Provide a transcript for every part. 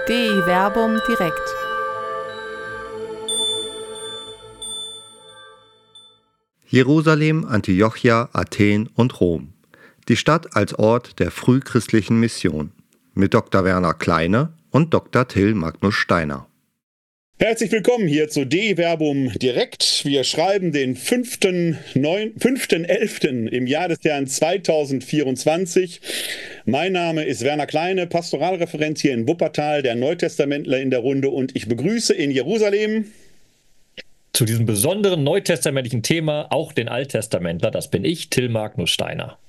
Dei Verbum direkt. Jerusalem, Antiochia, Athen und Rom. Die Stadt als Ort der frühchristlichen Mission. Mit Dr. Werner Kleine und Dr. Till Magnus Steiner. Herzlich willkommen hier zu Dei Verbum direkt. Wir schreiben den 5.11. im Jahr des Herrn 2024. Mein Name ist Werner Kleine, Pastoralreferent hier in Wuppertal, der Neutestamentler in der Runde, und ich begrüße in Jerusalem zu diesem besonderen neutestamentlichen Thema auch den Alttestamentler. Das bin ich, Till Magnus Steiner.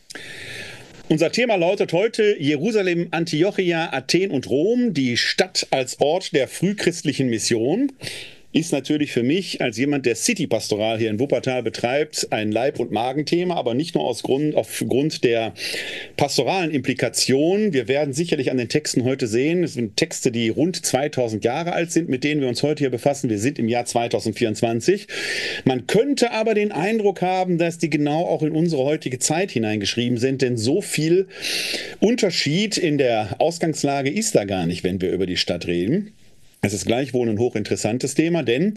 Unser Thema lautet heute Jerusalem, Antiochia, Athen und Rom, die Stadt als Ort der frühchristlichen Mission. Ist natürlich für mich als jemand, der City-Pastoral hier in Wuppertal betreibt, ein Leib- und Magenthema, aber nicht nur aufgrund der pastoralen Implikationen. Wir werden sicherlich an den Texten heute sehen, es sind Texte, die rund 2000 Jahre alt sind, mit denen wir uns heute hier befassen. Wir sind im Jahr 2024. Man könnte aber den Eindruck haben, dass die genau auch in unsere heutige Zeit hineingeschrieben sind, denn so viel Unterschied in der Ausgangslage ist da gar nicht, wenn wir über die Stadt reden. Es ist gleichwohl ein hochinteressantes Thema, denn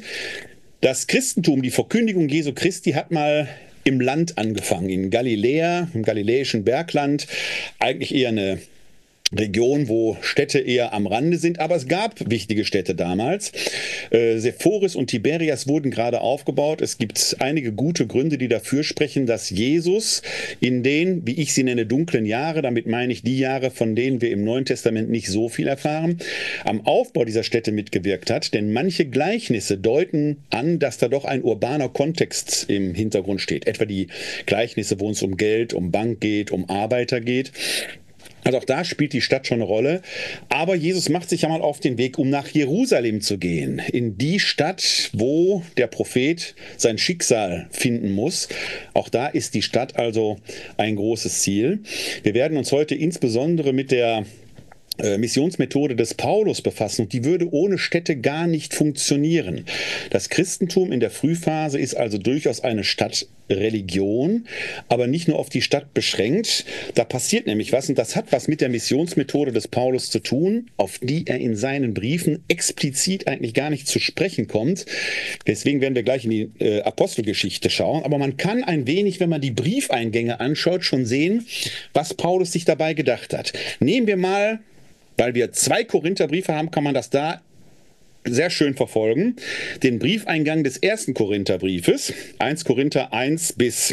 das Christentum, die Verkündigung Jesu Christi, hat mal im Land angefangen, in Galiläa, im galiläischen Bergland, eigentlich eher eine Region, wo Städte eher am Rande sind, aber es gab wichtige Städte damals. Sephoris und Tiberias wurden gerade aufgebaut. Es gibt einige gute Gründe, die dafür sprechen, dass Jesus in den, wie ich sie nenne, dunklen Jahre, damit meine ich die Jahre, von denen wir im Neuen Testament nicht so viel erfahren, am Aufbau dieser Städte mitgewirkt hat. Denn manche Gleichnisse deuten an, dass da doch ein urbaner Kontext im Hintergrund steht. Etwa die Gleichnisse, wo es um Geld, um Bank geht, um Arbeiter geht. Also auch da spielt die Stadt schon eine Rolle. Aber Jesus macht sich ja mal auf den Weg, um nach Jerusalem zu gehen. In die Stadt, wo der Prophet sein Schicksal finden muss. Auch da ist die Stadt also ein großes Ziel. Wir werden uns heute insbesondere mit der Missionsmethode des Paulus befassen, und die würde ohne Städte gar nicht funktionieren. Das Christentum in der Frühphase ist also durchaus eine Stadtreligion, aber nicht nur auf die Stadt beschränkt. Da passiert nämlich was, und das hat was mit der Missionsmethode des Paulus zu tun, auf die er in seinen Briefen explizit eigentlich gar nicht zu sprechen kommt. Deswegen werden wir gleich in die Apostelgeschichte schauen, aber man kann ein wenig, wenn man die Briefeingänge anschaut, schon sehen, was Paulus sich dabei gedacht hat. Nehmen wir mal, weil wir 2 Korintherbriefe haben, kann man das da sehr schön verfolgen. Den Briefeingang des 1. Korintherbriefes, 1 Korinther 1 bis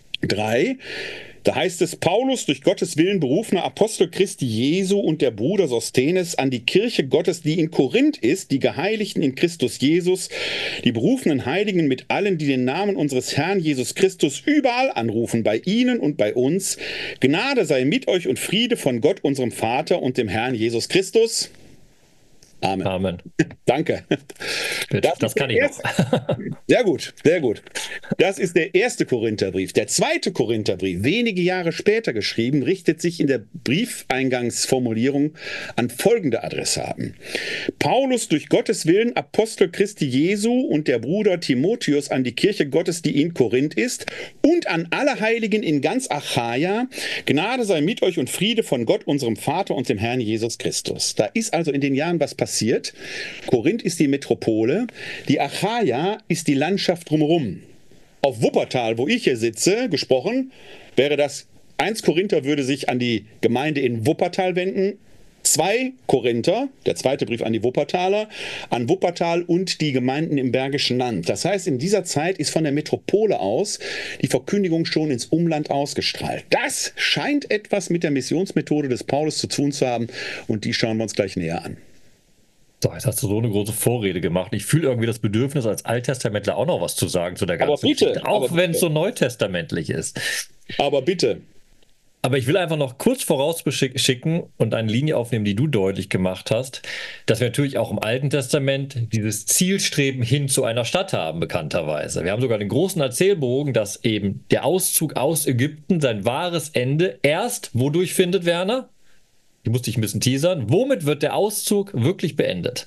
3. Da heißt es: Paulus, durch Gottes Willen berufener Apostel Christi Jesu und der Bruder Sosthenes, an die Kirche Gottes, die in Korinth ist, die Geheiligten in Christus Jesus, die berufenen Heiligen mit allen, die den Namen unseres Herrn Jesus Christus überall anrufen, bei ihnen und bei uns. Gnade sei mit euch und Friede von Gott, unserem Vater und dem Herrn Jesus Christus. Amen. Amen. Danke. Das kann ich noch. Sehr gut, sehr gut. Das ist der 1. Korintherbrief. Der 2. Korintherbrief, wenige Jahre später geschrieben, richtet sich in der Briefeingangsformulierung an folgende Adressaten: Paulus, durch Gottes Willen Apostel Christi Jesu, und der Bruder Timotheus an die Kirche Gottes, die in Korinth ist, und an alle Heiligen in ganz Achaia. Gnade sei mit euch und Friede von Gott, unserem Vater und dem Herrn Jesus Christus. Da ist also in den Jahren was passiert. Korinth ist die Metropole, die Achaia ist die Landschaft drumherum. Auf Wuppertal, wo ich hier sitze, gesprochen, wäre das: 1 Korinther würde sich an die Gemeinde in Wuppertal wenden, 2 Korinther, der 2. Brief an die Wuppertaler, an Wuppertal und die Gemeinden im Bergischen Land. Das heißt, in dieser Zeit ist von der Metropole aus die Verkündigung schon ins Umland ausgestrahlt. Das scheint etwas mit der Missionsmethode des Paulus zu tun zu haben, und die schauen wir uns gleich näher an. So, jetzt hast du so eine große Vorrede gemacht. Ich fühle irgendwie das Bedürfnis, als Alttestamentler auch noch was zu sagen zu der ganzen Geschichte, auch wenn es so neutestamentlich ist. Aber bitte. Aber ich will einfach noch kurz vorausschicken und eine Linie aufnehmen, die du deutlich gemacht hast, dass wir natürlich auch im Alten Testament dieses Zielstreben hin zu einer Stadt haben, bekannterweise. Wir haben sogar den großen Erzählbogen, dass eben der Auszug aus Ägypten sein wahres Ende erst wodurch findet, Werner? Ich musste dich ein bisschen teasern. Womit wird der Auszug wirklich beendet?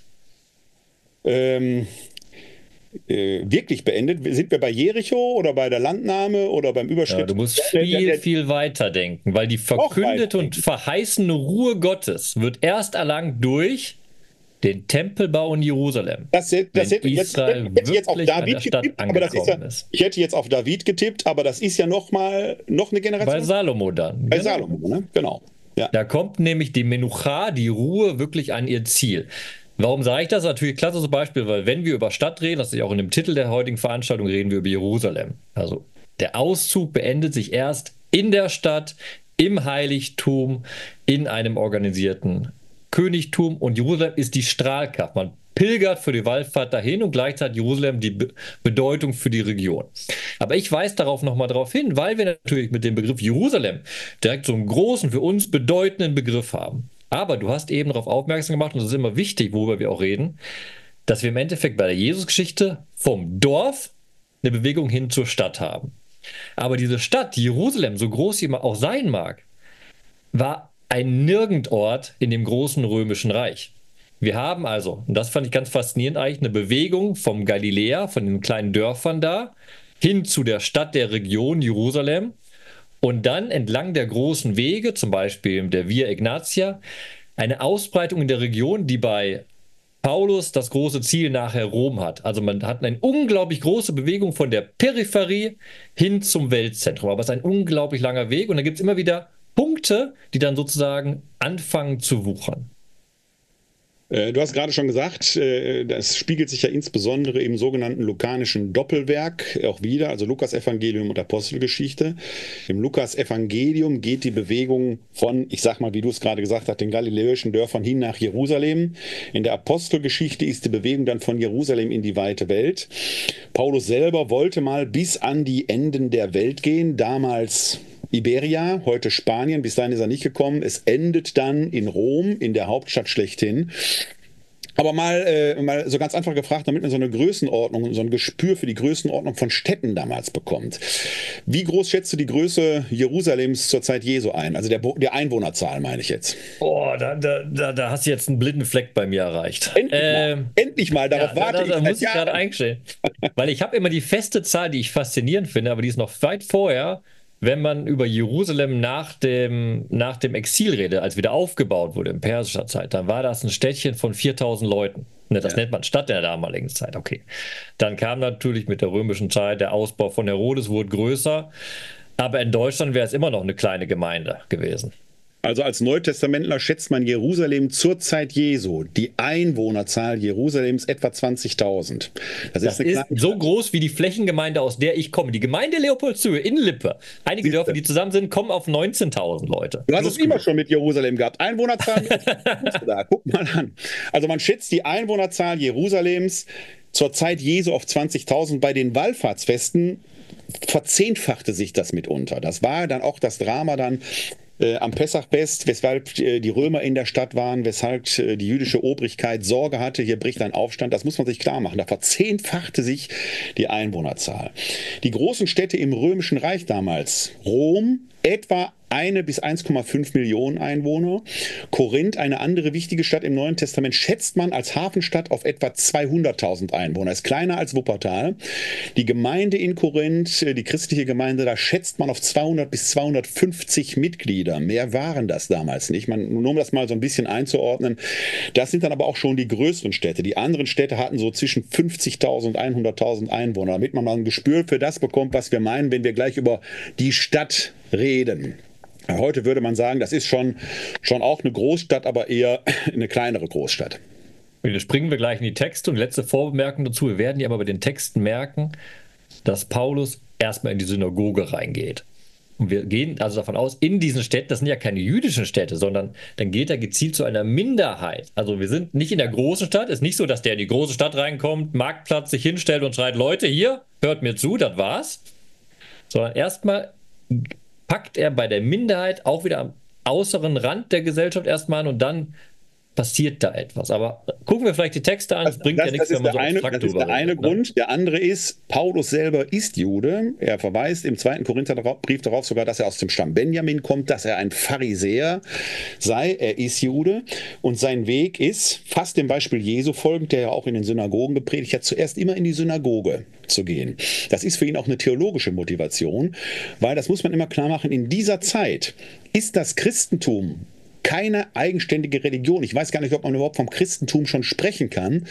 Wirklich beendet? Sind wir bei Jericho oder bei der Landnahme oder beim Überschritt? Ja, du musst viel weiter denken, weil die verkündete und verheißene Ruhe Gottes wird erst erlangt durch den Tempelbau in Jerusalem. Das hätte ich jetzt auf David getippt, aber das ist ja, ich hätte jetzt auf David getippt, aber das ist ja noch eine Generation. Bei Salomo dann. Bei Salomo, ne? Genau. Ja. Da kommt nämlich die Menucha, die Ruhe, wirklich an ihr Ziel. Warum sage ich das? Natürlich klassisches Beispiel, weil wenn wir über Stadt reden, das ist ja auch in dem Titel der heutigen Veranstaltung, reden wir über Jerusalem. Also der Auszug beendet sich erst in der Stadt, im Heiligtum, in einem organisierten Königtum, und Jerusalem ist die Strahlkraft. Man pilgert für die Wallfahrt dahin und gleichzeitig Jerusalem die Bedeutung für die Region. Aber ich weise darauf nochmal darauf hin, weil wir natürlich mit dem Begriff Jerusalem direkt so einen großen, für uns bedeutenden Begriff haben. Aber du hast eben darauf aufmerksam gemacht, und das ist immer wichtig, worüber wir auch reden, dass wir im Endeffekt bei der Jesusgeschichte vom Dorf eine Bewegung hin zur Stadt haben. Aber diese Stadt, Jerusalem, so groß sie auch sein mag, war ein Nirgendort in dem großen römischen Reich. Wir haben also, und das fand ich ganz faszinierend eigentlich, eine Bewegung vom Galiläa, von den kleinen Dörfern da, hin zu der Stadt der Region Jerusalem und dann entlang der großen Wege, zum Beispiel der Via Egnatia, eine Ausbreitung in der Region, die bei Paulus das große Ziel nachher Rom hat. Also man hat eine unglaublich große Bewegung von der Peripherie hin zum Weltzentrum. Aber es ist ein unglaublich langer Weg, und da gibt es immer wieder Punkte, die dann sozusagen anfangen zu wuchern. Du hast gerade schon gesagt, das spiegelt sich ja insbesondere im sogenannten lukanischen Doppelwerk auch wieder, also Lukas-Evangelium und Apostelgeschichte. Im Lukas-Evangelium geht die Bewegung von, ich sag mal, wie du es gerade gesagt hast, den galiläischen Dörfern hin nach Jerusalem. In der Apostelgeschichte ist die Bewegung dann von Jerusalem in die weite Welt. Paulus selber wollte mal bis an die Enden der Welt gehen, damals Iberia, heute Spanien, bis dahin ist er nicht gekommen. Es endet dann in Rom, in der Hauptstadt schlechthin. Aber mal so ganz einfach gefragt, damit man so eine Größenordnung, so ein Gespür für die Größenordnung von Städten damals bekommt. Wie groß schätzt du die Größe Jerusalems zur Zeit Jesu ein? Also der Einwohnerzahl meine ich jetzt. Oh, da hast du jetzt einen blinden Fleck bei mir erreicht. Endlich mal, darauf warte ich. Da muss ich gerade einstellen. Weil ich habe immer die feste Zahl, die ich faszinierend finde, aber die ist noch weit vorher, wenn man über Jerusalem nach dem Exil redet, als wieder aufgebaut wurde in persischer Zeit, dann war das ein Städtchen von 4000 Leuten. Das nennt man Stadt in der damaligen Zeit, okay. Dann kam natürlich mit der römischen Zeit der Ausbau von Herodes, wurde größer, aber in Deutschland wäre es immer noch eine kleine Gemeinde gewesen. Also als Neutestamentler schätzt man Jerusalem zur Zeit Jesu, die Einwohnerzahl Jerusalems etwa 20.000. Das ist so groß wie die Flächengemeinde, aus der ich komme. Die Gemeinde Leopoldshöhe in Lippe. Einige Dörfer, die zusammen sind, kommen auf 19.000 Leute. Du hast es immer schon mit Jerusalem gehabt. Einwohnerzahl, guck mal an. Also man schätzt die Einwohnerzahl Jerusalems zur Zeit Jesu auf 20.000. Bei den Wallfahrtsfesten verzehnfachte sich das mitunter. Das war dann auch das Drama dann am Pessachfest, weshalb die Römer in der Stadt waren, weshalb die jüdische Obrigkeit Sorge hatte, hier bricht ein Aufstand. Das muss man sich klar machen. Da verzehnfachte sich die Einwohnerzahl. Die großen Städte im Römischen Reich damals, Rom, etwa 1 bis 1,5 Millionen Einwohner. Korinth, eine andere wichtige Stadt im Neuen Testament, schätzt man als Hafenstadt auf etwa 200.000 Einwohner. Ist kleiner als Wuppertal. Die Gemeinde in Korinth, die christliche Gemeinde, da schätzt man auf 200 bis 250 Mitglieder. Mehr waren das damals nicht. Nur um das mal so ein bisschen einzuordnen. Das sind dann aber auch schon die größeren Städte. Die anderen Städte hatten so zwischen 50.000 und 100.000 Einwohner, damit man mal ein Gespür für das bekommt, was wir meinen, wenn wir gleich über die Stadt reden. Heute würde man sagen, das ist schon auch eine Großstadt, aber eher eine kleinere Großstadt. Da springen wir gleich in die Texte und letzte Vorbemerkung dazu. Wir werden ja aber bei den Texten merken, dass Paulus erstmal in die Synagoge reingeht. Und wir gehen also davon aus, in diesen Städten, das sind ja keine jüdischen Städte, sondern dann geht er gezielt zu einer Minderheit. Also wir sind nicht in der großen Stadt. Es ist nicht so, dass der in die große Stadt reinkommt, Marktplatz sich hinstellt und schreit, Leute, hier, hört mir zu, das war's. Sondern erstmal packt er bei der Minderheit auch wieder am äußeren Rand der Gesellschaft erstmal an und dann passiert da etwas. Aber gucken wir vielleicht die Texte an. Das bringt ja nichts, wenn man so abstrakt drüber redet. Das ist der eine Grund. Der andere ist, Paulus selber ist Jude. Er verweist im 2. Korintherbrief darauf sogar, dass er aus dem Stamm Benjamin kommt, dass er ein Pharisäer sei. Er ist Jude. Und sein Weg ist, fast dem Beispiel Jesu folgend, der ja auch in den Synagogen gepredigt hat, zuerst immer in die Synagoge zu gehen. Das ist für ihn auch eine theologische Motivation, weil, das muss man immer klar machen, in dieser Zeit ist das Christentum keine eigenständige Religion. Ich weiß gar nicht, ob man überhaupt vom Christentum schon sprechen kann.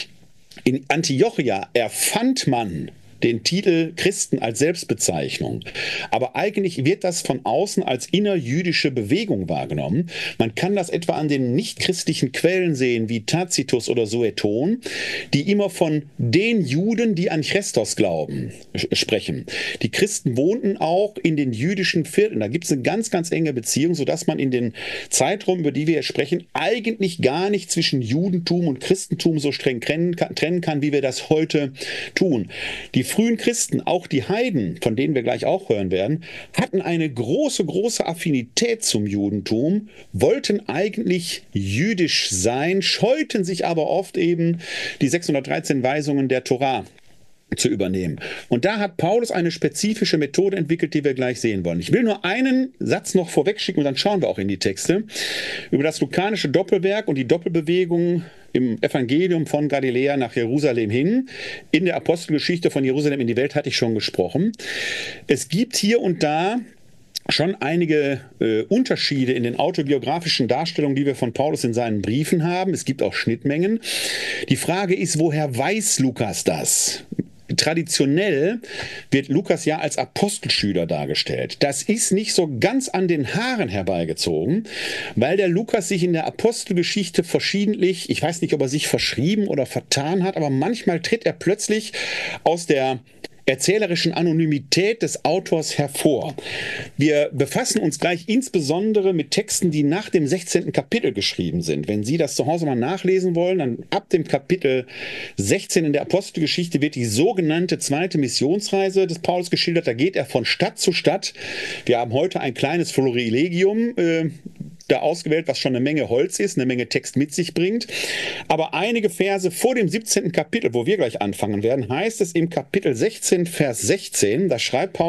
In Antiochia erfand man den Titel Christen als Selbstbezeichnung. Aber eigentlich wird das von außen als innerjüdische Bewegung wahrgenommen. Man kann das etwa an den nichtchristlichen Quellen sehen, wie Tacitus oder Sueton, die immer von den Juden, die an Christos glauben, sprechen. Die Christen wohnten auch in den jüdischen Vierteln. Da gibt es eine ganz, ganz enge Beziehung, sodass man in den Zeitraum, über die wir jetzt sprechen, eigentlich gar nicht zwischen Judentum und Christentum so streng trennen kann, wie wir das heute tun. Die frühen Christen, auch die Heiden, von denen wir gleich auch hören werden, hatten eine große, große Affinität zum Judentum, wollten eigentlich jüdisch sein, scheuten sich aber oft eben die 613 Weisungen der Torah zu übernehmen. Und da hat Paulus eine spezifische Methode entwickelt, die wir gleich sehen wollen. Ich will nur einen Satz noch vorwegschicken und dann schauen wir auch in die Texte. Über das lukanische Doppelwerk und die Doppelbewegung im Evangelium von Galiläa nach Jerusalem hin. In der Apostelgeschichte von Jerusalem in die Welt hatte ich schon gesprochen. Es gibt hier und da schon einige Unterschiede in den autobiografischen Darstellungen, die wir von Paulus in seinen Briefen haben. Es gibt auch Schnittmengen. Die Frage ist, woher weiß Lukas das? Traditionell wird Lukas ja als Apostelschüler dargestellt. Das ist nicht so ganz an den Haaren herbeigezogen, weil der Lukas sich in der Apostelgeschichte verschiedentlich, ich weiß nicht, ob er sich verschrieben oder vertan hat, aber manchmal tritt er plötzlich aus der erzählerischen Anonymität des Autors hervor. Wir befassen uns gleich insbesondere mit Texten, die nach dem 16. Kapitel geschrieben sind. Wenn Sie das zu Hause mal nachlesen wollen, dann ab dem Kapitel 16 in der Apostelgeschichte wird die sogenannte zweite Missionsreise des Paulus geschildert. Da geht er von Stadt zu Stadt. Wir haben heute ein kleines Florilegium da ausgewählt, was schon eine Menge Holz ist, eine Menge Text mit sich bringt. Aber einige Verse vor dem 17. Kapitel, wo wir gleich anfangen werden, heißt es im Kapitel 16, Vers 16, da schreibt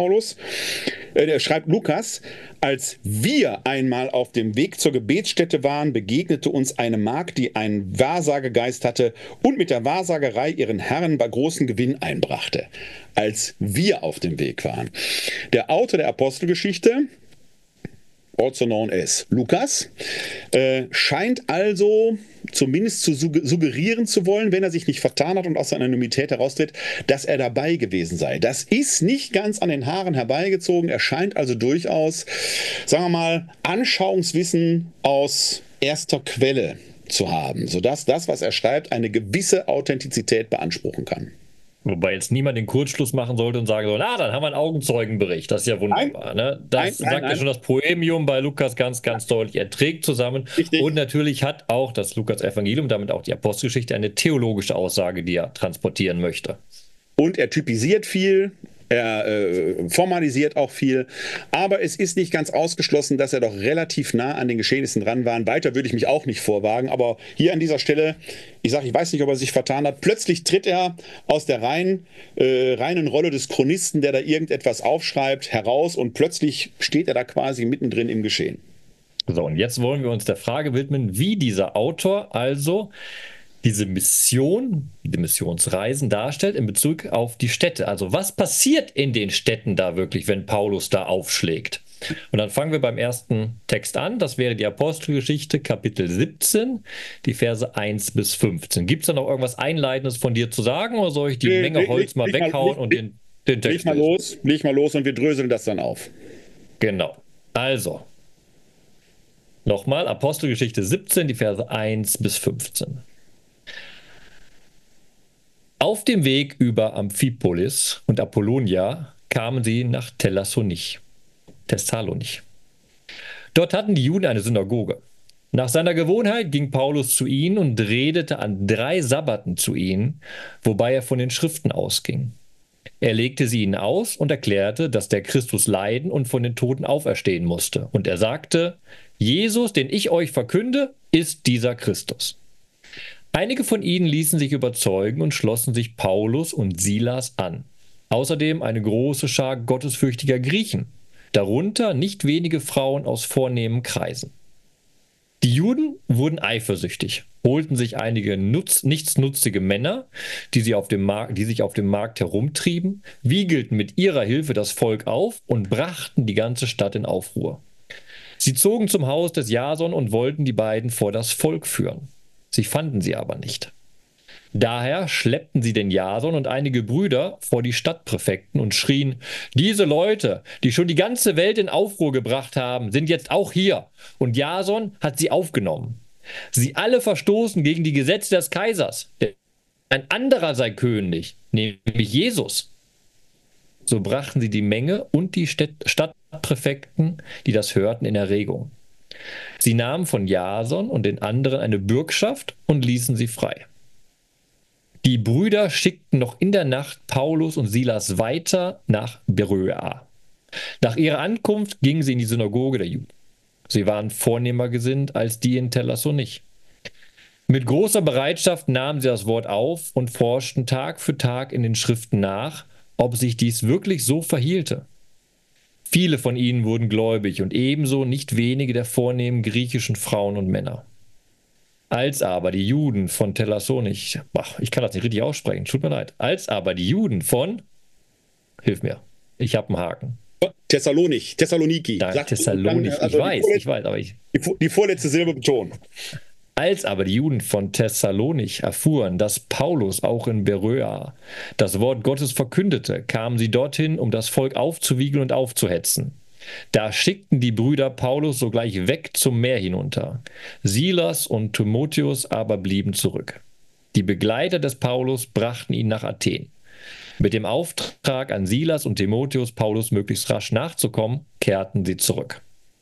Lukas, als wir einmal auf dem Weg zur Gebetsstätte waren, begegnete uns eine Magd, die einen Wahrsagegeist hatte und mit der Wahrsagerei ihren Herren bei großen Gewinn einbrachte. Als wir auf dem Weg waren. Der Autor der Apostelgeschichte, also known as Lukas, scheint also zumindest zu suggerieren zu wollen, wenn er sich nicht vertan hat und aus seiner Anonymität heraustritt, dass er dabei gewesen sei. Das ist nicht ganz an den Haaren herbeigezogen. Er scheint also durchaus, sagen wir mal, Anschauungswissen aus erster Quelle zu haben, sodass das, was er schreibt, eine gewisse Authentizität beanspruchen kann. Wobei jetzt niemand den Kurzschluss machen sollte und sagen soll, dann haben wir einen Augenzeugenbericht. Das ist ja wunderbar. Ne? Das sagt ja schon das Poemium bei Lukas ganz, ganz deutlich. Er trägt zusammen. Richtig. Und natürlich hat auch das Lukas-Evangelium, damit auch die Apostelgeschichte, eine theologische Aussage, die er transportieren möchte. Und er typisiert viel. Er formalisiert auch viel, aber es ist nicht ganz ausgeschlossen, dass er doch relativ nah an den Geschehnissen dran war. Weiter würde ich mich auch nicht vorwagen, ich weiß nicht, ob er sich vertan hat. Plötzlich tritt er aus der reinen Rolle des Chronisten, der da irgendetwas aufschreibt, heraus und plötzlich steht er da quasi mittendrin im Geschehen. So, und jetzt wollen wir uns der Frage widmen, wie dieser Autor also diese Mission, die Missionsreisen darstellt in Bezug auf die Städte. Also was passiert in den Städten da wirklich, wenn Paulus da aufschlägt? Und dann fangen wir beim ersten Text an. Das wäre die Apostelgeschichte, Kapitel 17, die Verse 1 bis 15. Gibt es da noch irgendwas Einleitendes von dir zu sagen oder soll ich die Menge Holz mal weghauen und den Text leg mal los und wir dröseln das dann auf. Genau. Also, nochmal Apostelgeschichte 17, die Verse 1 bis 15. Auf dem Weg über Amphipolis und Apollonia kamen sie nach Thessalonich. Dort hatten die Juden eine Synagoge. Nach seiner Gewohnheit ging Paulus zu ihnen und redete an 3 Sabbaten zu ihnen, wobei er von den Schriften ausging. Er legte sie ihnen aus und erklärte, dass der Christus leiden und von den Toten auferstehen musste. Und er sagte, Jesus, den ich euch verkünde, ist dieser Christus. Einige von ihnen ließen sich überzeugen und schlossen sich Paulus und Silas an. Außerdem eine große Schar gottesfürchtiger Griechen, darunter nicht wenige Frauen aus vornehmen Kreisen. Die Juden wurden eifersüchtig, holten sich einige nichtsnutzige Männer, die sich auf dem Markt herumtrieben, wiegelten mit ihrer Hilfe das Volk auf und brachten die ganze Stadt in Aufruhr. Sie zogen zum Haus des Jason und wollten die beiden vor das Volk führen. Sie fanden sie aber nicht. Daher schleppten sie den Jason und einige Brüder vor die Stadtpräfekten und schrien: Diese Leute, die schon die ganze Welt in Aufruhr gebracht haben, sind jetzt auch hier, und Jason hat sie aufgenommen. Sie alle verstoßen gegen die Gesetze des Kaisers. Ein anderer sei König, nämlich Jesus. So brachten sie die Menge und die Stadtpräfekten, die das hörten, in Erregung. Sie nahmen von Jason und den anderen eine Bürgschaft und ließen sie frei. Die Brüder schickten noch in der Nacht Paulus und Silas weiter nach Beröa. Nach ihrer Ankunft gingen sie in die Synagoge der Juden. Sie waren vornehmer gesinnt als die in Thessalonich. Mit großer Bereitschaft nahmen sie das Wort auf und forschten Tag für Tag in den Schriften nach, ob sich dies wirklich so verhielte. Viele von ihnen wurden gläubig und ebenso nicht wenige der vornehmen griechischen Frauen und Männer. Als aber die Juden von Thessalonich, ich kann das nicht richtig aussprechen, tut mir leid, als aber die Juden von, hilf mir, ich habe einen Haken. Thessaloniki. Thessalonich, also ich weiß, aber die vorletzte Silbe betonen. Als aber die Juden von Thessalonich erfuhren, dass Paulus auch in Beröa das Wort Gottes verkündete, kamen sie dorthin, um das Volk aufzuwiegeln und aufzuhetzen. Da schickten die Brüder Paulus sogleich weg zum Meer hinunter. Silas und Timotheus aber blieben zurück. Die Begleiter des Paulus brachten ihn nach Athen. Mit dem Auftrag an Silas und Timotheus, Paulus möglichst rasch nachzukommen, kehrten sie zurück.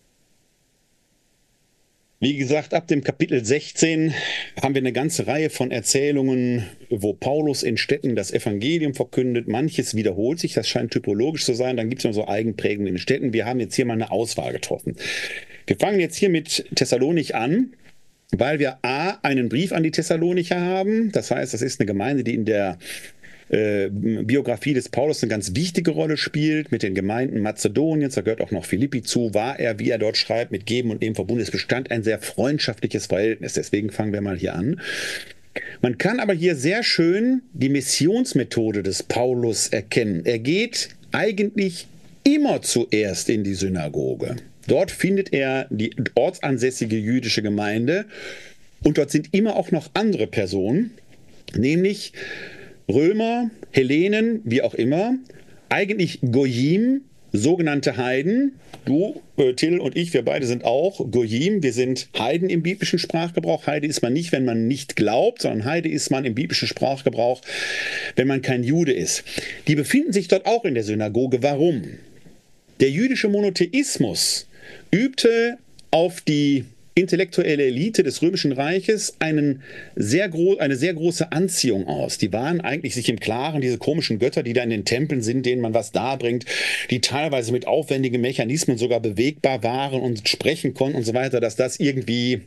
Wie gesagt, ab dem Kapitel 16 haben wir eine ganze Reihe von Erzählungen, wo Paulus in Städten das Evangelium verkündet. Manches wiederholt sich, das scheint typologisch zu sein. Dann gibt es noch so Eigenprägungen in den Städten. Wir haben jetzt hier mal eine Auswahl getroffen. Wir fangen jetzt hier mit Thessalonich an, weil wir einen Brief an die Thessalonicher haben. Das heißt, das ist eine Gemeinde, die in der Biografie des Paulus eine ganz wichtige Rolle spielt, mit den Gemeinden Mazedoniens, da gehört auch noch Philippi zu, war er, wie er dort schreibt, mit Geben und Nehmen verbunden. Es bestand ein sehr freundschaftliches Verhältnis, deswegen fangen wir mal hier an. Man kann aber hier sehr schön die Missionsmethode des Paulus erkennen. Er geht eigentlich immer zuerst in die Synagoge. Dort findet er die ortsansässige jüdische Gemeinde und dort sind immer auch noch andere Personen, nämlich Römer, Hellenen, wie auch immer, eigentlich Goyim, sogenannte Heiden. Du, Till und ich, wir beide sind auch Goyim, wir sind Heiden im biblischen Sprachgebrauch. Heide ist man nicht, wenn man nicht glaubt, sondern Heide ist man im biblischen Sprachgebrauch, wenn man kein Jude ist. Die befinden sich dort auch in der Synagoge. Warum? Der jüdische Monotheismus übte auf die intellektuelle Elite des Römischen Reiches eine sehr große Anziehung aus. Die waren eigentlich sich im Klaren, diese komischen Götter, die da in den Tempeln sind, denen man was darbringt, die teilweise mit aufwendigen Mechanismen sogar bewegbar waren und sprechen konnten und so weiter, dass das irgendwie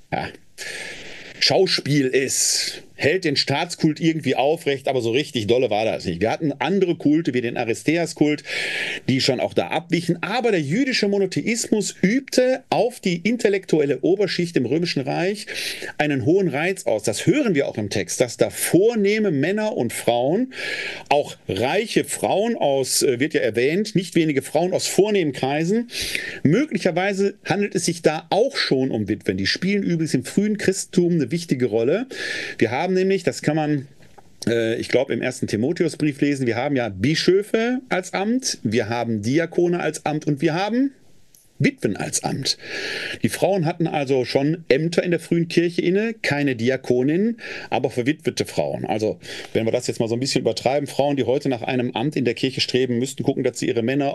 Schauspiel ist, hält den Staatskult irgendwie aufrecht, aber so richtig dolle war das nicht. Wir hatten andere Kulte wie den Aristeas-Kult, die schon auch da abwichen, aber der jüdische Monotheismus übte auf die intellektuelle Oberschicht im Römischen Reich einen hohen Reiz aus. Das hören wir auch im Text, dass da vornehme Männer und Frauen, auch reiche Frauen aus, wird ja erwähnt, nicht wenige Frauen aus vornehmen Kreisen, möglicherweise handelt es sich da auch schon um Witwen. Die spielen übrigens im frühen Christentum eine wichtige Rolle. Wir haben nämlich, das kann man, ich glaube, im 1. Timotheusbrief lesen, wir haben ja Bischöfe als Amt, wir haben Diakone als Amt und wir haben Witwen als Amt. Die Frauen hatten also schon Ämter in der frühen Kirche inne, keine Diakoninnen, aber verwitwete Frauen. Also, wenn wir das jetzt mal so ein bisschen übertreiben, Frauen, die heute nach einem Amt in der Kirche streben, müssten gucken, dass sie ihre Männer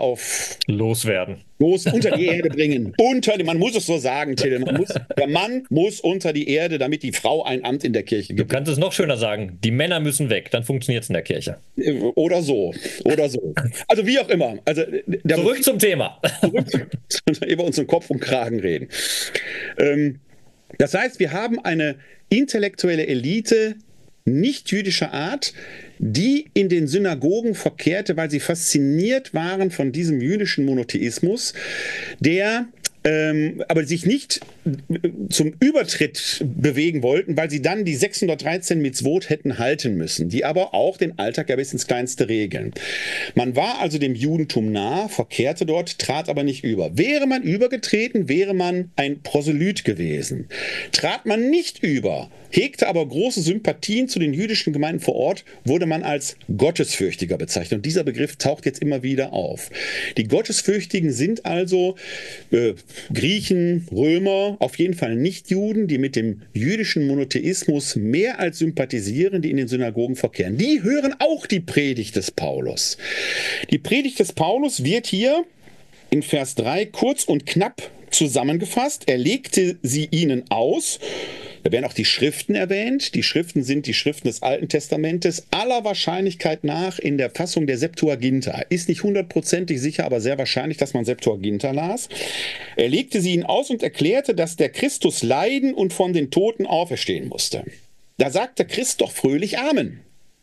unter die Erde bringen. Man muss es so sagen, Till. Der Mann muss unter die Erde, damit die Frau ein Amt in der Kirche gibt. Du kannst es noch schöner sagen, die Männer müssen weg, dann funktioniert es in der Kirche. Oder so. Also wie auch immer. Also, zurück zum Thema. Über unseren Kopf und Kragen reden. Das heißt, wir haben eine intellektuelle Elite nicht jüdischer Art, die in den Synagogen verkehrte, weil sie fasziniert waren von diesem jüdischen Monotheismus, der aber sich nicht zum Übertritt bewegen wollten, weil sie dann die 613 Mitzvot hätten halten müssen, die aber auch den Alltag ja bis ins Kleinste regeln. Man war also dem Judentum nah, verkehrte dort, trat aber nicht über. Wäre man übergetreten, wäre man ein Proselyt gewesen. Trat man nicht über, hegte aber große Sympathien zu den jüdischen Gemeinden vor Ort, wurde man als Gottesfürchtiger bezeichnet. Und dieser Begriff taucht jetzt immer wieder auf. Die Gottesfürchtigen sind also Griechen, Römer, auf jeden Fall nicht Juden, die mit dem jüdischen Monotheismus mehr als sympathisieren, die in den Synagogen verkehren. Die hören auch die Predigt des Paulus. Die Predigt des Paulus wird hier in Vers 3 kurz und knapp zusammengefasst. Er legte sie ihnen aus. Da werden auch die Schriften erwähnt. Die Schriften sind die Schriften des Alten Testamentes, aller Wahrscheinlichkeit nach in der Fassung der Septuaginta. Ist nicht hundertprozentig sicher, aber sehr wahrscheinlich, dass man Septuaginta las. Er legte sie ihnen aus und erklärte, dass der Christus leiden und von den Toten auferstehen musste. Da sagt der Christ doch fröhlich Amen.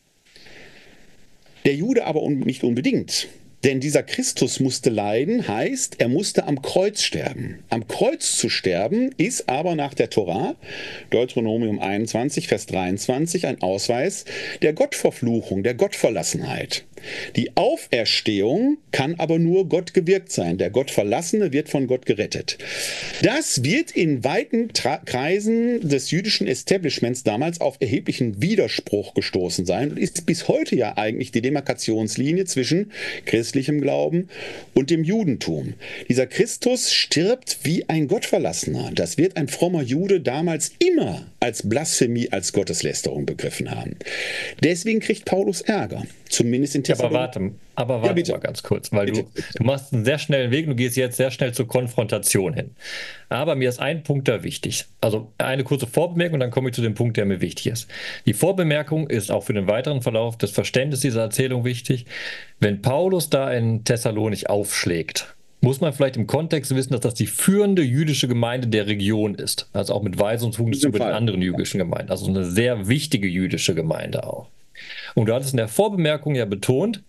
Der Jude aber nicht unbedingt. Denn dieser Christus musste leiden, heißt, er musste am Kreuz sterben. Am Kreuz zu sterben ist aber nach der Tora, Deuteronomium 21, Vers 23, ein Ausweis der Gottverfluchung, der Gottverlassenheit. Die Auferstehung kann aber nur Gott gewirkt sein. Der Gottverlassene wird von Gott gerettet. Das wird in weiten Kreisen des jüdischen Establishments damals auf erheblichen Widerspruch gestoßen sein und ist bis heute ja eigentlich die Demarkationslinie zwischen christlichem Glauben und dem Judentum. Dieser Christus stirbt wie ein Gottverlassener. Das wird ein frommer Jude damals immer als Blasphemie, als Gotteslästerung begriffen haben. Deswegen kriegt Paulus Ärger. Zumindest in Thessalonich. Aber warte mal ganz kurz, weil du machst einen sehr schnellen Weg und du gehst jetzt sehr schnell zur Konfrontation hin. Aber mir ist ein Punkt da wichtig. Also eine kurze Vorbemerkung und dann komme ich zu dem Punkt, der mir wichtig ist. Die Vorbemerkung ist auch für den weiteren Verlauf des Verständnisses dieser Erzählung wichtig. Wenn Paulus da in Thessalonich aufschlägt, muss man vielleicht im Kontext wissen, dass das die führende jüdische Gemeinde der Region ist. Also auch mit Weisungsfunktion zu den anderen jüdischen Gemeinden. Also eine sehr wichtige jüdische Gemeinde auch. Und du hattest in der Vorbemerkung ja betont,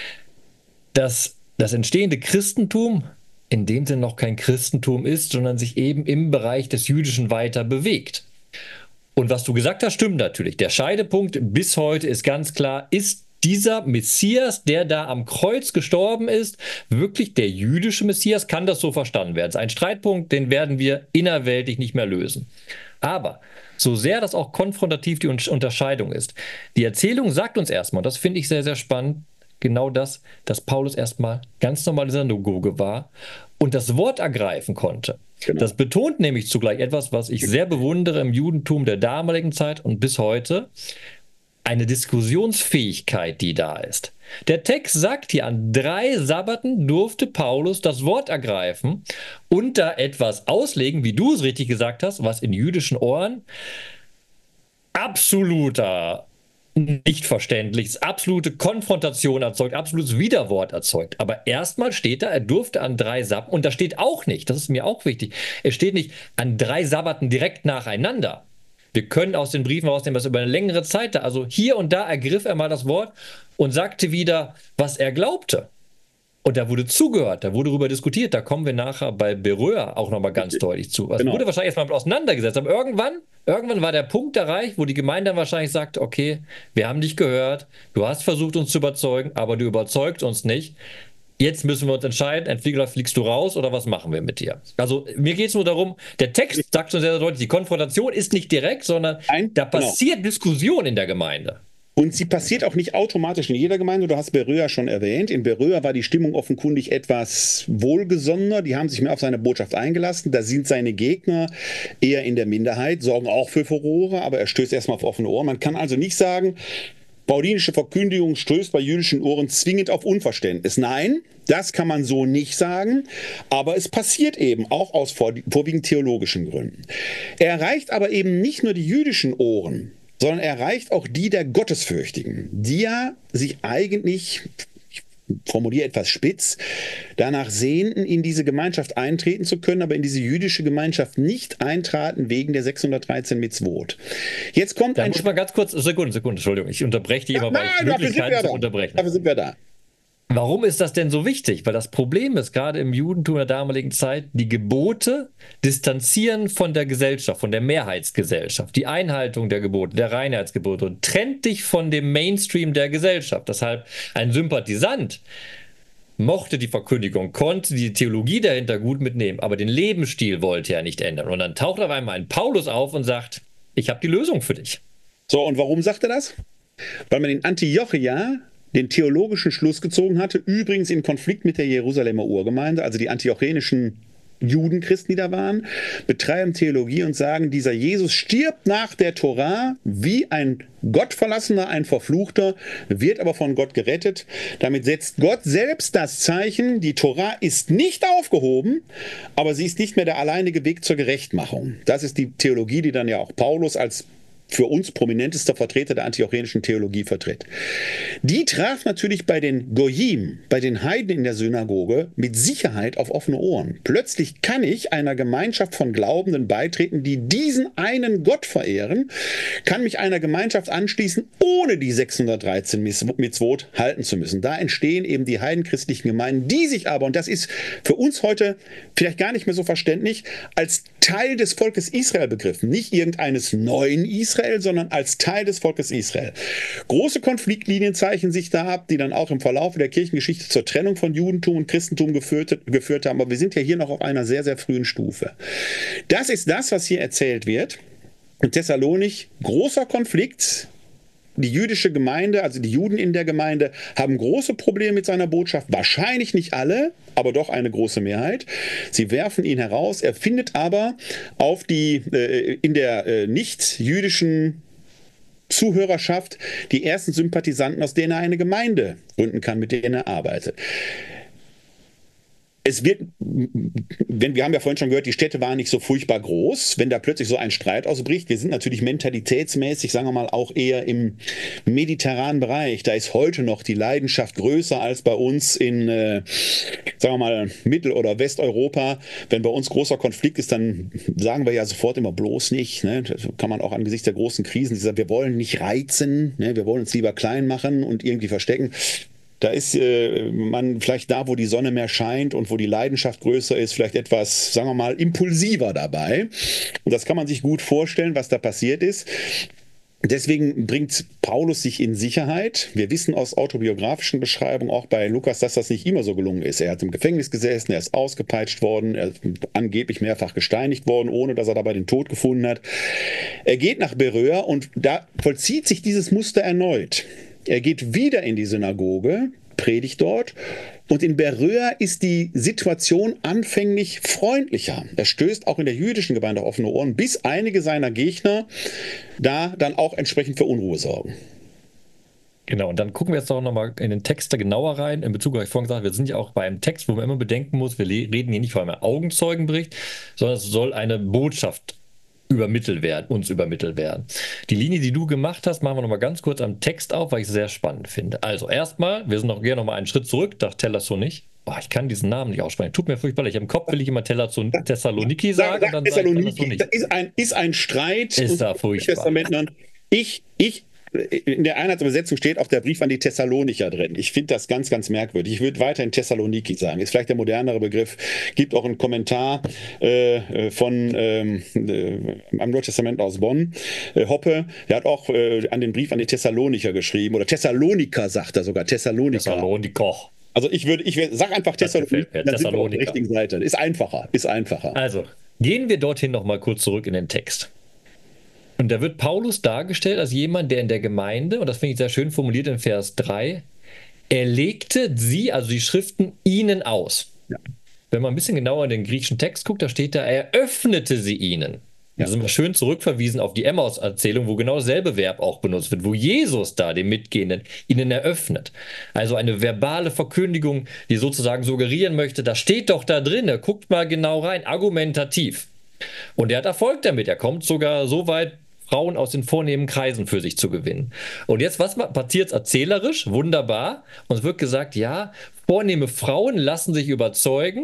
dass das entstehende Christentum in dem Sinne noch kein Christentum ist, sondern sich eben im Bereich des Jüdischen weiter bewegt. Und was du gesagt hast, stimmt natürlich. Der Scheidepunkt bis heute ist ganz klar, ist dieser Messias, der da am Kreuz gestorben ist, wirklich der jüdische Messias? Kann das so verstanden werden? Das ist ein Streitpunkt, den werden wir innerweltlich nicht mehr lösen. Aber so sehr das auch konfrontativ die Unterscheidung ist, die Erzählung sagt uns erstmal, und das finde ich sehr, sehr spannend, genau das, dass Paulus erstmal ganz normal in der Synagoge war und das Wort ergreifen konnte. Genau. Das betont nämlich zugleich etwas, was ich sehr bewundere im Judentum der damaligen Zeit und bis heute, eine Diskussionsfähigkeit, die da ist. Der Text sagt hier, an 3 Sabbaten durfte Paulus das Wort ergreifen und da etwas auslegen, wie du es richtig gesagt hast, was in jüdischen Ohren absoluter nicht verständlich, absolute Konfrontation erzeugt, absolutes Widerwort erzeugt. Aber erstmal steht da, er durfte an 3 Sabbaten, und da steht auch nicht, das ist mir auch wichtig, es steht nicht an 3 Sabbaten direkt nacheinander. Wir können aus den Briefen rausnehmen, dass über eine längere Zeit da, also hier und da ergriff er mal das Wort und sagte wieder, was er glaubte. Und da wurde zugehört, da wurde darüber diskutiert, da kommen wir nachher bei Beröa auch nochmal ganz deutlich zu. Es wurde wahrscheinlich erstmal auseinandergesetzt, aber irgendwann war der Punkt erreicht, wo die Gemeinde dann wahrscheinlich sagt, okay, wir haben dich gehört, du hast versucht uns zu überzeugen, aber du überzeugst uns nicht. Jetzt müssen wir uns entscheiden, entweder fliegst du raus oder was machen wir mit dir? Also mir geht es nur darum, der Text sagt schon sehr, sehr deutlich, die Konfrontation ist nicht direkt, sondern da passiert Diskussion in der Gemeinde. Und sie passiert auch nicht automatisch in jeder Gemeinde. Du hast Beröa schon erwähnt. In Beröa war die Stimmung offenkundig etwas wohlgesonnener. Die haben sich mehr auf seine Botschaft eingelassen. Da sind seine Gegner eher in der Minderheit, sorgen auch für Furore, aber er stößt erstmal auf offene Ohren. Man kann also nicht sagen, paulinische Verkündigung stößt bei jüdischen Ohren zwingend auf Unverständnis. Nein, das kann man so nicht sagen, aber es passiert eben auch aus vorwiegend theologischen Gründen. Er erreicht aber eben nicht nur die jüdischen Ohren, sondern er erreicht auch die der Gottesfürchtigen, die ja sich eigentlich, ich formuliere etwas spitz, danach sehnten, in diese Gemeinschaft eintreten zu können, aber in diese jüdische Gemeinschaft nicht eintraten wegen der 613 Mitzvot. Jetzt kommt da muss ich mal ganz kurz, Sekunde, Entschuldigung, ich unterbreche dich immer, weil ich Möglichkeiten zu unterbrechen. Dafür sind wir da. Warum ist das denn so wichtig? Weil das Problem ist, gerade im Judentum der damaligen Zeit, die Gebote distanzieren von der Gesellschaft, von der Mehrheitsgesellschaft. Die Einhaltung der Gebote, der Reinheitsgebote und trennt dich von dem Mainstream der Gesellschaft. Deshalb ein Sympathisant mochte die Verkündigung, konnte die Theologie dahinter gut mitnehmen, aber den Lebensstil wollte er nicht ändern. Und dann taucht auf einmal ein Paulus auf und sagt, ich habe die Lösung für dich. So, und warum sagt er das? Weil man in Antiochia den theologischen Schluss gezogen hatte, übrigens in Konflikt mit der Jerusalemer Urgemeinde, also die antiochenischen Judenchristen, die da waren, betreiben Theologie und sagen, dieser Jesus stirbt nach der Tora wie ein Gottverlassener, ein Verfluchter, wird aber von Gott gerettet. Damit setzt Gott selbst das Zeichen, die Tora ist nicht aufgehoben, aber sie ist nicht mehr der alleinige Weg zur Gerechtmachung. Das ist die Theologie, die dann ja auch Paulus als für uns prominentester Vertreter der antiochenischen Theologie vertritt. Die traf natürlich bei den Goyim, bei den Heiden in der Synagoge, mit Sicherheit auf offene Ohren. Plötzlich kann ich einer Gemeinschaft von Glaubenden beitreten, die diesen einen Gott verehren, kann mich einer Gemeinschaft anschließen, ohne die 613 Mitzvot halten zu müssen. Da entstehen eben die heidenchristlichen Gemeinden, die sich aber, und das ist für uns heute vielleicht gar nicht mehr so verständlich, als Teil des Volkes Israel begriffen. Nicht irgendeines neuen Israel, sondern als Teil des Volkes Israel. Große Konfliktlinien zeichnen sich da ab, die dann auch im Verlauf der Kirchengeschichte zur Trennung von Judentum und Christentum geführt haben. Aber wir sind ja hier noch auf einer sehr, sehr frühen Stufe. Das ist das, was hier erzählt wird. In Thessalonich, großer Konflikt. Die jüdische Gemeinde, also die Juden in der Gemeinde, haben große Probleme mit seiner Botschaft. Wahrscheinlich nicht alle, aber doch eine große Mehrheit. Sie werfen ihn heraus. Er findet aber auf in der nicht-jüdischen Zuhörerschaft die ersten Sympathisanten, aus denen er eine Gemeinde gründen kann, mit denen er arbeitet. Wir haben ja vorhin schon gehört, die Städte waren nicht so furchtbar groß, wenn da plötzlich so ein Streit ausbricht. Wir sind natürlich mentalitätsmäßig, sagen wir mal, auch eher im mediterranen Bereich. Da ist heute noch die Leidenschaft größer als bei uns in, sagen wir mal, Mittel- oder Westeuropa. Wenn bei uns großer Konflikt ist, dann sagen wir ja sofort immer bloß nicht. Ne? Das kann man auch angesichts der großen Krisen sagen, wir wollen nicht reizen, ne? Wir wollen uns lieber klein machen und irgendwie verstecken. Da ist man vielleicht da, wo die Sonne mehr scheint und wo die Leidenschaft größer ist, vielleicht etwas, sagen wir mal, impulsiver dabei. Und das kann man sich gut vorstellen, was da passiert ist. Deswegen bringt Paulus sich in Sicherheit. Wir wissen aus autobiografischen Beschreibungen, auch bei Lukas, dass das nicht immer so gelungen ist. Er hat im Gefängnis gesessen, er ist ausgepeitscht worden, er ist angeblich mehrfach gesteinigt worden, ohne dass er dabei den Tod gefunden hat. Er geht nach Beröa und da vollzieht sich dieses Muster erneut. Er geht wieder in die Synagoge, predigt dort, und in Beröa ist die Situation anfänglich freundlicher. Er stößt auch in der jüdischen Gemeinde auf offene Ohren, bis einige seiner Gegner da dann auch entsprechend für Unruhe sorgen. Genau, und dann gucken wir jetzt doch nochmal in den Text da genauer rein, in Bezug auf, ich vorhin gesagt, wir sind ja auch bei einem Text, wo man immer bedenken muss, wir reden hier nicht von einem Augenzeugenbericht, sondern es soll eine Botschaft uns übermittelt werden. Die Linie, die du gemacht hast, machen wir nochmal ganz kurz am Text auf, weil ich es sehr spannend finde. Also erstmal, wir sind gerne nochmal einen Schritt zurück, nach Thessalonich. Oh, ich kann diesen Namen nicht aussprechen. Tut mir furchtbar leid. Im Kopf will ich immer Thessaloniki sagen. Sag Thessaloniki. Das ist ein Streit. Ist da furchtbar. In der Einheitsübersetzung steht auch der Brief an die Thessalonicher drin. Ich finde das ganz, ganz merkwürdig. Ich würde weiterhin Thessaloniki sagen. Ist vielleicht der modernere Begriff. Gibt auch einen Kommentar von am Neuen Testament aus Bonn, Hoppe. Der hat auch an den Brief an die Thessalonicher geschrieben. Oder Thessaloniker sagt er sogar. Thessaloniker. Also ich sag einfach Thessaloniker. Dann sind wir auf der richtigen Seite. Ist einfacher. Also, gehen wir dorthin nochmal kurz zurück in den Text. Und da wird Paulus dargestellt als jemand, der in der Gemeinde, und das finde ich sehr schön formuliert in Vers 3, er legte sie, also die Schriften, ihnen aus. Ja. Wenn man ein bisschen genauer in den griechischen Text guckt, da steht da, er öffnete sie ihnen. Da sind wir schön zurückverwiesen auf die Emmaus-Erzählung, wo genau dasselbe Verb auch benutzt wird, wo Jesus da den Mitgehenden ihnen eröffnet. Also eine verbale Verkündigung, die sozusagen suggerieren möchte, das steht doch da drin, guckt mal genau rein, argumentativ. Und er hat Erfolg damit, er kommt sogar so weit, Frauen aus den vornehmen Kreisen für sich zu gewinnen. Und jetzt, was passiert erzählerisch? Wunderbar. Und es wird gesagt, ja, vornehme Frauen lassen sich überzeugen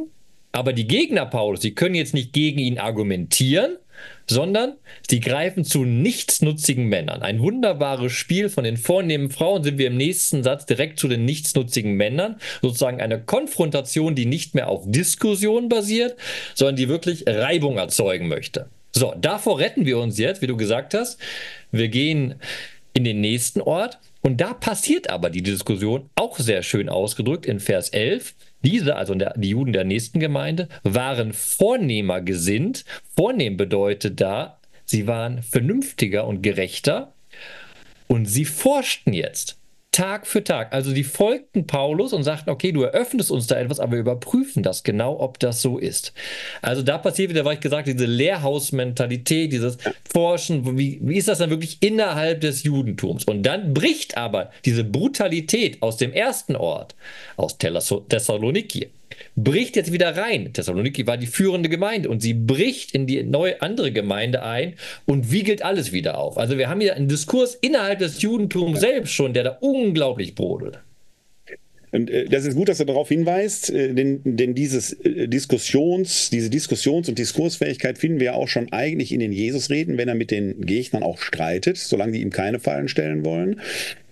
Aber die Gegner Paulus, die können jetzt nicht gegen ihn argumentieren, sondern sie greifen zu nichtsnutzigen Männern. Ein wunderbares Spiel von den vornehmen Frauen, sind wir im nächsten Satz direkt zu den nichtsnutzigen Männern. Sozusagen eine Konfrontation, die nicht mehr auf Diskussion basiert, sondern die wirklich Reibung erzeugen möchte. So, davor retten wir uns jetzt, wie du gesagt hast. Wir gehen in den nächsten Ort und da passiert aber die Diskussion, auch sehr schön ausgedrückt in Vers 11. Diese, also die Juden der nächsten Gemeinde, waren vornehmer gesinnt. Vornehm bedeutet da, sie waren vernünftiger und gerechter und sie forschten jetzt Tag für Tag. Also die folgten Paulus und sagten, okay, du eröffnest uns da etwas, aber wir überprüfen das genau, ob das so ist. Also da passiert wieder, was ich gesagt habe, diese Lehrhausmentalität, dieses Forschen, wie ist das dann wirklich innerhalb des Judentums? Und dann bricht aber diese Brutalität aus dem ersten Ort, aus Thessaloniki, bricht jetzt wieder rein. Thessaloniki war die führende Gemeinde und sie bricht in die neue andere Gemeinde ein und wiegelt alles wieder auf. Also wir haben hier einen Diskurs innerhalb des Judentums selbst schon, der da unglaublich brodelt. Und das ist gut, dass du darauf hinweist, denn diese Diskussions- und Diskursfähigkeit finden wir ja auch schon eigentlich in den Jesus-Reden, wenn er mit den Gegnern auch streitet, solange die ihm keine Fallen stellen wollen.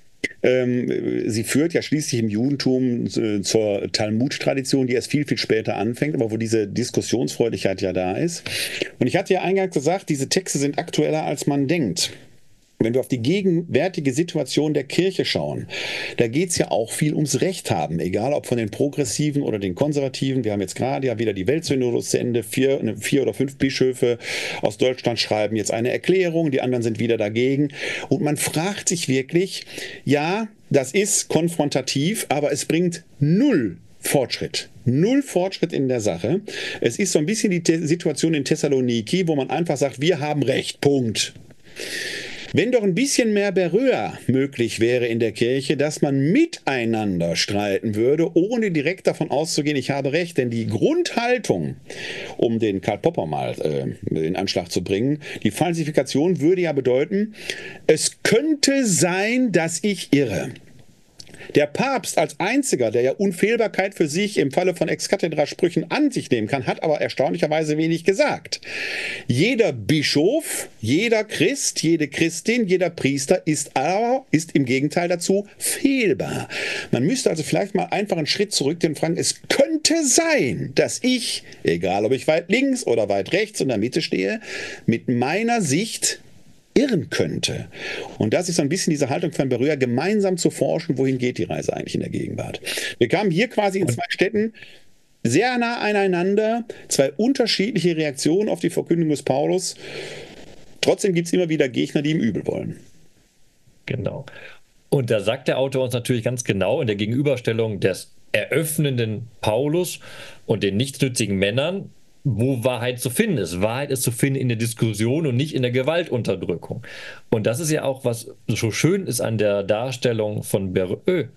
Sie führt ja schließlich im Judentum zur Talmud-Tradition, die erst viel, viel später anfängt, aber wo diese Diskussionsfreudigkeit ja da ist. Und ich hatte ja eingangs gesagt, diese Texte sind aktueller, als man denkt. Wenn wir auf die gegenwärtige Situation der Kirche schauen, da geht es ja auch viel ums Recht haben, egal ob von den Progressiven oder den Konservativen. Wir haben jetzt gerade ja wieder die Weltsynodos zu Ende. 4 oder 5 Bischöfe aus Deutschland schreiben jetzt eine Erklärung, die anderen sind wieder dagegen. Und man fragt sich wirklich, ja, das ist konfrontativ, aber es bringt null Fortschritt. Null Fortschritt in der Sache. Es ist so ein bisschen die Situation in Thessaloniki, wo man einfach sagt, wir haben Recht, Punkt. Wenn doch ein bisschen mehr Berühr möglich wäre in der Kirche, dass man miteinander streiten würde, ohne direkt davon auszugehen, ich habe recht. Denn die Grundhaltung, um den Karl Popper mal in Anschlag zu bringen, die Falsifikation würde ja bedeuten, es könnte sein, dass ich irre. Der Papst als einziger, der ja Unfehlbarkeit für sich im Falle von Ex-Cathedra-Sprüchen an sich nehmen kann, hat aber erstaunlicherweise wenig gesagt. Jeder Bischof, jeder Christ, jede Christin, jeder Priester ist im Gegenteil dazu fehlbar. Man müsste also vielleicht mal einfach einen Schritt zurück und fragen, es könnte sein, dass ich, egal ob ich weit links oder weit rechts in der Mitte stehe, mit meiner Sicht irren könnte. Und das ist so ein bisschen diese Haltung von Berührer, gemeinsam zu forschen, wohin geht die Reise eigentlich in der Gegenwart. Wir kamen hier quasi in 2 Städten sehr nah aneinander, 2 unterschiedliche Reaktionen auf die Verkündigung des Paulus. Trotzdem gibt es immer wieder Gegner, die ihm übel wollen. Genau. Und da sagt der Autor uns natürlich ganz genau in der Gegenüberstellung des eröffnenden Paulus und den nichtsnützigen Männern, wo Wahrheit zu finden ist. Wahrheit ist zu finden in der Diskussion und nicht in der Gewaltunterdrückung. Und das ist ja auch, was so schön ist an der Darstellung von Beröa.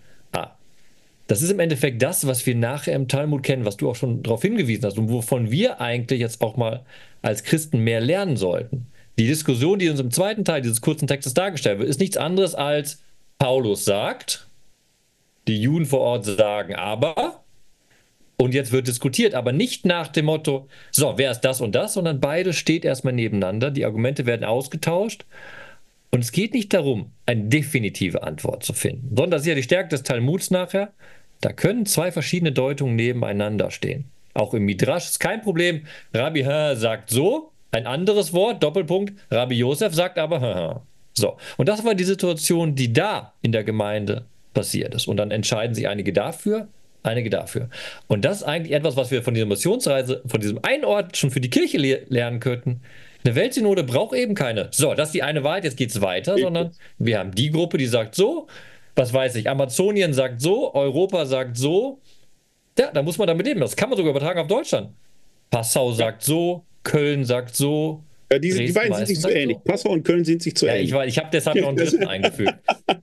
Das ist im Endeffekt das, was wir nachher im Talmud kennen, was du auch schon darauf hingewiesen hast und wovon wir eigentlich jetzt auch mal als Christen mehr lernen sollten. Die Diskussion, die uns im zweiten Teil dieses kurzen Textes dargestellt wird, ist nichts anderes als Paulus sagt, die Juden vor Ort sagen aber, und jetzt wird diskutiert, aber nicht nach dem Motto, so, wer ist das und das, sondern beides steht erstmal nebeneinander, die Argumente werden ausgetauscht und es geht nicht darum, eine definitive Antwort zu finden, sondern das ist ja die Stärke des Talmuds nachher, da können 2 verschiedene Deutungen nebeneinander stehen. Auch im Midrash ist kein Problem, Rabbi sagt so, ein anderes Wort, Doppelpunkt, Rabbi Josef sagt aber so. Und das war die Situation, die da in der Gemeinde passiert ist. Und dann entscheiden sich einige dafür, einige dafür. Und das ist eigentlich etwas, was wir von dieser Missionsreise, von diesem einen Ort schon für die Kirche lernen könnten. Eine Weltsynode braucht eben keine, so, das ist die eine Wahrheit, jetzt geht es weiter, sondern wir haben die Gruppe, die sagt so, was weiß ich, Amazonien sagt so, Europa sagt so. Ja, da muss man damit leben. Das kann man sogar übertragen auf Deutschland. Passau sagt so, Köln sagt so. Ja, die beiden sind sich zu ähnlich. So. Passau und Köln sind sich zu ähnlich. Ich habe deshalb noch einen dritten eingefügt.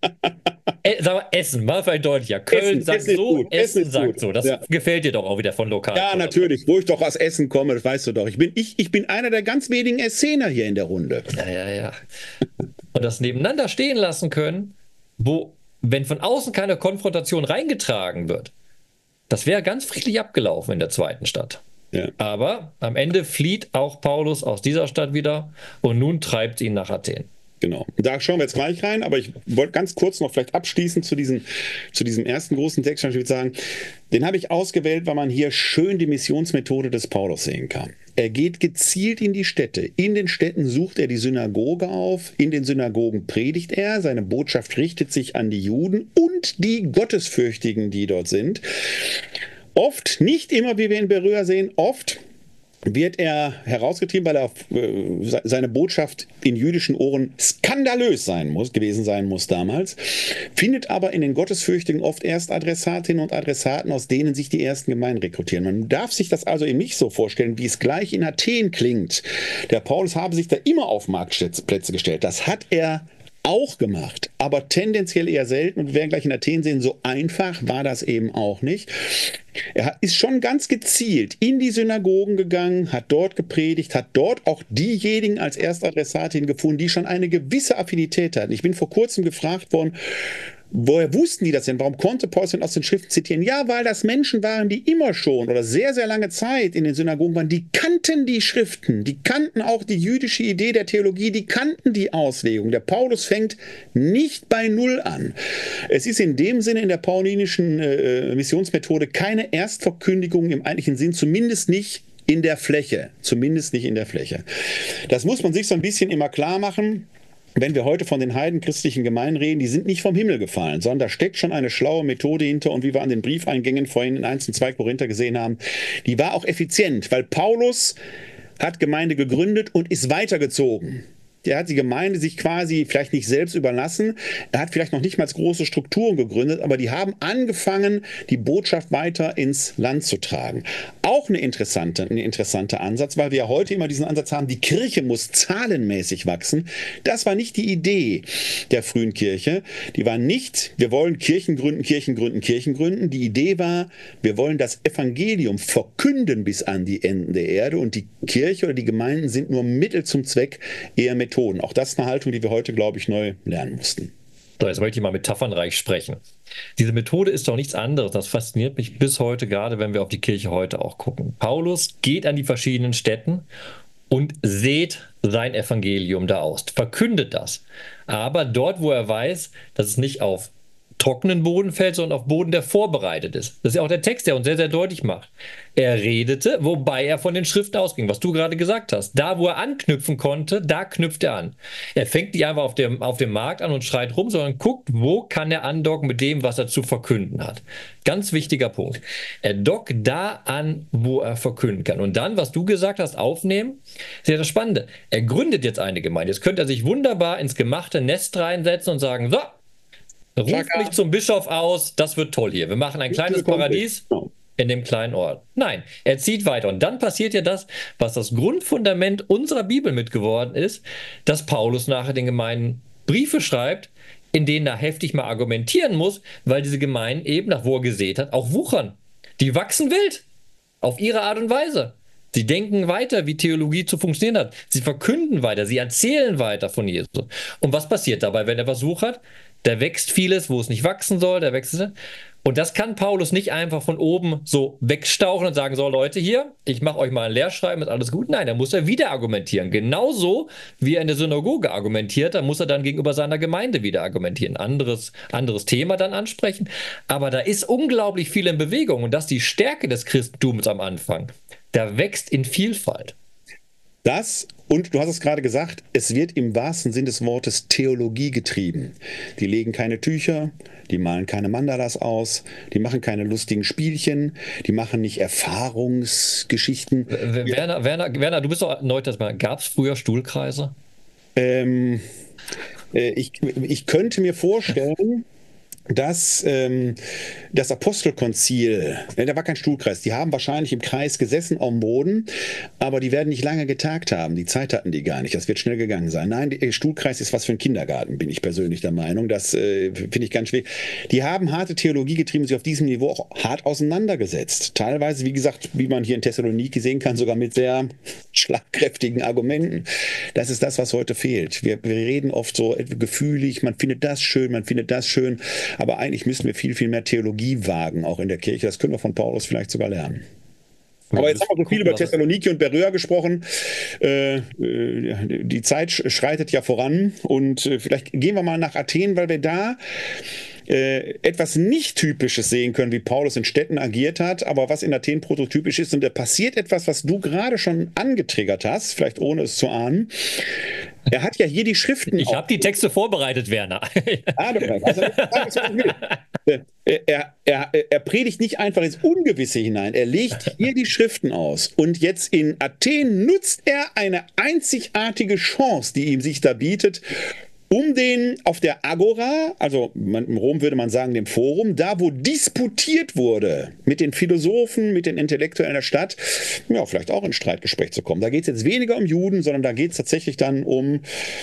Sag mal, Essen, mal vielleicht deutlicher. Köln sagt so, Essen sagt so. Das gefällt dir doch auch wieder von lokal. Ja, natürlich. Wo ich doch aus Essen komme, das weißt du doch. Ich bin einer der ganz wenigen Essener hier in der Runde. Ja. Und das nebeneinander stehen lassen können, wo, wenn von außen keine Konfrontation reingetragen wird, das wäre ganz friedlich abgelaufen in der zweiten Stadt. Ja. Aber am Ende flieht auch Paulus aus dieser Stadt wieder und nun treibt ihn nach Athen. Genau. Da schauen wir jetzt gleich rein, aber ich wollte ganz kurz noch vielleicht abschließend zu diesem ersten großen Text, ich würde sagen, den habe ich ausgewählt, weil man hier schön die Missionsmethode des Paulus sehen kann. Er geht gezielt in die Städte. In den Städten sucht er die Synagoge auf. In den Synagogen predigt er. Seine Botschaft richtet sich an die Juden und die Gottesfürchtigen, die dort sind. Oft, nicht immer, wie wir in Beröa sehen, oft wird er herausgetrieben, weil er seine Botschaft in jüdischen Ohren skandalös gewesen sein muss damals, findet aber in den Gottesfürchtigen oft erst Adressatinnen und Adressaten, aus denen sich die ersten Gemeinden rekrutieren. Man darf sich das also eben nicht so vorstellen, wie es gleich in Athen klingt. Der Paulus habe sich da immer auf Marktplätze gestellt. Das hat er auch gemacht, aber tendenziell eher selten. Und wir werden gleich in Athen sehen, so einfach war das eben auch nicht. Er ist schon ganz gezielt in die Synagogen gegangen, hat dort gepredigt, hat dort auch diejenigen als Erstadressatin gefunden, die schon eine gewisse Affinität hatten. Ich bin vor kurzem gefragt worden, woher wussten die das denn? Warum konnte Paulus denn aus den Schriften zitieren? Ja, weil das Menschen waren, die immer schon oder sehr, sehr lange Zeit in den Synagogen waren. Die kannten die Schriften, die kannten auch die jüdische Idee der Theologie, die kannten die Auslegung. Der Paulus fängt nicht bei Null an. Es ist in dem Sinne in der paulinischen Missionsmethode keine Erstverkündigung im eigentlichen Sinn, zumindest nicht in der Fläche. Zumindest nicht in der Fläche. Das muss man sich so ein bisschen immer klar machen. Wenn wir heute von den heidenchristlichen Gemeinden reden, die sind nicht vom Himmel gefallen, sondern da steckt schon eine schlaue Methode hinter. Und wie wir an den Briefeingängen vorhin in 1 und 2 Korinther gesehen haben, die war auch effizient, weil Paulus hat Gemeinde gegründet und ist weitergezogen. Der hat die Gemeinde sich quasi vielleicht nicht selbst überlassen. Er hat vielleicht noch nicht mal große Strukturen gegründet, aber die haben angefangen, die Botschaft weiter ins Land zu tragen. Auch ein interessanter Ansatz, weil wir ja heute immer diesen Ansatz haben, die Kirche muss zahlenmäßig wachsen. Das war nicht die Idee der frühen Kirche. Die war nicht, wir wollen Kirchen gründen, Kirchen gründen, Kirchen gründen. Die Idee war, wir wollen das Evangelium verkünden bis an die Enden der Erde und die Kirche oder die Gemeinden sind nur Mittel zum Zweck, eher Methoden. Auch das ist eine Haltung, die wir heute, glaube ich, neu lernen mussten. So, jetzt möchte ich mal metaphernreich sprechen. Diese Methode ist doch nichts anderes. Das fasziniert mich bis heute, gerade wenn wir auf die Kirche heute auch gucken. Paulus geht an die verschiedenen Städten und sät sein Evangelium da aus, verkündet das. Aber dort, wo er weiß, dass es nicht auf trockenen Boden fällt, sondern auf Boden, der vorbereitet ist. Das ist ja auch der Text, der uns sehr, sehr deutlich macht. Er redete, wobei er von den Schriften ausging, was du gerade gesagt hast. Da, wo er anknüpfen konnte, da knüpft er an. Er fängt nicht einfach auf dem Markt an und schreit rum, sondern guckt, wo kann er andocken mit dem, was er zu verkünden hat. Ganz wichtiger Punkt. Er dockt da an, wo er verkünden kann. Und dann, was du gesagt hast, aufnehmen, ist ja das Spannende. Er gründet jetzt eine Gemeinde. Jetzt könnte er sich wunderbar ins gemachte Nest reinsetzen und sagen, so, ruft mich zum Bischof aus, das wird toll hier. Wir machen ein kleines Paradies in dem kleinen Ort. Nein, er zieht weiter. Und dann passiert ja das, was das Grundfundament unserer Bibel mitgeworden ist, dass Paulus nachher den Gemeinden Briefe schreibt, in denen er heftig mal argumentieren muss, weil diese Gemeinden eben, nach wo er gesät hat, auch wuchern. Die wachsen wild, auf ihre Art und Weise. Sie denken weiter, wie Theologie zu funktionieren hat. Sie verkünden weiter, sie erzählen weiter von Jesus. Und was passiert dabei, wenn er was wuchert? Da wächst vieles, wo es nicht wachsen soll, da wächst es. Und das kann Paulus nicht einfach von oben so wegstauchen und sagen, so Leute hier, ich mache euch mal ein Lehrschreiben, ist alles gut. Nein, da muss er wieder argumentieren. Genauso wie er in der Synagoge argumentiert, da muss er dann gegenüber seiner Gemeinde wieder argumentieren. Anderes Thema dann ansprechen. Aber da ist unglaublich viel in Bewegung und das ist die Stärke des Christentums am Anfang. Da wächst in Vielfalt. Das, und du hast es gerade gesagt, es wird im wahrsten Sinn des Wortes Theologie getrieben. Die legen keine Tücher, die malen keine Mandalas aus, die machen keine lustigen Spielchen, die machen nicht Erfahrungsgeschichten. Werner, du bist doch Neutestament. Gab es früher Stuhlkreise? Ich könnte mir vorstellen, dass das Apostelkonzil, da war kein Stuhlkreis, die haben wahrscheinlich im Kreis gesessen am Boden, aber die werden nicht lange getagt haben. Die Zeit hatten die gar nicht. Das wird schnell gegangen sein. Nein, der Stuhlkreis ist was für ein Kindergarten, bin ich persönlich der Meinung. Das finde ich ganz schwierig. Die haben harte Theologie getrieben, sich auf diesem Niveau auch hart auseinandergesetzt. Teilweise, wie gesagt, wie man hier in Thessaloniki sehen kann, sogar mit sehr schlagkräftigen Argumenten. Das ist das, was heute fehlt. Wir reden oft so gefühlig, man findet das schön, man findet das schön. Aber eigentlich müssen wir viel, viel mehr Theologie wagen, auch in der Kirche. Das können wir von Paulus vielleicht sogar lernen. Aber jetzt haben wir so viel über Thessaloniki und Beröa gesprochen. Die Zeit schreitet ja voran und vielleicht gehen wir mal nach Athen, weil wir da etwas nicht Typisches sehen können, wie Paulus in Städten agiert hat, aber was in Athen prototypisch ist. Und da passiert etwas, was du gerade schon angetriggert hast, vielleicht ohne es zu ahnen. Er hat ja hier die Schriften. Ich habe die Texte vorbereitet, Werner. Er predigt nicht einfach ins Ungewisse hinein. Er legt hier die Schriften aus. Und jetzt in Athen nutzt er eine einzigartige Chance, die ihm sich da bietet, um den auf der Agora, also in Rom würde man sagen dem Forum, da wo disputiert wurde mit den Philosophen, mit den Intellektuellen der Stadt, ja, vielleicht auch in Streitgespräch zu kommen. Da geht es jetzt weniger um Juden, sondern da geht es tatsächlich dann um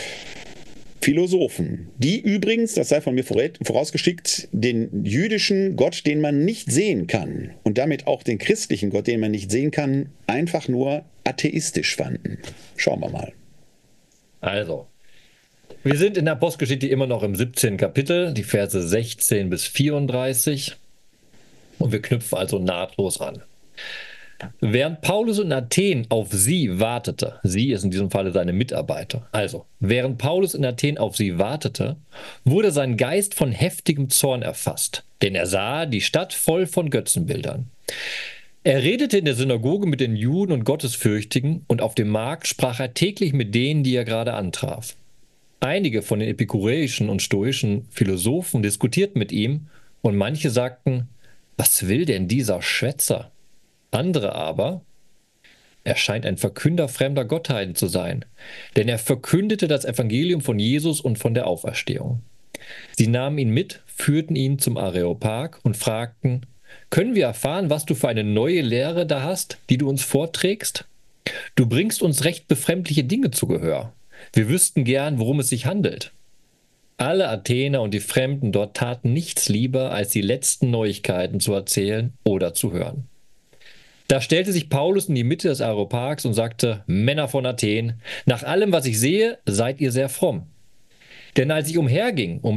Philosophen, die übrigens, das sei von mir vorausgeschickt, den jüdischen Gott, den man nicht sehen kann, und damit auch den christlichen Gott, den man nicht sehen kann, einfach nur atheistisch fanden. Schauen wir mal. Also, wir sind in der Apostelgeschichte immer noch im 17. Kapitel, die Verse 16 bis 34, und wir knüpfen also nahtlos an. Während Paulus in Athen auf sie wartete, sie ist in diesem Falle seine Mitarbeiter, also während Paulus in Athen auf sie wartete, wurde sein Geist von heftigem Zorn erfasst, denn er sah die Stadt voll von Götzenbildern. Er redete in der Synagoge mit den Juden und Gottesfürchtigen, und auf dem Markt sprach er täglich mit denen, die er gerade antraf. Einige von den epikureischen und stoischen Philosophen diskutierten mit ihm, und manche sagten: Was will denn dieser Schwätzer? Andere aber: Er scheint ein Verkünder fremder Gottheiten zu sein, denn er verkündete das Evangelium von Jesus und von der Auferstehung. Sie nahmen ihn mit, führten ihn zum Areopag und fragten: Können wir erfahren, was du für eine neue Lehre da hast, die du uns vorträgst? Du bringst uns recht befremdliche Dinge zu Gehör. Wir wüssten gern, worum es sich handelt. Alle Athener und die Fremden dort taten nichts lieber, als die letzten Neuigkeiten zu erzählen oder zu hören. Da stellte sich Paulus in die Mitte des Areopags und sagte: Männer von Athen, nach allem, was ich sehe, seid ihr sehr fromm. Denn als ich umherging und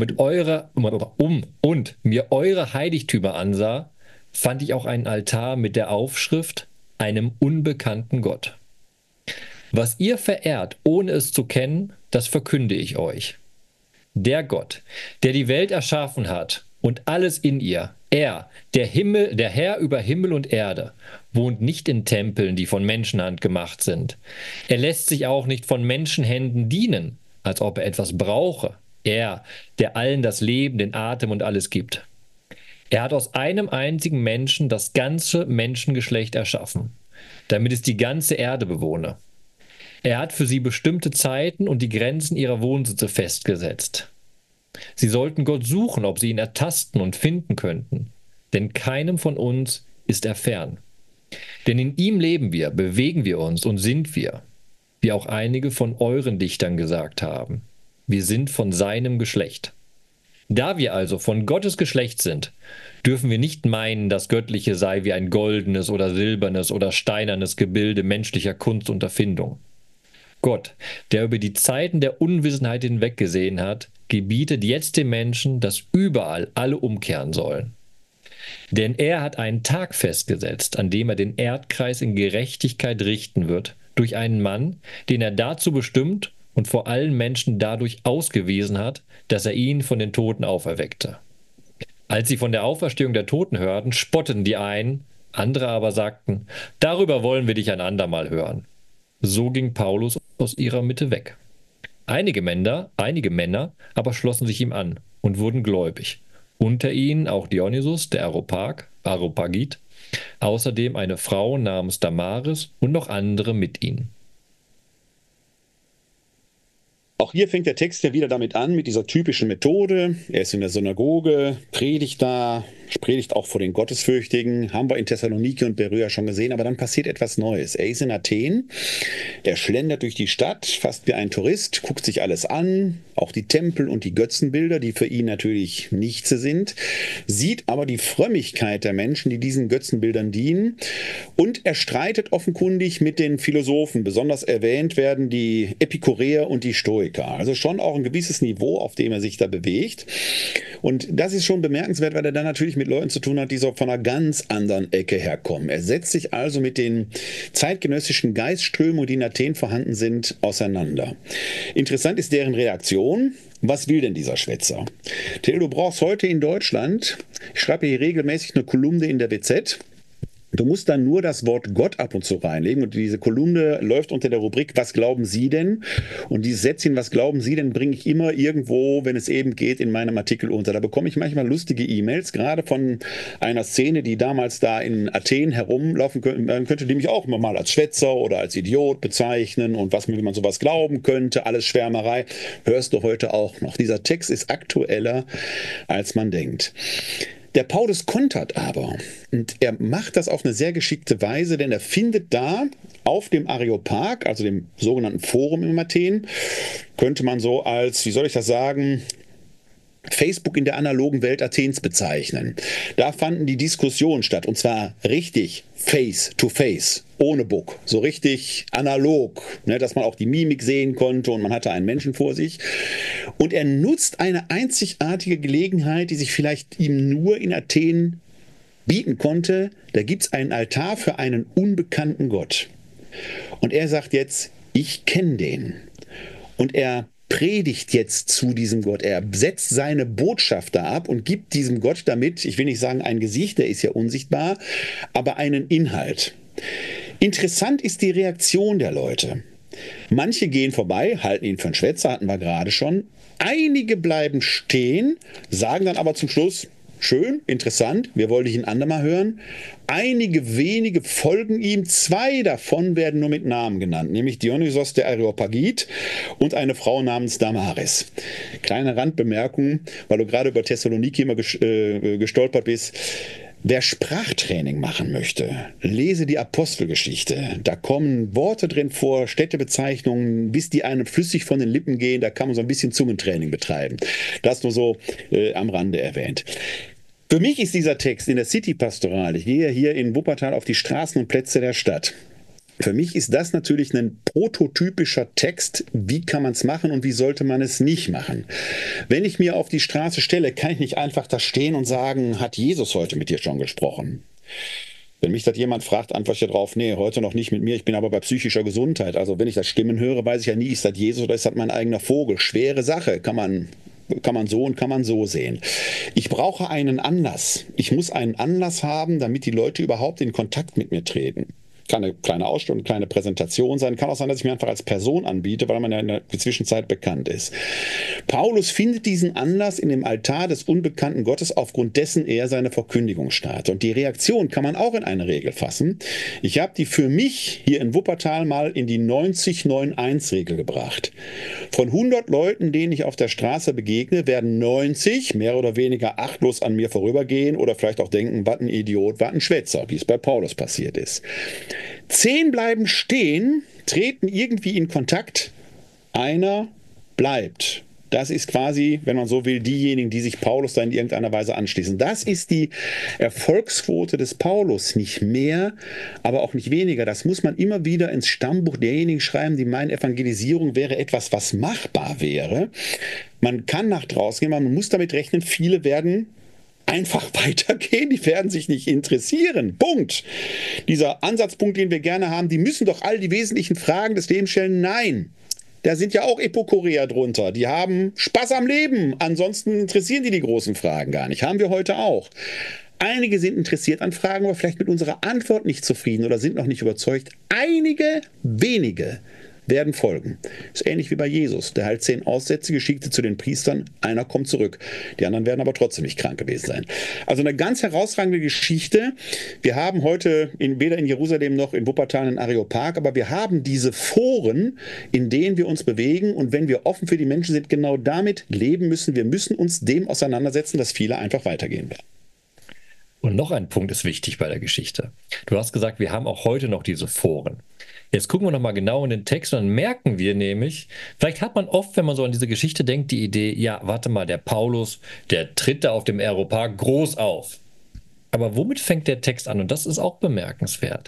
mir eure Heiligtümer ansah, fand ich auch einen Altar mit der Aufschrift: einem unbekannten Gott. Was ihr verehrt, ohne es zu kennen, das verkünde ich euch. Der Gott, der die Welt erschaffen hat und alles in ihr, er, der Herr über Himmel und Erde, wohnt nicht in Tempeln, die von Menschenhand gemacht sind. Er lässt sich auch nicht von Menschenhänden dienen, als ob er etwas brauche. Er, der allen das Leben, den Atem und alles gibt. Er hat aus einem einzigen Menschen das ganze Menschengeschlecht erschaffen, damit es die ganze Erde bewohne. Er hat für sie bestimmte Zeiten und die Grenzen ihrer Wohnsitze festgesetzt. Sie sollten Gott suchen, ob sie ihn ertasten und finden könnten, denn keinem von uns ist er fern. Denn in ihm leben wir, bewegen wir uns und sind wir, wie auch einige von euren Dichtern gesagt haben. Wir sind von seinem Geschlecht. Da wir also von Gottes Geschlecht sind, dürfen wir nicht meinen, das Göttliche sei wie ein goldenes oder silbernes oder steinernes Gebilde menschlicher Kunst und Erfindung. Gott, der über die Zeiten der Unwissenheit hinweggesehen hat, gebietet jetzt den Menschen, dass überall alle umkehren sollen. Denn er hat einen Tag festgesetzt, an dem er den Erdkreis in Gerechtigkeit richten wird, durch einen Mann, den er dazu bestimmt und vor allen Menschen dadurch ausgewiesen hat, dass er ihn von den Toten auferweckte. Als sie von der Auferstehung der Toten hörten, spotteten die einen, andere aber sagten: Darüber wollen wir dich ein andermal hören. So ging Paulus aus ihrer Mitte weg. Einige Männer aber schlossen sich ihm an und wurden gläubig. Unter ihnen auch Dionysus, der Areopagit, außerdem eine Frau namens Damaris und noch andere mit ihnen. Auch hier fängt der Text ja wieder damit an, mit dieser typischen Methode. Er ist in der Synagoge, predigt da, predigt auch vor den Gottesfürchtigen. Haben wir in Thessaloniki und Beröa schon gesehen, aber dann passiert etwas Neues. Er ist in Athen, er schlendert durch die Stadt, fast wie ein Tourist, guckt sich alles an, auch die Tempel und die Götzenbilder, die für ihn natürlich nichts sind, sieht aber die Frömmigkeit der Menschen, die diesen Götzenbildern dienen, und er streitet offenkundig mit den Philosophen. Besonders erwähnt werden die Epikureer und die Stoiker. Also schon auch ein gewisses Niveau, auf dem er sich da bewegt. Und das ist schon bemerkenswert, weil er dann natürlich mit Leuten zu tun hat, die so von einer ganz anderen Ecke herkommen. Er setzt sich also mit den zeitgenössischen Geistströmungen, die in Athen vorhanden sind, auseinander. Interessant ist deren Reaktion. Was will denn dieser Schwätzer? Theo, du brauchst heute in Deutschland, ich schreibe hier regelmäßig eine Kolumne in der WZ, du musst dann nur das Wort Gott ab und zu reinlegen und diese Kolumne läuft unter der Rubrik Was glauben Sie denn? Und dieses Sätzchen Was glauben Sie denn bringe ich immer irgendwo, wenn es eben geht, in meinem Artikel unter. Da bekomme ich manchmal lustige E-Mails, gerade von einer Szene, die damals da in Athen herumlaufen könnte, die mich auch immer mal als Schwätzer oder als Idiot bezeichnen und wie man sowas glauben könnte, alles Schwärmerei, hörst du heute auch noch. Dieser Text ist aktueller, als man denkt. Der Paulus kontert aber, und er macht das auf eine sehr geschickte Weise, denn er findet da auf dem Areopag, also dem sogenannten Forum in Athen, könnte man so als, wie soll ich das sagen, Facebook in der analogen Welt Athens bezeichnen. Da fanden die Diskussionen statt, und zwar richtig face to face, ohne Book, so richtig analog, ne, dass man auch die Mimik sehen konnte und man hatte einen Menschen vor sich. Und er nutzt eine einzigartige Gelegenheit, die sich vielleicht ihm nur in Athen bieten konnte. Da gibt es einen Altar für einen unbekannten Gott. Und er sagt jetzt, ich kenne den. Und er predigt jetzt zu diesem Gott. Er setzt seine Botschaft da ab und gibt diesem Gott damit, ich will nicht sagen ein Gesicht, der ist ja unsichtbar, aber einen Inhalt. Interessant ist die Reaktion der Leute. Manche gehen vorbei, halten ihn für einen Schwätzer, hatten wir gerade schon. Einige bleiben stehen, sagen dann aber zum Schluss, schön, interessant, wir wollen dich ein andermal hören. Einige wenige folgen ihm, 2 davon werden nur mit Namen genannt, nämlich Dionysos der Areopagit und eine Frau namens Damaris. Kleine Randbemerkung, weil du gerade über Thessaloniki immer gestolpert bist. Wer Sprachtraining machen möchte, lese die Apostelgeschichte. Da kommen Worte drin vor, Städtebezeichnungen, bis die einem flüssig von den Lippen gehen. Da kann man so ein bisschen Zungentraining betreiben. Das nur so am Rande erwähnt. Für mich ist dieser Text in der City-Pastoral, ich gehe hier in Wuppertal auf die Straßen und Plätze der Stadt. Für mich ist das natürlich ein prototypischer Text. Wie kann man es machen und wie sollte man es nicht machen? Wenn ich mir auf die Straße stelle, kann ich nicht einfach da stehen und sagen, hat Jesus heute mit dir schon gesprochen? Wenn mich das jemand fragt, antworte ich darauf, nee, heute noch nicht mit mir, ich bin aber bei psychischer Gesundheit. Also wenn ich das Stimmen höre, weiß ich ja nie, ist das Jesus oder ist das mein eigener Vogel? Schwere Sache, kann man so und kann man so sehen. Ich brauche einen Anlass. Ich muss einen Anlass haben, damit die Leute überhaupt in Kontakt mit mir treten. Kann eine kleine Ausstellung, eine kleine Präsentation sein. Kann auch sein, dass ich mir einfach als Person anbiete, weil man ja in der Zwischenzeit bekannt ist. Paulus findet diesen Anlass in dem Altar des unbekannten Gottes, aufgrund dessen er seine Verkündigung startet. Und die Reaktion kann man auch in eine Regel fassen. Ich habe die für mich hier in Wuppertal mal in die 90-9-1-Regel gebracht. Von 100 Leuten, denen ich auf der Straße begegne, werden 90 mehr oder weniger achtlos an mir vorübergehen oder vielleicht auch denken, was ein Idiot, was ein Schwätzer, wie es bei Paulus passiert ist. 10 bleiben stehen, treten irgendwie in Kontakt, einer bleibt. Das ist quasi, wenn man so will, diejenigen, die sich Paulus da in irgendeiner Weise anschließen. Das ist die Erfolgsquote des Paulus. Nicht mehr, aber auch nicht weniger. Das muss man immer wieder ins Stammbuch derjenigen schreiben, die meinen, Evangelisierung wäre etwas, was machbar wäre. Man kann nach draußen gehen, man muss damit rechnen, viele werden einfach weitergehen, die werden sich nicht interessieren. Punkt. Dieser Ansatzpunkt, den wir gerne haben, die müssen doch all die wesentlichen Fragen des Lebens stellen. Nein. Da sind ja auch Epokorea drunter. Die haben Spaß am Leben. Ansonsten interessieren die großen Fragen gar nicht. Haben wir heute auch. Einige sind interessiert an Fragen, aber vielleicht mit unserer Antwort nicht zufrieden oder sind noch nicht überzeugt. Einige wenige werden folgen. Ist ähnlich wie bei Jesus. Der halt 10 Aussätzige, schickte zu den Priestern, einer kommt zurück. Die anderen werden aber trotzdem nicht krank gewesen sein. Also eine ganz herausragende Geschichte. Wir haben heute weder in Jerusalem noch in Wuppertal einen Areopag, aber wir haben diese Foren, in denen wir uns bewegen, und wenn wir offen für die Menschen sind, genau damit leben müssen. Wir müssen uns dem auseinandersetzen, dass viele einfach weitergehen werden. Und noch ein Punkt ist wichtig bei der Geschichte. Du hast gesagt, wir haben auch heute noch diese Foren. Jetzt gucken wir nochmal genau in den Text und dann merken wir nämlich, vielleicht hat man oft, wenn man so an diese Geschichte denkt, die Idee, ja, warte mal, der Paulus, der tritt da auf dem Areopag groß auf. Aber womit fängt der Text an? Und das ist auch bemerkenswert.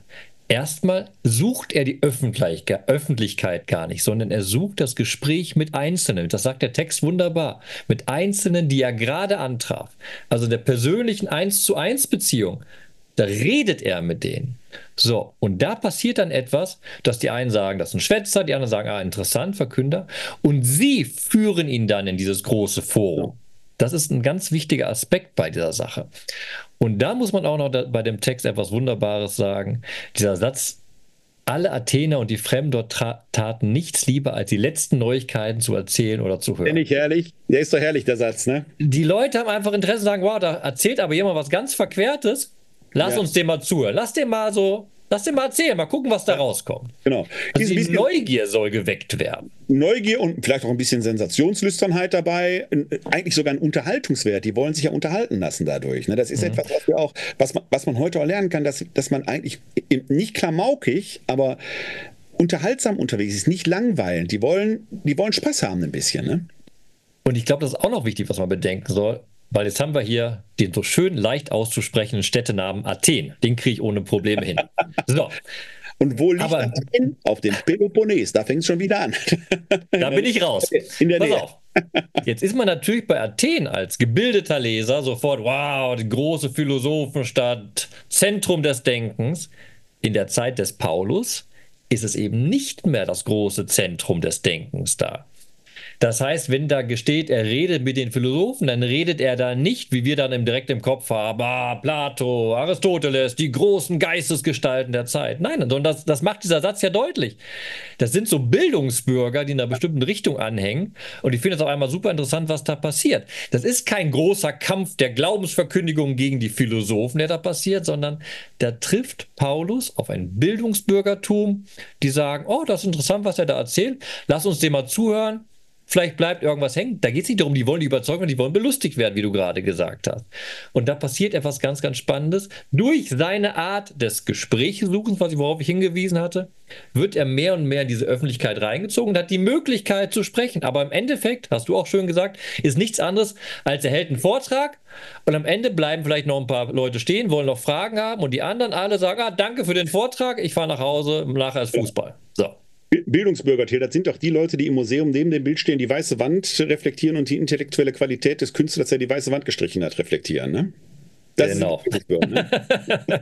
Erstmal sucht er die Öffentlichkeit gar nicht, sondern er sucht das Gespräch mit Einzelnen. Das sagt der Text wunderbar. Mit Einzelnen, die er gerade antraf. Also der persönlichen 1:1 Beziehung. Da redet er mit denen. So, und da passiert dann etwas, dass die einen sagen, das ist ein Schwätzer, die anderen sagen, interessant, Verkünder. Und sie führen ihn dann in dieses große Forum. Das ist ein ganz wichtiger Aspekt bei dieser Sache. Und da muss man auch noch bei dem Text etwas Wunderbares sagen. Dieser Satz, alle Athener und die Fremden dort taten nichts lieber, als die letzten Neuigkeiten zu erzählen oder zu hören. Finde ich herrlich. Der ist doch herrlich, der Satz, ne? Die Leute haben einfach Interesse und sagen, wow, da erzählt aber jemand was ganz Verquertes. Lass uns dem mal zuhören. Lass den mal erzählen, mal gucken, was da rauskommt. Genau. Also die Neugier soll geweckt werden. Neugier und vielleicht auch ein bisschen Sensationslüsternheit dabei, eigentlich sogar ein Unterhaltungswert. Die wollen sich ja unterhalten lassen dadurch. Ne? Das ist etwas, was wir auch, was man heute auch lernen kann, dass man eigentlich nicht klamaukig, aber unterhaltsam unterwegs ist, nicht langweilend. Die wollen Spaß haben ein bisschen. Ne? Und ich glaube, das ist auch noch wichtig, was man bedenken soll. Weil jetzt haben wir hier den so schön leicht auszusprechenden Städtenamen Athen. Den kriege ich ohne Probleme hin. So. Und wo liegt Athen? Auf dem Peloponnes. Da fängt es schon wieder an. Da bin ich raus. In der Pass Nähe. auf. Jetzt ist man natürlich bei Athen als gebildeter Leser sofort, wow, die große Philosophenstadt, Zentrum des Denkens. In der Zeit des Paulus ist es eben nicht mehr das große Zentrum des Denkens da. Das heißt, wenn da steht, er redet mit den Philosophen, dann redet er da nicht, wie wir dann direkt im Kopf haben, Plato, Aristoteles, die großen Geistesgestalten der Zeit. Nein, sondern das macht dieser Satz ja deutlich. Das sind so Bildungsbürger, die in einer bestimmten Richtung anhängen. Und ich finde es auch einmal super interessant, was da passiert. Das ist kein großer Kampf der Glaubensverkündigung gegen die Philosophen, der da passiert, sondern da trifft Paulus auf ein Bildungsbürgertum, die sagen, oh, das ist interessant, was er da erzählt. Lass uns dem mal zuhören. Vielleicht bleibt irgendwas hängen. Da geht es nicht darum, die wollen die überzeugen, die wollen belustigt werden, wie du gerade gesagt hast. Und da passiert etwas ganz, ganz Spannendes. Durch seine Art des Gesprächssuchens, worauf ich hingewiesen hatte, wird er mehr und mehr in diese Öffentlichkeit reingezogen und hat die Möglichkeit zu sprechen. Aber im Endeffekt, hast du auch schön gesagt, ist nichts anderes, als er hält einen Vortrag und am Ende bleiben vielleicht noch ein paar Leute stehen, wollen noch Fragen haben und die anderen alle sagen, danke für den Vortrag, ich fahre nach Hause, nachher ist Fußball. So. Bildungsbürger, Till, das sind doch die Leute, die im Museum neben dem Bild stehen, die weiße Wand reflektieren und die intellektuelle Qualität des Künstlers, der die weiße Wand gestrichen hat, reflektieren. Ne? Das genau. Ist Bildungsbürger, ne?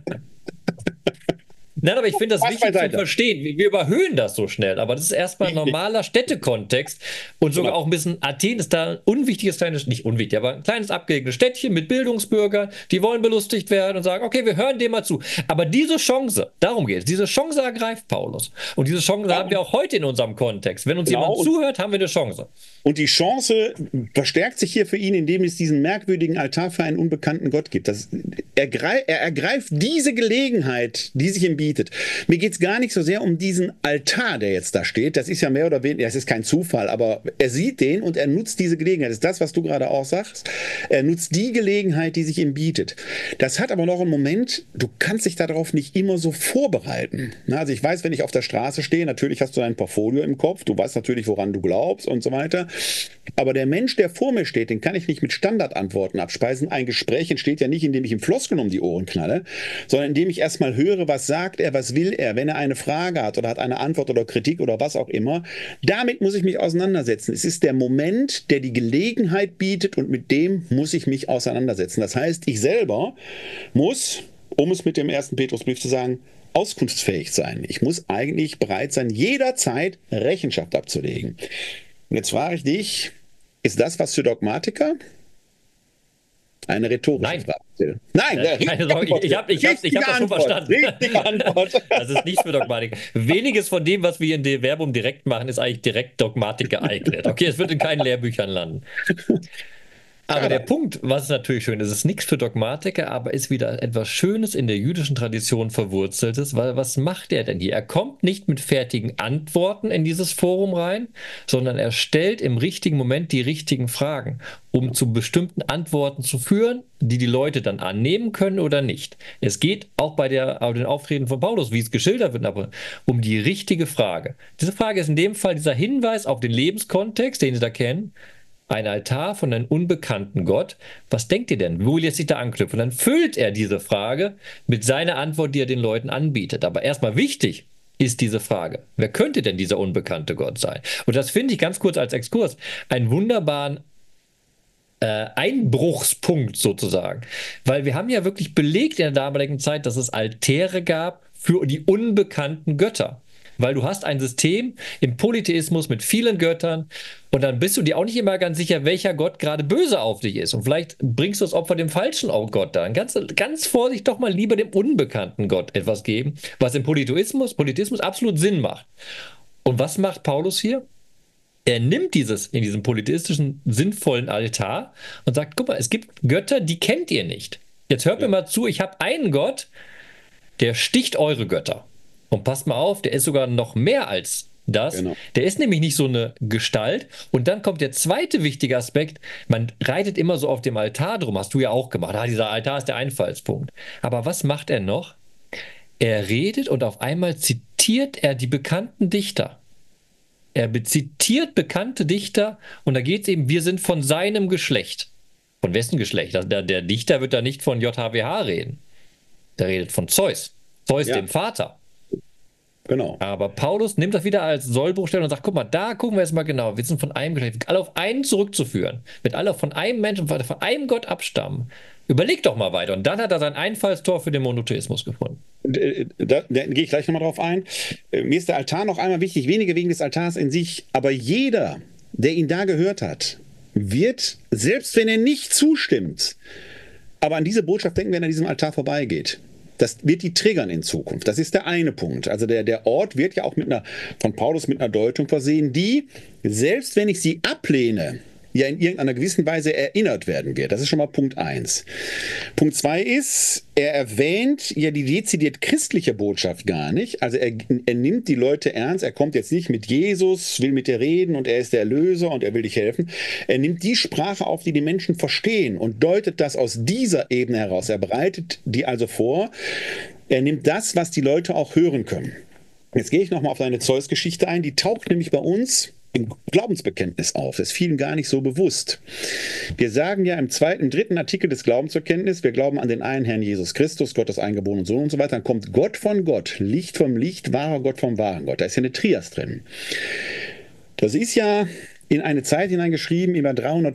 Nein, aber ich finde das wichtig zu verstehen. Wir überhöhen das so schnell, aber das ist erstmal ein normaler Städtekontext und sogar auch ein bisschen, Athen ist da ein unwichtiges kleines, nicht unwichtig, aber ein kleines abgelegenes Städtchen mit Bildungsbürgern, die wollen belustigt werden und sagen, okay, wir hören dem mal zu. Aber diese Chance, darum geht es, diese Chance ergreift Paulus. Und diese Chance haben wir auch heute in unserem Kontext. Wenn uns jemand zuhört, haben wir eine Chance. Und die Chance verstärkt sich hier für ihn, indem es diesen merkwürdigen Altar für einen unbekannten Gott gibt. Er ergreift diese Gelegenheit, die sich ihm bietet. Mir geht es gar nicht so sehr um diesen Altar, der jetzt da steht. Das ist ja mehr oder weniger, das ist kein Zufall, aber er sieht den und er nutzt diese Gelegenheit. Das ist das, was du gerade auch sagst. Er nutzt die Gelegenheit, die sich ihm bietet. Das hat aber noch einen Moment, du kannst dich darauf nicht immer so vorbereiten. Also ich weiß, wenn ich auf der Straße stehe, natürlich hast du ein Portfolio im Kopf, du weißt natürlich, woran du glaubst und so weiter. Aber der Mensch, der vor mir steht, den kann ich nicht mit Standardantworten abspeisen. Ein Gespräch entsteht ja nicht, indem ich ihm Floskeln um die Ohren knalle, sondern indem ich erstmal höre, was sagt er, was will er, wenn er eine Frage hat oder hat eine Antwort oder Kritik oder was auch immer. Damit muss ich mich auseinandersetzen. Es ist der Moment, der die Gelegenheit bietet und mit dem muss ich mich auseinandersetzen. Das heißt, ich selber muss, um es mit dem ersten Petrusbrief zu sagen, auskunftsfähig sein. Ich muss eigentlich bereit sein, jederzeit Rechenschaft abzulegen. Und jetzt frage ich dich, ist das was für Dogmatiker? Eine rhetorische Frage. Nein, keine Sorge, ich hab das schon verstanden. Richtige Antwort. Das ist nichts für Dogmatiker. Weniges von dem, was wir in der Verbum direkt machen, ist eigentlich direkt Dogmatik geeignet. Okay, es wird in keinen Lehrbüchern landen. Aber der Punkt, was natürlich schön ist, ist nichts für Dogmatiker, aber ist wieder etwas Schönes in der jüdischen Tradition verwurzeltes, weil was macht er denn hier? Er kommt nicht mit fertigen Antworten in dieses Forum rein, sondern er stellt im richtigen Moment die richtigen Fragen, um zu bestimmten Antworten zu führen, die Leute dann annehmen können oder nicht. Es geht auch bei den Auftreten von Paulus, wie es geschildert wird, aber um die richtige Frage. Diese Frage ist in dem Fall dieser Hinweis auf den Lebenskontext, den Sie da kennen. ein Altar von einem unbekannten Gott. Was denkt ihr denn? Wo lässt sich da anknüpfen? Und dann füllt er diese Frage mit seiner Antwort, die er den Leuten anbietet. Aber erstmal wichtig ist diese Frage. Wer könnte denn dieser unbekannte Gott sein? Und das finde ich ganz kurz als Exkurs einen wunderbaren Einbruchspunkt sozusagen. Weil wir haben ja wirklich belegt in der damaligen Zeit, dass es Altäre gab für die unbekannten Götter. Weil du hast ein System im Polytheismus mit vielen Göttern und dann bist du dir auch nicht immer ganz sicher, welcher Gott gerade böse auf dich ist. Und vielleicht bringst du das Opfer dem falschen Gott da. Ganz vorsichtig doch mal lieber dem unbekannten Gott etwas geben, was im Polytheismus absolut Sinn macht. Und was macht Paulus hier? Er nimmt in diesem polytheistischen, sinnvollen Altar und sagt, guck mal, es gibt Götter, die kennt ihr nicht. Jetzt hört mir mal zu, ich habe einen Gott, der sticht eure Götter. Und passt mal auf, der ist sogar noch mehr als das. Genau. Der ist nämlich nicht so eine Gestalt. Und dann kommt der zweite wichtige Aspekt. Man reitet immer so auf dem Altar drum. Hast du ja auch gemacht. Dieser Altar ist der Einfallspunkt. Aber was macht er noch? Er redet und auf einmal zitiert er die bekannten Dichter. Er zitiert bekannte Dichter und da geht es eben, wir sind von seinem Geschlecht. Von wessen Geschlecht? Der Dichter wird da nicht von JHWH reden. Der redet von Zeus. Zeus, dem Vater. Genau. Aber Paulus nimmt das wieder als Sollbruchstelle und sagt, guck mal, da gucken wir jetzt mal genau. Wir sind von einem Geschlecht, alle auf einen zurückzuführen. Mit alle von einem Menschen, von einem Gott abstammen. Überleg doch mal weiter. Und dann hat er sein Einfallstor für den Monotheismus gefunden. Da gehe ich gleich nochmal drauf ein. Mir ist der Altar noch einmal wichtig, weniger wegen des Altars in sich, aber jeder, der ihn da gehört hat, wird, selbst wenn er nicht zustimmt, aber an diese Botschaft denken, wenn er an diesem Altar vorbeigeht. Das wird die triggern in Zukunft. Das ist der eine Punkt. Also der Ort wird ja auch von Paulus mit einer Deutung versehen, die, selbst wenn ich sie ablehne, ja in irgendeiner gewissen Weise erinnert werden wird. Das ist schon mal Punkt 1. Punkt 2 ist, er erwähnt ja die dezidiert christliche Botschaft gar nicht. Also er nimmt die Leute ernst. Er kommt jetzt nicht mit Jesus, will mit dir reden und er ist der Erlöser und er will dich helfen. Er nimmt die Sprache auf, die die Menschen verstehen und deutet das aus dieser Ebene heraus. Er bereitet die also vor. Er nimmt das, was die Leute auch hören können. Jetzt gehe ich nochmal auf seine Zeus-Geschichte ein. Die taucht nämlich bei uns im Glaubensbekenntnis auf. Das ist vielen gar nicht so bewusst. Wir sagen ja im dritten Artikel des Glaubensbekenntnisses, wir glauben an den einen Herrn Jesus Christus, Gottes eingeborenen Sohn und so weiter. Dann kommt Gott von Gott, Licht vom Licht, wahrer Gott vom wahren Gott. Da ist ja eine Trias drin. Das ist ja in eine Zeit hineingeschrieben, über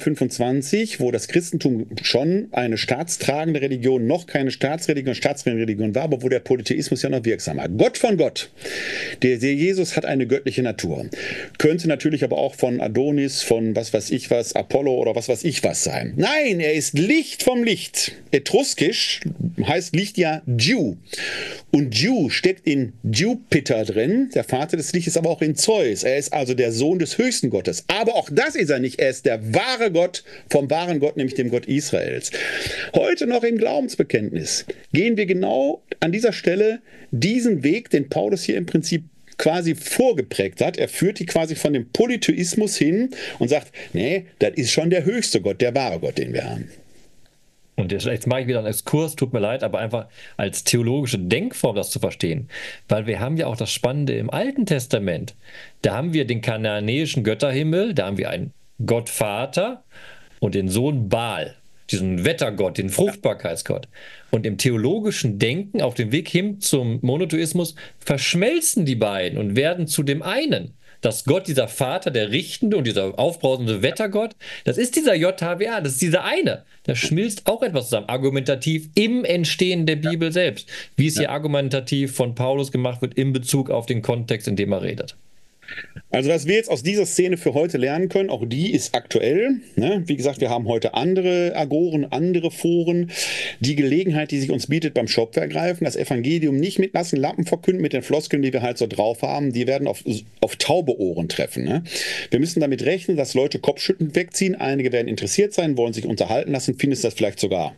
325, wo das Christentum schon eine staatstragende Religion, noch keine Staatsreligion war, aber wo der Polytheismus ja noch wirksam war. Gott von Gott. Der Jesus hat eine göttliche Natur. Könnte natürlich aber auch von Adonis, von was weiß ich was, Apollo oder was weiß ich was sein. Nein, er ist Licht vom Licht. Etruskisch heißt Licht ja Dew. Und Dew steckt in Jupiter drin, der Vater des Lichtes, aber auch in Zeus. Er ist also der Sohn des höchsten Gottes. Aber auch das ist er nicht. Er ist der wahre Gott vom wahren Gott, nämlich dem Gott Israels. Heute noch im Glaubensbekenntnis gehen wir genau an dieser Stelle diesen Weg, den Paulus hier im Prinzip quasi vorgeprägt hat. Er führt die quasi von dem Polytheismus hin und sagt, nee, das ist schon der höchste Gott, der wahre Gott, den wir haben. Und jetzt mache ich wieder einen Exkurs, tut mir leid, aber einfach als theologische Denkform das zu verstehen. Weil wir haben ja auch das Spannende im Alten Testament. Da haben wir den kanaanäischen Götterhimmel, da haben wir einen Gott Vater und den Sohn Baal, diesen Wettergott, den Fruchtbarkeitsgott. Und im theologischen Denken auf dem Weg hin zum Monotheismus verschmelzen die beiden und werden zu dem einen. Dass Gott, dieser Vater, der Richtende und dieser aufbrausende Wettergott, das ist dieser JHWH, das ist dieser eine. Da schmilzt auch etwas zusammen, argumentativ im Entstehen der Bibel selbst, wie es hier argumentativ von Paulus gemacht wird in Bezug auf den Kontext, in dem er redet. Also was wir jetzt aus dieser Szene für heute lernen können, auch die ist aktuell. Ne? Wie gesagt, wir haben heute andere Agoren, andere Foren. Die Gelegenheit, die sich uns bietet, beim Schopf ergreifen, das Evangelium nicht mit nassen Lappen verkünden, mit den Floskeln, die wir halt so drauf haben, die werden auf taube Ohren treffen. Ne? Wir müssen damit rechnen, dass Leute kopfschüttelnd wegziehen. Einige werden interessiert sein, wollen sich unterhalten lassen, findest das vielleicht sogar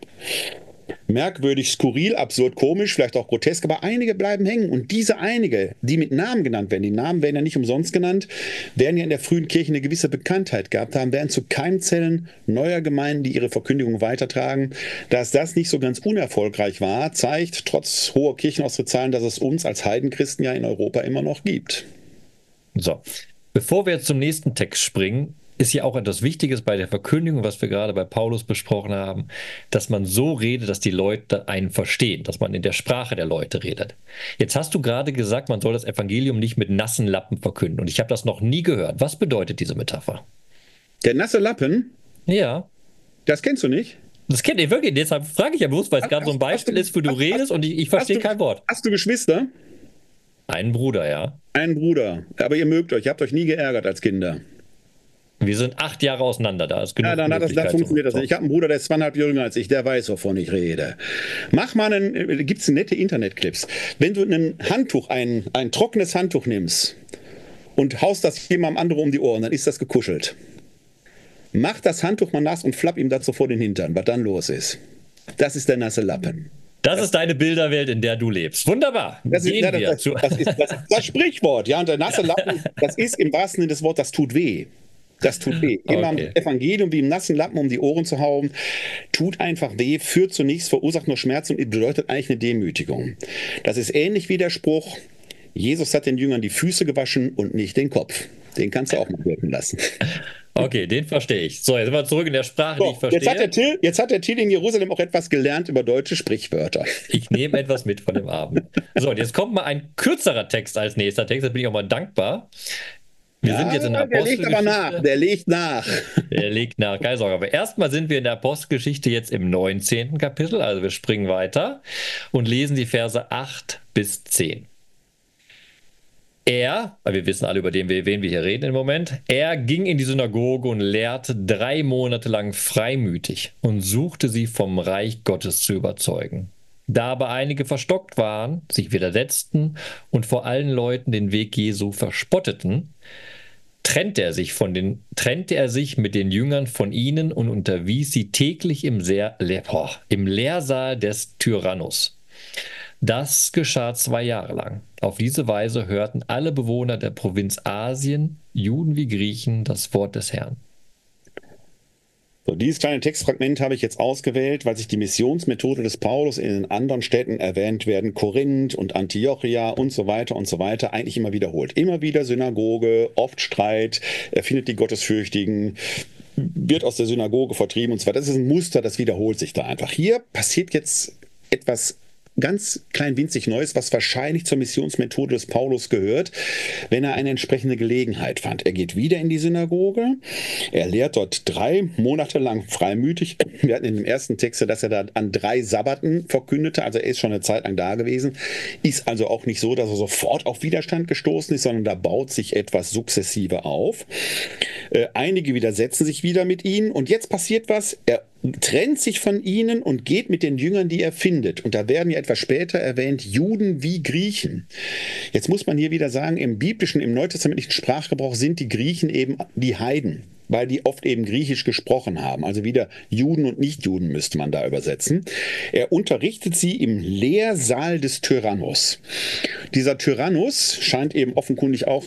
merkwürdig, skurril, absurd, komisch, vielleicht auch grotesk, aber einige bleiben hängen. Und diese einige, die mit Namen genannt werden, die Namen werden ja nicht umsonst genannt, werden ja in der frühen Kirche eine gewisse Bekanntheit gehabt haben, werden zu Keimzellen neuer Gemeinden, die ihre Verkündigung weitertragen. Dass das nicht so ganz unerfolgreich war, zeigt trotz hoher Kirchenaustrittszahlen, dass es uns als Heidenchristen ja in Europa immer noch gibt. So, bevor wir jetzt zum nächsten Text springen, ist ja auch etwas Wichtiges bei der Verkündigung, was wir gerade bei Paulus besprochen haben, dass man so redet, dass die Leute einen verstehen, dass man in der Sprache der Leute redet. Jetzt hast du gerade gesagt, man soll das Evangelium nicht mit nassen Lappen verkünden. Und ich habe das noch nie gehört. Was bedeutet diese Metapher? Der nasse Lappen, Ja, das kennst du nicht? das kennt ihr wirklich. Deshalb frage ich ja bewusst, weil es gerade so ein Beispiel ist, wo du redest und ich verstehe kein Wort. Hast du Geschwister? Einen Bruder, ja. Einen Bruder. Aber ihr mögt euch, ihr habt euch nie geärgert als Kinder. Wir sind 8 Jahre auseinander, da ist genug Ja, dann Möglichkeit funktioniert das zum- nicht. Ich habe einen Bruder, der ist 2,5 Jahre jünger als ich, der weiß, wovon ich rede. Gibt es nette Internetclips. Wenn du ein Handtuch, ein trockenes Handtuch nimmst und haust das jemandem anderen um die Ohren, dann ist das gekuschelt. Mach das Handtuch mal nass und flapp ihm dazu vor den Hintern, was dann los ist. Das ist der nasse Lappen. Das ist deine Bilderwelt, in der du lebst. Wunderbar. Das ist das Sprichwort. Ja, und der nasse Lappen, das ist im wahrsten Sinne des Wortes, das tut weh. Das tut weh. Immer im Evangelium wie im nassen Lappen um die Ohren zu hauen, tut einfach weh, führt zu nichts, verursacht nur Schmerz und bedeutet eigentlich eine Demütigung. Das ist ähnlich wie der Spruch, Jesus hat den Jüngern die Füße gewaschen und nicht den Kopf. Den kannst du auch mal wirken lassen. Okay, den verstehe ich. So, jetzt sind wir zurück in der Sprache, die ich verstehe. Jetzt hat der Till in Jerusalem auch etwas gelernt über deutsche Sprichwörter. Ich nehme etwas mit von dem Abend. So, und jetzt kommt mal ein kürzerer Text als nächster Text, da bin ich auch mal dankbar. Wir sind jetzt in der Apostelgeschichte. Der legt aber nach. Der legt nach. Der legt nach, keine Sorge. Aber erstmal sind wir in der Apostelgeschichte jetzt im 19. Kapitel, also wir springen weiter und lesen die Verse 8 bis 10. Weil wir wissen alle, über wen wir hier reden im Moment, er ging in die Synagoge und lehrte 3 Monate lang freimütig und suchte sie vom Reich Gottes zu überzeugen. Da aber einige verstockt waren, sich widersetzten und vor allen Leuten den Weg Jesu verspotteten, trennte er sich mit den Jüngern von ihnen und unterwies sie täglich im Lehrsaal des Tyrannus. Das geschah 2 Jahre lang. Auf diese Weise hörten alle Bewohner der Provinz Asien, Juden wie Griechen, das Wort des Herrn. So, dieses kleine Textfragment habe ich jetzt ausgewählt, weil sich die Missionsmethode des Paulus in den anderen Städten erwähnt werden, Korinth und Antiochia und so weiter, eigentlich immer wiederholt. Immer wieder Synagoge, oft Streit, er findet die Gottesfürchtigen, wird aus der Synagoge vertrieben und so weiter. Das ist ein Muster, das wiederholt sich da einfach. Hier passiert jetzt etwas ganz klein winzig Neues, was wahrscheinlich zur Missionsmethode des Paulus gehört, wenn er eine entsprechende Gelegenheit fand. Er geht wieder in die Synagoge, er lehrt dort 3 Monate lang freimütig. Wir hatten in dem ersten Text, dass er da an 3 Sabbaten verkündete, also er ist schon eine Zeit lang da gewesen. Ist also auch nicht so, dass er sofort auf Widerstand gestoßen ist, sondern da baut sich etwas sukzessive auf. Einige widersetzen sich wieder mit ihnen und jetzt passiert was, er trennt sich von ihnen und geht mit den Jüngern, die er findet. Und da werden ja etwas später erwähnt, Juden wie Griechen. Jetzt muss man hier wieder sagen, im biblischen, im neutestamentlichen Sprachgebrauch sind die Griechen eben die Heiden, weil die oft eben Griechisch gesprochen haben. Also wieder Juden und Nichtjuden müsste man da übersetzen. Er unterrichtet sie im Lehrsaal des Tyrannus. Dieser Tyrannus scheint eben offenkundig auch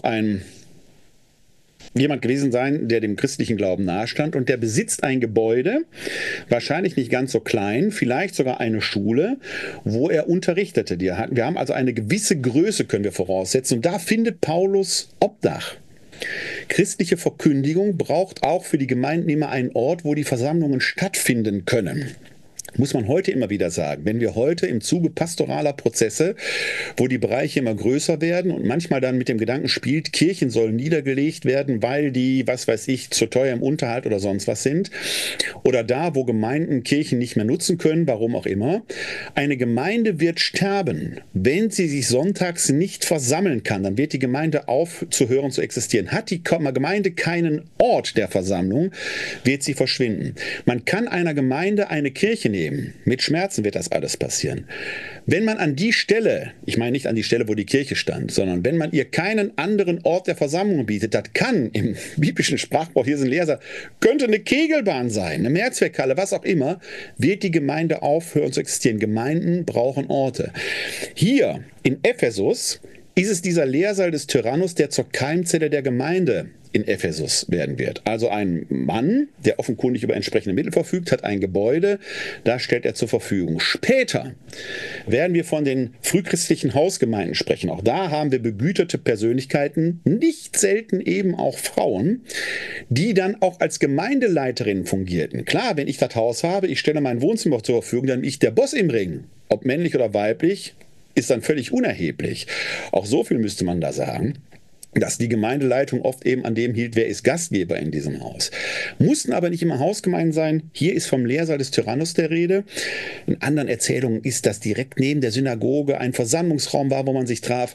jemand gewesen sein, der dem christlichen Glauben nahestand und der besitzt ein Gebäude, wahrscheinlich nicht ganz so klein, vielleicht sogar eine Schule, wo er unterrichtete. Wir haben also eine gewisse Größe, können wir voraussetzen, und da findet Paulus Obdach. Christliche Verkündigung braucht auch für die Gemeinden immer einen Ort, wo die Versammlungen stattfinden können. Muss man heute immer wieder sagen, wenn wir heute im Zuge pastoraler Prozesse, wo die Bereiche immer größer werden und manchmal dann mit dem Gedanken spielt, Kirchen sollen niedergelegt werden, weil die, was weiß ich, zu teuer im Unterhalt oder sonst was sind, oder da, wo Gemeinden Kirchen nicht mehr nutzen können, warum auch immer, eine Gemeinde wird sterben, wenn sie sich sonntags nicht versammeln kann, dann wird die Gemeinde aufzuhören zu existieren. Hat die Gemeinde keinen Ort der Versammlung, wird sie verschwinden. Man kann einer Gemeinde eine Kirche nehmen. Mit Schmerzen wird das alles passieren. Wenn man an die Stelle, ich meine nicht an die Stelle, wo die Kirche stand, sondern wenn man ihr keinen anderen Ort der Versammlung bietet, das kann im biblischen Sprachgebrauch, hier ist ein Leser, könnte eine Kegelbahn sein, eine Mehrzweckhalle, was auch immer, wird die Gemeinde aufhören zu existieren. Gemeinden brauchen Orte. Hier in Ephesus ist es dieser Lehrsaal des Tyrannus, der zur Keimzelle der Gemeinde in Ephesus werden wird. Also ein Mann, der offenkundig über entsprechende Mittel verfügt, hat ein Gebäude, das stellt er zur Verfügung. Später werden wir von den frühchristlichen Hausgemeinden sprechen. Auch da haben wir begüterte Persönlichkeiten, nicht selten eben auch Frauen, die dann auch als Gemeindeleiterinnen fungierten. Klar, wenn ich das Haus habe, ich stelle mein Wohnzimmer zur Verfügung, dann bin ich der Boss im Ring. Ob männlich oder weiblich, ist dann völlig unerheblich. Auch so viel müsste man da sagen, dass die Gemeindeleitung oft eben an dem hielt, wer ist Gastgeber in diesem Haus. Mussten aber nicht immer Hausgemeinden sein. Hier ist vom Lehrsaal des Tyrannus der Rede. In anderen Erzählungen ist das direkt neben der Synagoge ein Versammlungsraum war, wo man sich traf.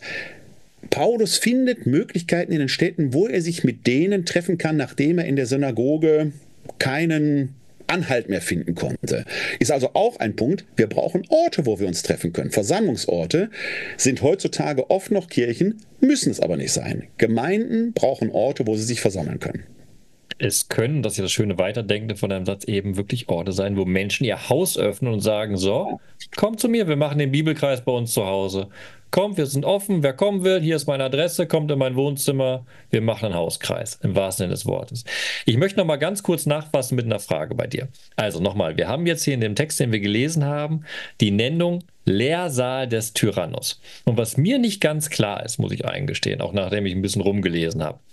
Paulus findet Möglichkeiten in den Städten, wo er sich mit denen treffen kann, nachdem er in der Synagoge keinen Anhalt mehr finden konnte. Ist also auch ein Punkt, wir brauchen Orte, wo wir uns treffen können. Versammlungsorte sind heutzutage oft noch Kirchen, müssen es aber nicht sein. Gemeinden brauchen Orte, wo sie sich versammeln können. Es können, das ist ja das schöne Weiterdenken von einem Satz, eben wirklich Orte sein, wo Menschen ihr Haus öffnen und sagen, so, komm zu mir, wir machen den Bibelkreis bei uns zu Hause. Kommt, wir sind offen, wer kommen will, hier ist meine Adresse, kommt in mein Wohnzimmer, wir machen einen Hauskreis, im wahrsten Sinne des Wortes. Ich möchte noch mal ganz kurz nachfassen mit einer Frage bei dir. Also nochmal, wir haben jetzt hier in dem Text, den wir gelesen haben, die Nennung Lehrsaal des Tyrannus. Und was mir nicht ganz klar ist, muss ich eingestehen, auch nachdem ich ein bisschen rumgelesen habe,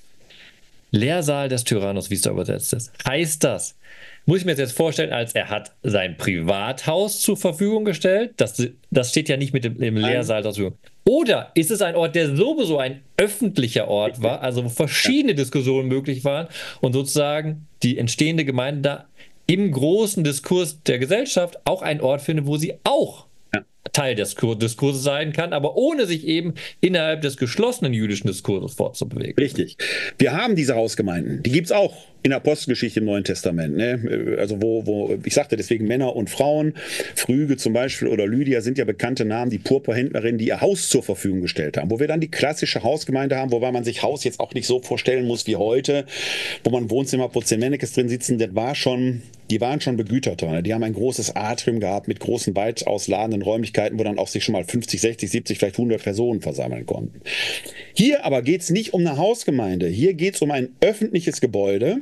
Lehrsaal des Tyrannus, wie es da übersetzt ist, heißt das, muss ich mir jetzt vorstellen, als er hat sein Privathaus zur Verfügung gestellt, das steht ja nicht mit dem Lehrsaal zur Verfügung. Oder ist es ein Ort, der sowieso ein öffentlicher Ort war, also wo verschiedene Diskussionen möglich waren und sozusagen die entstehende Gemeinde da im großen Diskurs der Gesellschaft auch ein Ort findet, wo sie auch Teil des Diskurses sein kann, aber ohne sich eben innerhalb des geschlossenen jüdischen Diskurses fortzubewegen. Richtig. Wir haben diese Hausgemeinden, die gibt es auch in der Apostelgeschichte im Neuen Testament. Ne? Also wo, ich sagte deswegen Männer und Frauen, Phryge zum Beispiel oder Lydia sind ja bekannte Namen, die Purpurhändlerinnen, die ihr Haus zur Verfügung gestellt haben. Wo wir dann die klassische Hausgemeinde haben, wobei man sich Haus jetzt auch nicht so vorstellen muss wie heute, wo man Wohnzimmer, Porzellanmännekes drin sitzen, die waren schon begüterter. Ne? Die haben ein großes Atrium gehabt mit großen, weit ausladenden Räumlichkeiten, wo dann auch sich schon mal 50, 60, 70, vielleicht 100 Personen versammeln konnten. Hier aber geht es nicht um eine Hausgemeinde. Hier geht es um ein öffentliches Gebäude.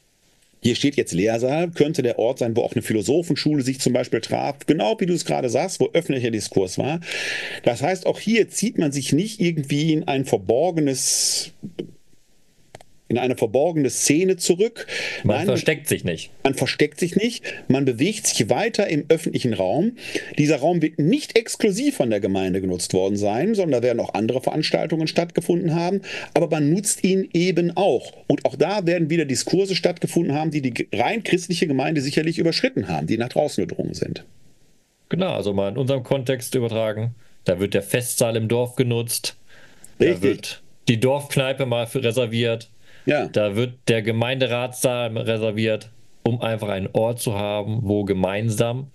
Hier steht jetzt Lehrsaal, könnte der Ort sein, wo auch eine Philosophenschule sich zum Beispiel traf, genau wie du es gerade sagst, wo öffentlicher Diskurs war. Das heißt, auch hier zieht man sich nicht irgendwie in eine verborgene Szene zurück. Man versteckt sich nicht. Man versteckt sich nicht, man bewegt sich weiter im öffentlichen Raum. Dieser Raum wird nicht exklusiv von der Gemeinde genutzt worden sein, sondern da werden auch andere Veranstaltungen stattgefunden haben, aber man nutzt ihn eben auch. Und auch da werden wieder Diskurse stattgefunden haben, die rein christliche Gemeinde sicherlich überschritten haben, die nach draußen gedrungen sind. Genau, also mal in unserem Kontext übertragen, da wird der Festsaal im Dorf genutzt, Richtig. Da wird die Dorfkneipe mal reserviert. Ja. Da wird der Gemeinderatssaal reserviert, um einfach einen Ort zu haben, wo gemeinsam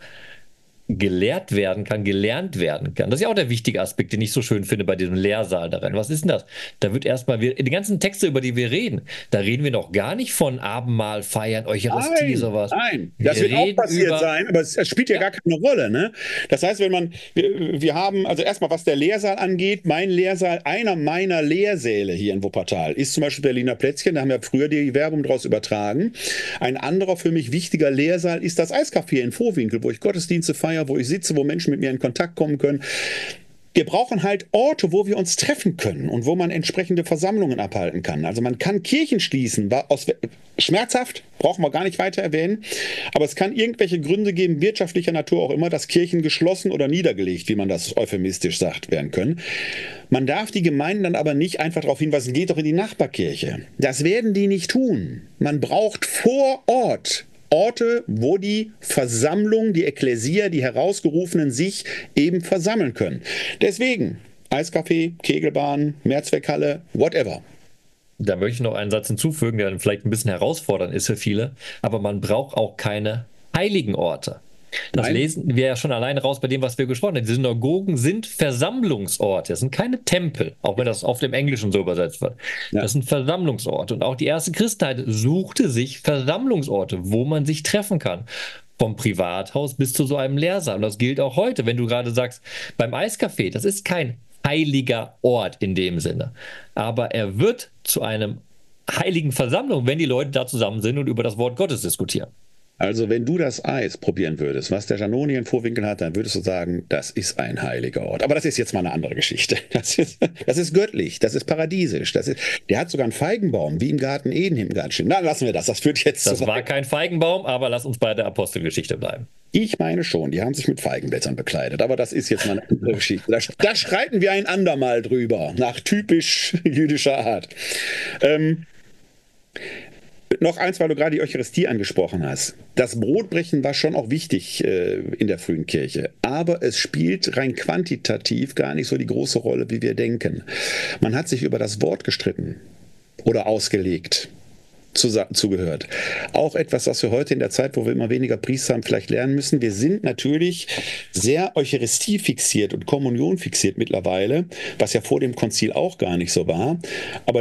gelehrt werden kann, gelernt werden kann. Das ist ja auch der wichtige Aspekt, den ich so schön finde bei diesem Lehrsaal darin. Was ist denn das? Da wird erstmal, die ganzen Texte, über die wir reden, da reden wir noch gar nicht von Abendmahl, Feiern, Eucharistie, sowas. Nein, das wird auch passiert sein, aber es spielt ja gar keine Rolle. Ne? Das heißt, wir haben, also erstmal, was der Lehrsaal angeht, mein Lehrsaal, einer meiner Lehrsäle hier in Wuppertal ist zum Beispiel Berliner Plätzchen, da haben wir früher die Werbung draus übertragen. Ein anderer für mich wichtiger Lehrsaal ist das Eiscafé in Vohwinkel, wo ich Gottesdienste feiere, wo ich sitze, wo Menschen mit mir in Kontakt kommen können. Wir brauchen halt Orte, wo wir uns treffen können und wo man entsprechende Versammlungen abhalten kann. Also man kann Kirchen schließen, schmerzhaft, brauchen wir gar nicht weiter erwähnen, aber es kann irgendwelche Gründe geben, wirtschaftlicher Natur auch immer, dass Kirchen geschlossen oder niedergelegt, wie man das euphemistisch sagt, werden können. Man darf die Gemeinden dann aber nicht einfach darauf hinweisen, geht doch in die Nachbarkirche. Das werden die nicht tun. Man braucht vor Ort Orte, wo die Versammlung, die Ekklesia, die Herausgerufenen sich eben versammeln können. Deswegen Eiscafé, Kegelbahn, Mehrzweckhalle, whatever. Da möchte ich noch einen Satz hinzufügen, der dann vielleicht ein bisschen herausfordernd ist für viele, aber man braucht auch keine heiligen Orte. Das lesen wir ja schon alleine raus bei dem, was wir gesprochen haben. Die Synagogen sind Versammlungsorte, das sind keine Tempel, auch wenn das oft im Englischen so übersetzt wird. Ja. Das sind Versammlungsorte. Und auch die erste Christenheit suchte sich Versammlungsorte, wo man sich treffen kann. Vom Privathaus bis zu so einem Lehrsaal. Und das gilt auch heute, wenn du gerade sagst, beim Eiscafé, das ist kein heiliger Ort in dem Sinne. Aber er wird zu einem heiligen Versammlung, wenn die Leute da zusammen sind und über das Wort Gottes diskutieren. Also wenn du das Eis probieren würdest, was der Janoni in Vorwinkel hat, dann würdest du sagen, das ist ein heiliger Ort. Aber das ist jetzt mal eine andere Geschichte. Das ist göttlich, das ist paradiesisch. Der hat sogar einen Feigenbaum, wie im Garten Eden im Garten stehen. Na, lassen wir das. Das führt jetzt Das war kein Feigenbaum, aber lass uns bei der Apostelgeschichte bleiben. Ich meine schon, die haben sich mit Feigenblättern bekleidet. Aber das ist jetzt mal eine andere Geschichte. Da streiten wir ein andermal drüber, nach typisch jüdischer Art. Noch eins, weil du gerade die Eucharistie angesprochen hast. Das Brotbrechen war schon auch wichtig in der frühen Kirche. Aber es spielt rein quantitativ gar nicht so die große Rolle, wie wir denken. Man hat sich über das Wort gestritten oder ausgelegt. Zugehört. Auch etwas, was wir heute in der Zeit, wo wir immer weniger Priester haben, vielleicht lernen müssen. Wir sind natürlich sehr Eucharistie fixiert und Kommunion fixiert mittlerweile, was ja vor dem Konzil auch gar nicht so war. Aber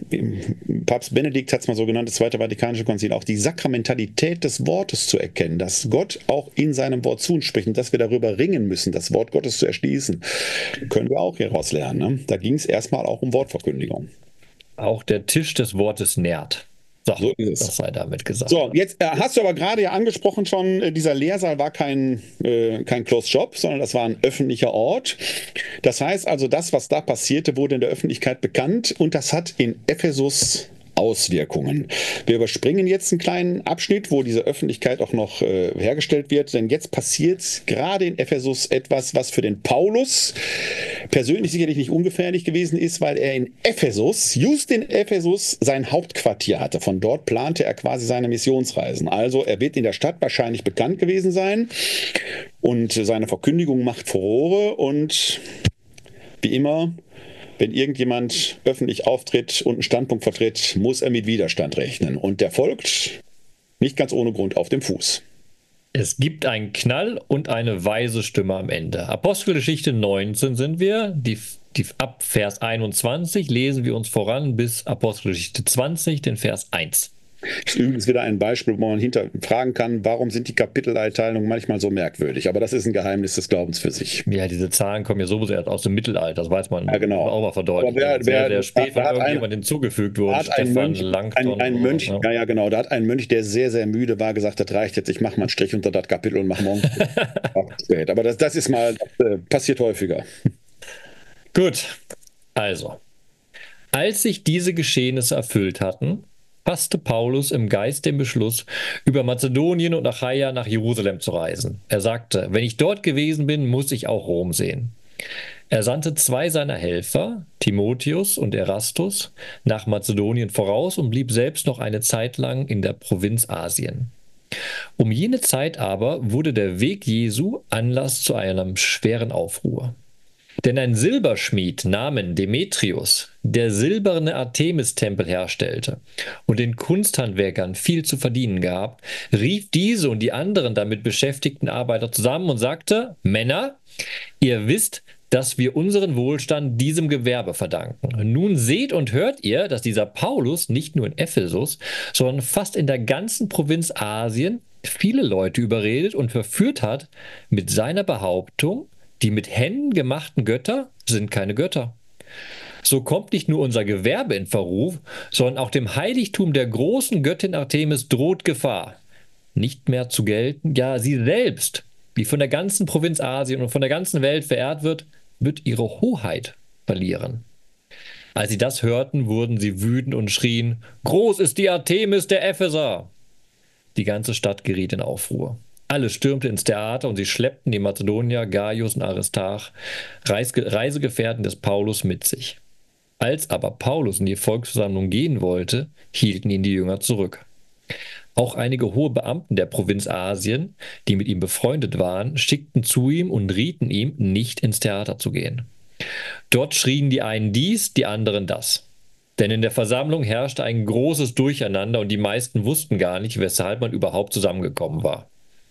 Papst Benedikt hat es mal so genannt, das Zweite Vatikanische Konzil, auch die Sakramentalität des Wortes zu erkennen, dass Gott auch in seinem Wort zu uns spricht und dass wir darüber ringen müssen, das Wort Gottes zu erschließen, können wir auch hieraus lernen. Ne? Da ging es erstmal auch um Wortverkündigung. Auch der Tisch des Wortes nährt. So ist es. Das sei damit gesagt. So, jetzt hast du aber gerade ja angesprochen schon, dieser Lehrsaal war kein Closed Shop, sondern das war ein öffentlicher Ort. Das heißt also, das, was da passierte, wurde in der Öffentlichkeit bekannt und das hat in Ephesus Auswirkungen. Wir überspringen jetzt einen kleinen Abschnitt, wo diese Öffentlichkeit auch noch hergestellt wird, denn jetzt passiert gerade in Ephesus etwas, was für den Paulus persönlich sicherlich nicht ungefährlich gewesen ist, weil er in Ephesus, just in Ephesus, sein Hauptquartier hatte. Von dort plante er quasi seine Missionsreisen. Also er wird in der Stadt wahrscheinlich bekannt gewesen sein und seine Verkündigung macht Furore und wie immer, wenn irgendjemand öffentlich auftritt und einen Standpunkt vertritt, muss er mit Widerstand rechnen. Und der folgt nicht ganz ohne Grund auf dem Fuß. Es gibt einen Knall und eine weise Stimme am Ende. Apostelgeschichte 19 sind wir. Ab Vers 21 lesen wir uns voran bis Apostelgeschichte 20, den Vers 1. Das ist übrigens wieder ein Beispiel, wo man hinterfragen kann, warum sind die Kapiteleinteilungen manchmal so merkwürdig. Aber das ist ein Geheimnis des Glaubens für sich. Ja, diese Zahlen kommen ja so sehr aus dem Mittelalter, das weiß man ja, genau. Auch mal verdeutlicht. Sehr spät von irgendjemand hinzugefügt wurde. Ein Mönch, ja genau, da hat ein Mönch, der sehr, sehr müde war, gesagt, das reicht jetzt, ich mache mal einen Strich unter das Kapitel und mache morgen. Aber das ist mal, passiert häufiger. Gut, also, als sich diese Geschehnisse erfüllt hatten, fasste Paulus im Geist den Beschluss, über Mazedonien und Achaia nach Jerusalem zu reisen. Er sagte, wenn ich dort gewesen bin, muss ich auch Rom sehen. Er sandte 2 seiner Helfer, Timotheus und Erastus, nach Mazedonien voraus und blieb selbst noch eine Zeit lang in der Provinz Asien. Um jene Zeit aber wurde der Weg Jesu Anlass zu einem schweren Aufruhr. Denn ein Silberschmied namens Demetrius, der silberne Artemis-Tempel herstellte und den Kunsthandwerkern viel zu verdienen gab, rief diese und die anderen damit beschäftigten Arbeiter zusammen und sagte, Männer, ihr wisst, dass wir unseren Wohlstand diesem Gewerbe verdanken. Nun seht und hört ihr, dass dieser Paulus nicht nur in Ephesus, sondern fast in der ganzen Provinz Asien viele Leute überredet und verführt hat mit seiner Behauptung, die mit Händen gemachten Götter sind keine Götter. So kommt nicht nur unser Gewerbe in Verruf, sondern auch dem Heiligtum der großen Göttin Artemis droht Gefahr, nicht mehr zu gelten. Ja, sie selbst, die von der ganzen Provinz Asien und von der ganzen Welt verehrt wird ihre Hoheit verlieren. Als sie das hörten, wurden sie wütend und schrien, groß ist die Artemis der Epheser! Die ganze Stadt geriet in Aufruhr. Alle stürmten ins Theater und sie schleppten die Mazedonier, Gaius und Aristarch, Reisegefährten des Paulus, mit sich. Als aber Paulus in die Volksversammlung gehen wollte, hielten ihn die Jünger zurück. Auch einige hohe Beamten der Provinz Asien, die mit ihm befreundet waren, schickten zu ihm und rieten ihm, nicht ins Theater zu gehen. Dort schrien die einen dies, die anderen das. Denn in der Versammlung herrschte ein großes Durcheinander und die meisten wussten gar nicht, weshalb man überhaupt zusammengekommen war.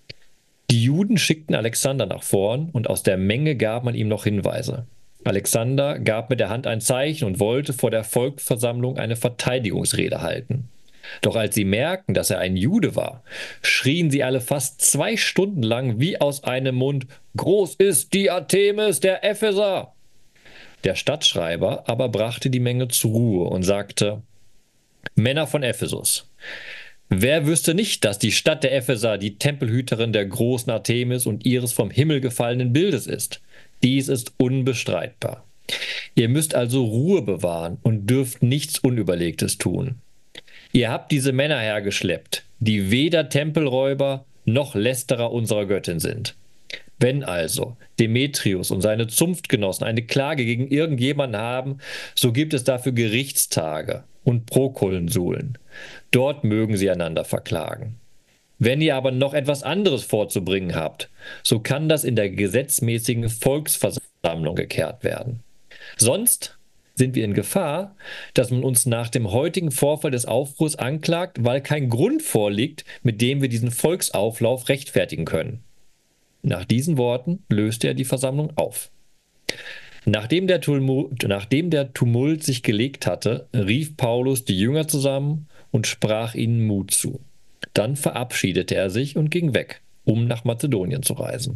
Die Juden schickten Alexander nach vorn und aus der Menge gab man ihm noch Hinweise. Alexander gab mit der Hand ein Zeichen und wollte vor der Volksversammlung eine Verteidigungsrede halten. Doch als sie merkten, dass er ein Jude war, schrien sie alle fast 2 Stunden lang wie aus einem Mund, groß ist die Artemis der Epheser! Der Stadtschreiber aber brachte die Menge zur Ruhe und sagte, Männer von Ephesus. Wer wüsste nicht, dass die Stadt der Epheser die Tempelhüterin der großen Artemis und ihres vom Himmel gefallenen Bildes ist? Dies ist unbestreitbar. Ihr müsst also Ruhe bewahren und dürft nichts Unüberlegtes tun. Ihr habt diese Männer hergeschleppt, die weder Tempelräuber noch Lästerer unserer Göttin sind. Wenn also Demetrius und seine Zunftgenossen eine Klage gegen irgendjemanden haben, so gibt es dafür Gerichtstage und Prokonsuln. Dort mögen sie einander verklagen. Wenn ihr aber noch etwas anderes vorzubringen habt, so kann das in der gesetzmäßigen Volksversammlung geklärt werden. Sonst sind wir in Gefahr, dass man uns nach dem heutigen Vorfall des Aufruhrs anklagt, weil kein Grund vorliegt, mit dem wir diesen Volksauflauf rechtfertigen können. Nach diesen Worten löste er die Versammlung auf. Nachdem der Tumult sich gelegt hatte, rief Paulus die Jünger zusammen und sprach ihnen Mut zu. Dann verabschiedete er sich und ging weg, um nach Mazedonien zu reisen.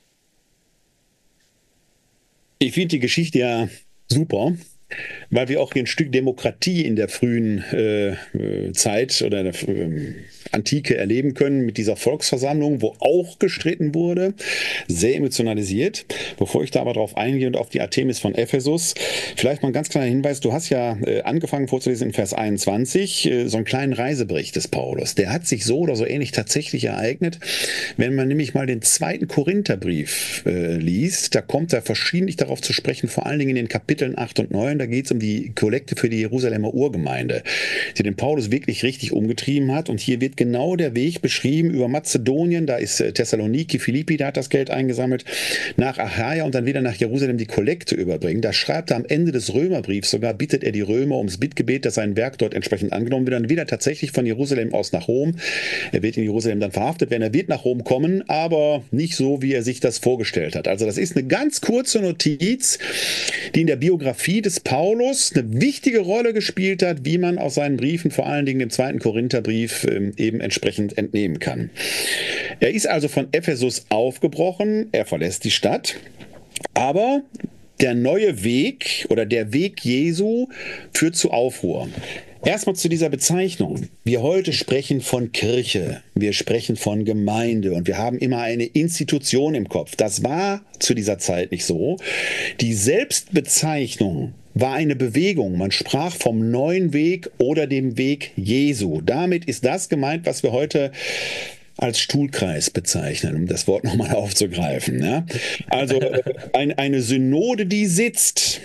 Ich finde die Geschichte ja super, weil wir auch hier ein Stück Demokratie in der frühen Zeit oder der Antike erleben können mit dieser Volksversammlung, wo auch gestritten wurde, sehr emotionalisiert. Bevor ich da aber drauf eingehe und auf die Artemis von Ephesus, vielleicht mal ein ganz kleiner Hinweis, du hast ja angefangen vorzulesen in Vers 21, so einen kleinen Reisebericht des Paulus. Der hat sich so oder so ähnlich tatsächlich ereignet. Wenn man nämlich mal den 2. Korintherbrief liest, da kommt er verschiedentlich darauf zu sprechen, vor allen Dingen in den Kapiteln 8 und 9, da geht es um die Kollekte für die Jerusalemer Urgemeinde, die den Paulus wirklich richtig umgetrieben hat. Und hier wird genau der Weg beschrieben über Mazedonien, da ist Thessaloniki, Philippi, da hat das Geld eingesammelt, nach Achaia und dann wieder nach Jerusalem die Kollekte überbringen. Da schreibt er am Ende des Römerbriefs sogar, bittet er die Römer ums Bittgebet, dass sein Werk dort entsprechend angenommen wird. Dann wieder tatsächlich von Jerusalem aus nach Rom. Er wird in Jerusalem dann verhaftet werden, er wird nach Rom kommen, aber nicht so, wie er sich das vorgestellt hat. Also das ist eine ganz kurze Notiz, die in der Biografie des Paulus eine wichtige Rolle gespielt hat, wie man aus seinen Briefen, vor allen Dingen dem 2. Korintherbrief, eben entsprechend entnehmen kann. Er ist also von Ephesus aufgebrochen, er verlässt die Stadt, aber der neue Weg oder der Weg Jesu führt zu Aufruhr. Erstmal zu dieser Bezeichnung. Wir heute sprechen von Kirche, wir sprechen von Gemeinde und wir haben immer eine Institution im Kopf. Das war zu dieser Zeit nicht so. Die Selbstbezeichnung war eine Bewegung. Man sprach vom neuen Weg oder dem Weg Jesu. Damit ist das gemeint, was wir heute als Stuhlkreis bezeichnen, um das Wort nochmal aufzugreifen. Ja? Also eine Synode, die sitzt,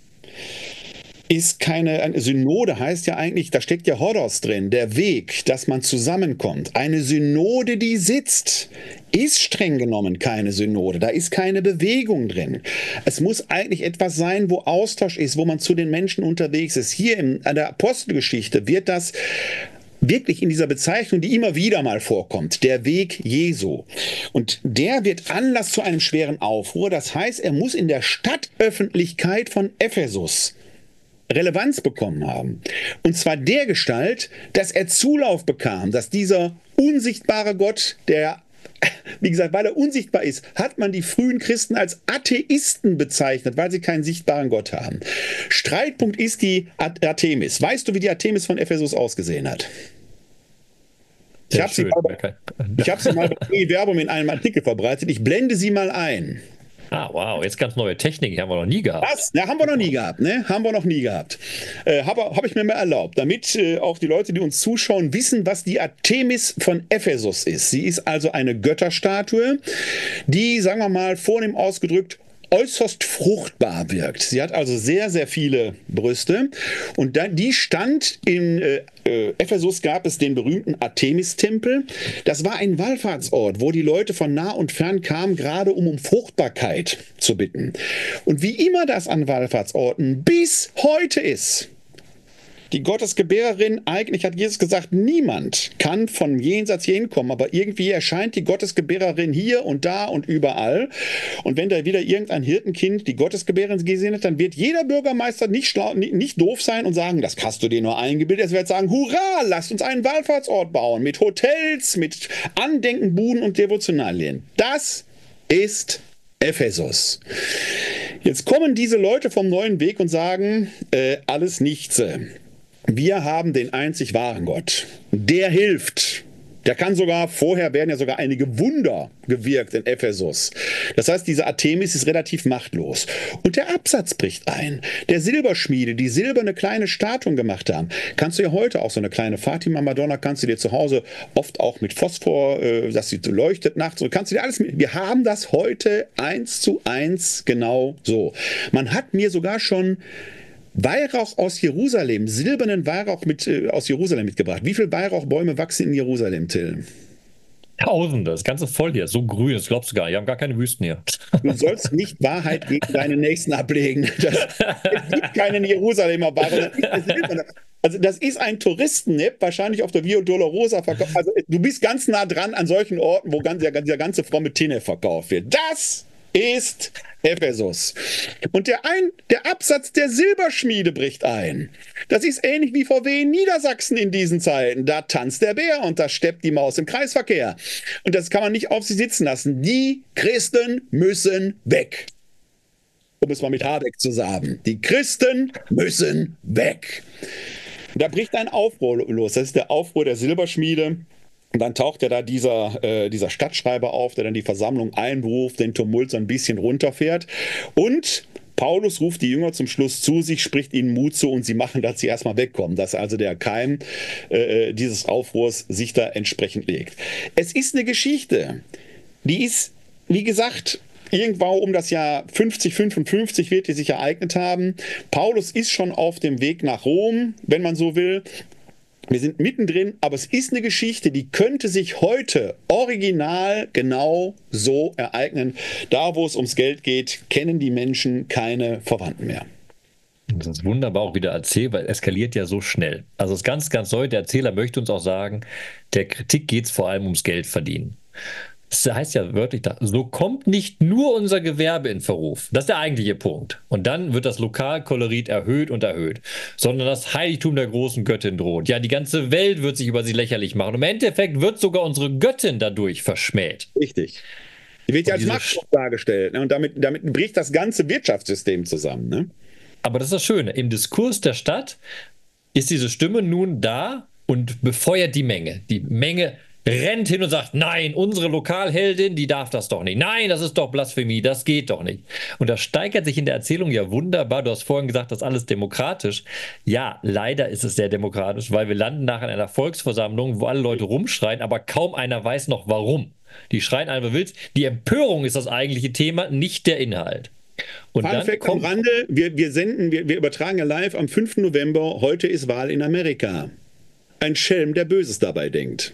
ist eine Synode, heißt ja eigentlich, da steckt ja Hodos drin, der Weg, dass man zusammenkommt. Eine Synode, die sitzt, ist streng genommen keine Synode, da ist keine Bewegung drin. Es muss eigentlich etwas sein, wo Austausch ist, wo man zu den Menschen unterwegs ist. Hier in der Apostelgeschichte wird das wirklich in dieser Bezeichnung, die immer wieder mal vorkommt, der Weg Jesu. Und der wird Anlass zu einem schweren Aufruhr. Das heißt, er muss in der Stadtöffentlichkeit von Ephesus Relevanz bekommen haben. Und zwar der Gestalt, dass er Zulauf bekam, dass dieser unsichtbare Gott, der, wie gesagt, weil er unsichtbar ist, hat man die frühen Christen als Atheisten bezeichnet, weil sie keinen sichtbaren Gott haben. Streitpunkt ist die Artemis. Weißt du, wie die Artemis von Ephesus ausgesehen hat? Ich habe sie mal bei Werbung in einem Artikel verbreitet. Ich blende sie mal ein. Ah, wow, jetzt ganz neue Technik, die haben wir noch nie gehabt. Was? Ja, haben wir noch nie gehabt, ne? Haben wir noch nie gehabt. Hab ich mir mal erlaubt, damit auch die Leute, die uns zuschauen, wissen, was die Artemis von Ephesus ist. Sie ist also eine Götterstatue, die, sagen wir mal, vornehm ausgedrückt, äußerst fruchtbar wirkt. Sie hat also sehr, sehr viele Brüste und die stand in Ephesus, gab es den berühmten Artemis-Tempel. Das war ein Wallfahrtsort, wo die Leute von nah und fern kamen, gerade um Fruchtbarkeit zu bitten. Und wie immer das an Wallfahrtsorten bis heute ist, die Gottesgebärerin, eigentlich hat Jesus gesagt, niemand kann von jenseits hier hinkommen, aber irgendwie erscheint die Gottesgebärerin hier und da und überall. Und wenn da wieder irgendein Hirtenkind die Gottesgebärerin gesehen hat, dann wird jeder Bürgermeister nicht doof sein und sagen, das hast du dir nur eingebildet. Er wird sagen, hurra, lasst uns einen Wallfahrtsort bauen mit Hotels, mit Andenkenbuden und Devotionalien. Das ist Ephesus. Jetzt kommen diese Leute vom neuen Weg und sagen, alles nichts. wir haben den einzig wahren Gott. Der hilft. Der kann sogar, vorher werden ja sogar einige Wunder gewirkt in Ephesus. Das heißt, diese Artemis ist relativ machtlos. Und der Absatz bricht ein. Der Silberschmiede, die silberne kleine Statuen gemacht haben. Kannst du ja heute auch so eine kleine Fatima-Madonna, kannst du dir zu Hause oft auch mit Phosphor, dass sie leuchtet nachts, so kannst du dir alles mit. Wir haben das heute 1:1 genau so. Man hat mir sogar schon Weihrauch aus Jerusalem, silbernen Weihrauch aus Jerusalem mitgebracht. Wie viele Weihrauchbäume wachsen in Jerusalem, Till? Tausende, das Ganze voll hier, so grün, das glaubst du gar nicht. Wir haben gar keine Wüsten hier. Du sollst nicht Wahrheit gegen deinen Nächsten ablegen. Es gibt keinen Jerusalemer Weihrauch. Also das ist ein Touristen-App, wahrscheinlich auf der Via Dolorosa verkauft. Also du bist ganz nah dran an solchen Orten, wo dieser ganze fromme Tinne verkauft wird. Das ist Ephesus. Und der Absatz der Silberschmiede bricht ein. Das ist ähnlich wie VW in Niedersachsen in diesen Zeiten. Da tanzt der Bär und da steppt die Maus im Kreisverkehr. Und das kann man nicht auf sich sitzen lassen. Die Christen müssen weg. Um es mal mit Habeck zu sagen. Die Christen müssen weg. Da bricht ein Aufruhr los. Das ist der Aufruhr der Silberschmiede. Und dann taucht ja da dieser Stadtschreiber auf, der dann die Versammlung einberuft, den Tumult so ein bisschen runterfährt. Und Paulus ruft die Jünger zum Schluss zu sich, spricht ihnen Mut zu und sie machen, dass sie erstmal wegkommen, dass also der Keim dieses Aufruhrs sich da entsprechend legt. Es ist eine Geschichte, die ist, wie gesagt, irgendwann um das Jahr 50, 55 wird die sich ereignet haben. Paulus ist schon auf dem Weg nach Rom, wenn man so will. Wir sind mittendrin, aber es ist eine Geschichte, die könnte sich heute original genau so ereignen. Da, wo es ums Geld geht, kennen die Menschen keine Verwandten mehr. Das ist wunderbar auch wieder erzählt, weil es eskaliert ja so schnell. Also es ist ganz, ganz neu. Der Erzähler möchte uns auch sagen, der Kritik geht es vor allem ums Geld verdienen. Das heißt ja wörtlich, so kommt nicht nur unser Gewerbe in Verruf. Das ist der eigentliche Punkt. Und dann wird das Lokalkolorit erhöht und erhöht. Sondern das Heiligtum der großen Göttin droht. Ja, die ganze Welt wird sich über sie lächerlich machen. Und im Endeffekt wird sogar unsere Göttin dadurch verschmäht. Richtig. Die wird ja als Machtstoff dargestellt. Ne? Und damit bricht das ganze Wirtschaftssystem zusammen. Ne? Aber das ist das Schöne. Im Diskurs der Stadt ist diese Stimme nun da und befeuert die Menge. Die Menge rennt hin und sagt, nein, unsere Lokalheldin, die darf das doch nicht. Nein, das ist doch Blasphemie, das geht doch nicht. Und das steigert sich in der Erzählung ja wunderbar. Du hast vorhin gesagt, das ist alles demokratisch. Ja, leider ist es sehr demokratisch, weil wir landen nachher in einer Volksversammlung, wo alle Leute rumschreien, aber kaum einer weiß noch warum. Die schreien einfach wild. Die Empörung ist das eigentliche Thema, nicht der Inhalt. Und Fun dann Fact am Rande, wir übertragen ja live am 5. November, heute ist Wahl in Amerika. Ein Schelm, der Böses dabei denkt.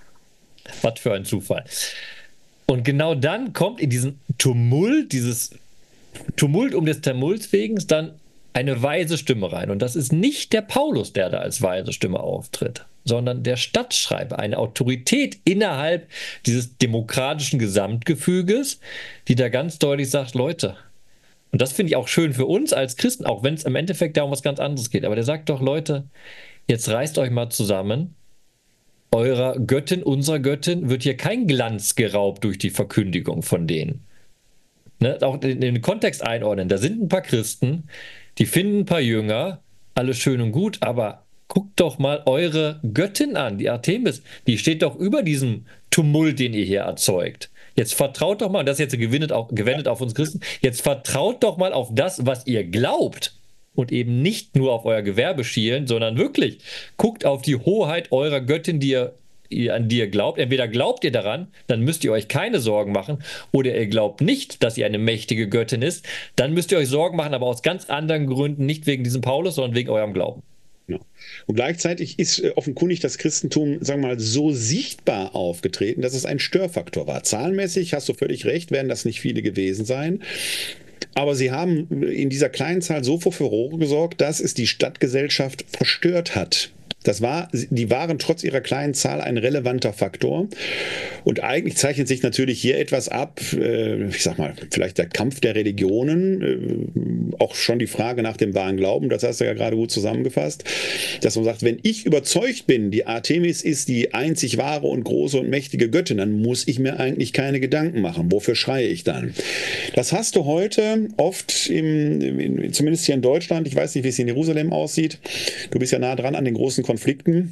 Was für ein Zufall. Und genau dann kommt in diesen Tumult, dieses Tumult um des Tumults wegen, dann eine weise Stimme rein. Und das ist nicht der Paulus, der da als weise Stimme auftritt, sondern der Stadtschreiber, eine Autorität innerhalb dieses demokratischen Gesamtgefüges, die da ganz deutlich sagt, Leute, und das finde ich auch schön für uns als Christen, auch wenn es im Endeffekt da um was ganz anderes geht, aber der sagt doch, Leute, jetzt reißt euch mal zusammen. Eurer Göttin, unserer Göttin, wird hier kein Glanz geraubt durch die Verkündigung von denen. Ne? Auch in den Kontext einordnen. Da sind ein paar Christen, die finden ein paar Jünger, alles schön und gut, aber guckt doch mal eure Göttin an, die Artemis. Die steht doch über diesem Tumult, den ihr hier erzeugt. Jetzt vertraut doch mal, und das ist jetzt gewendet auf uns Christen, jetzt vertraut doch mal auf das, was ihr glaubt. Und eben nicht nur auf euer Gewerbe schielen, sondern wirklich guckt auf die Hoheit eurer Göttin, an die ihr glaubt. Entweder glaubt ihr daran, dann müsst ihr euch keine Sorgen machen, oder ihr glaubt nicht, dass sie eine mächtige Göttin ist, dann müsst ihr euch Sorgen machen, aber aus ganz anderen Gründen, nicht wegen diesem Paulus, sondern wegen eurem Glauben. Ja. Und gleichzeitig ist offenkundig das Christentum, sagen wir mal, so sichtbar aufgetreten, dass es ein Störfaktor war. Zahlenmäßig, hast du völlig recht, werden das nicht viele gewesen sein. Aber sie haben in dieser kleinen Zahl so für Furore gesorgt, dass es die Stadtgesellschaft verstört hat. Die waren trotz ihrer kleinen Zahl ein relevanter Faktor. Und eigentlich zeichnet sich natürlich hier etwas ab, ich sag mal, vielleicht der Kampf der Religionen, auch schon die Frage nach dem wahren Glauben, das hast du ja gerade gut zusammengefasst, dass man sagt, wenn ich überzeugt bin, die Artemis ist die einzig wahre und große und mächtige Göttin, dann muss ich mir eigentlich keine Gedanken machen. Wofür schreie ich dann? Das hast du heute oft, zumindest hier in Deutschland, ich weiß nicht, wie es in Jerusalem aussieht, du bist ja nah dran an den großen Konflikten